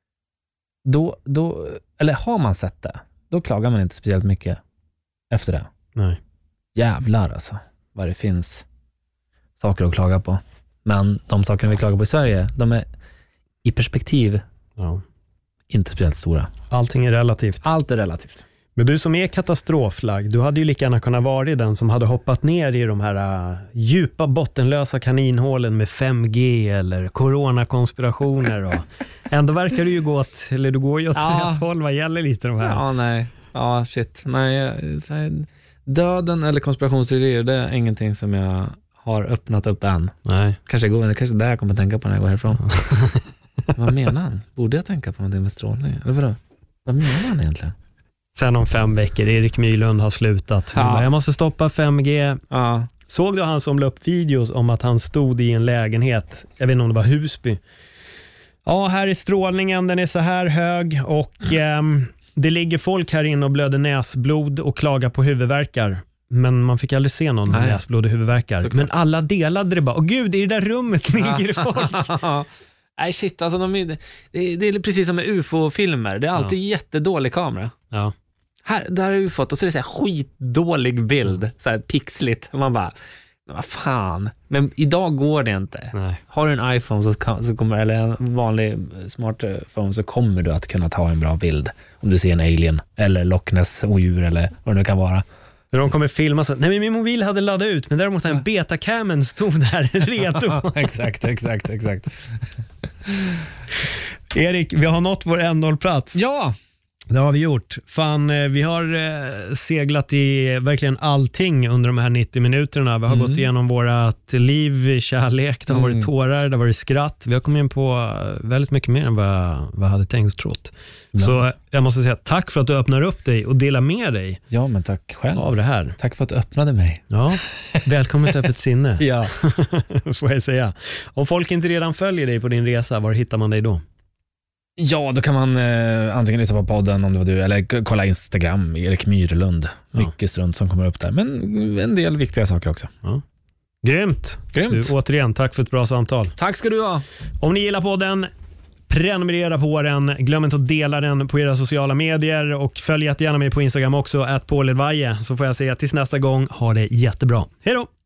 Speaker 2: Då, då... Eller har man sett det? Då klagar man inte speciellt mycket efter det.
Speaker 1: Nej.
Speaker 2: Jävlar alltså. Vad det finns saker att klaga på. Men de sakerna vi klagar på i Sverige, de är i perspektiv
Speaker 1: ja.
Speaker 2: inte speciellt stora.
Speaker 1: Allting är relativt.
Speaker 2: Allt är relativt.
Speaker 1: Men du som är katastroflag, du hade ju lika gärna kunnat vara den som hade hoppat ner i de här uh, djupa bottenlösa kaninhålen med fem G eller coronakonspirationer. Och ändå verkar du ju gå åt, eller du går ju åt
Speaker 2: ja.
Speaker 1: rätt håll vad gäller lite de här.
Speaker 2: Ja, nej. Ja, shit. Nej, döden eller konspirationsteorier, det är ingenting som jag har öppnat upp än.
Speaker 1: Nej.
Speaker 2: Kanske, går, kanske där jag kommer att tänka på när jag går härifrån. Vad menar han? Borde jag tänka på någonting med strålning? Eller vadå? Vad menar han egentligen?
Speaker 1: Sen om fem veckor, Erik Mylund har slutat. Ja. Bara, jag måste stoppa fem G.
Speaker 2: Ja.
Speaker 1: Såg du han som la upp videos om att han stod i en lägenhet? Jag vet inte om det var Husby. Ja, här är strålningen, den är så här hög och ehm, det ligger folk här inne och blöder näsblod och klagar på huvudvärkar. Men man fick aldrig se någon med näsblod och huvudvärkar. Såklart. Men alla delade det bara. Åh gud, i det där rummet ligger det folk.
Speaker 2: Nej shit, alltså de, det, det är precis som med U F O-filmer. Det är alltid ja. jättedålig kamera.
Speaker 1: Ja.
Speaker 2: Här, där har vi fått, och så är det så här skitdålig bild. Så här pixligt. Och man bara, vad fan. Men idag går det inte.
Speaker 1: Nej.
Speaker 2: Har du en iPhone så, kan, så kommer, eller en vanlig smartphone så kommer du att kunna ta en bra bild. Om du ser en alien eller Loch Ness odjur eller vad det nu kan vara.
Speaker 1: När de kommer filma så, nej men min mobil hade laddat ut, men däremot en betacamen stod där redo.
Speaker 2: exakt, exakt, exakt.
Speaker 1: Erik, vi har nått vår ändhållplats.
Speaker 2: Ja!
Speaker 1: Det har vi gjort. Fan, vi har eh, seglat i verkligen allting under de här nittio minuterna. Vi har mm. gått igenom vårat liv, kärlek, det har mm. varit tårar, det har varit skratt. Vi har kommit in på väldigt mycket mer än vad, vad jag hade tänkt och trott. Ja. Så jag måste säga tack för att du öppnar upp dig och delar med dig.
Speaker 2: Ja, men tack själv.
Speaker 1: Av det här.
Speaker 2: Tack för att du öppnade mig.
Speaker 1: Ja, välkommen till öppet sinne.
Speaker 2: Ja.
Speaker 1: Får jag säga. Om folk inte redan följer dig på din resa, var hittar man dig då?
Speaker 2: Ja, då kan man eh, antingen lyssna på podden om det var du, eller kolla Instagram, Erik Myrlund. Ja. Mycket strunt som kommer upp där, men en del viktiga saker också.
Speaker 1: Ja. Grymt.
Speaker 2: Grymt.
Speaker 1: Du, återigen, tack för ett bra samtal.
Speaker 2: Tack ska du ha.
Speaker 1: Om ni gillar podden, prenumerera på den. Glöm inte att dela den på era sociala medier och följ gärna mig på Instagram också, at Paul Elvaje, så får jag säga tills nästa gång, ha det jättebra. Hej då!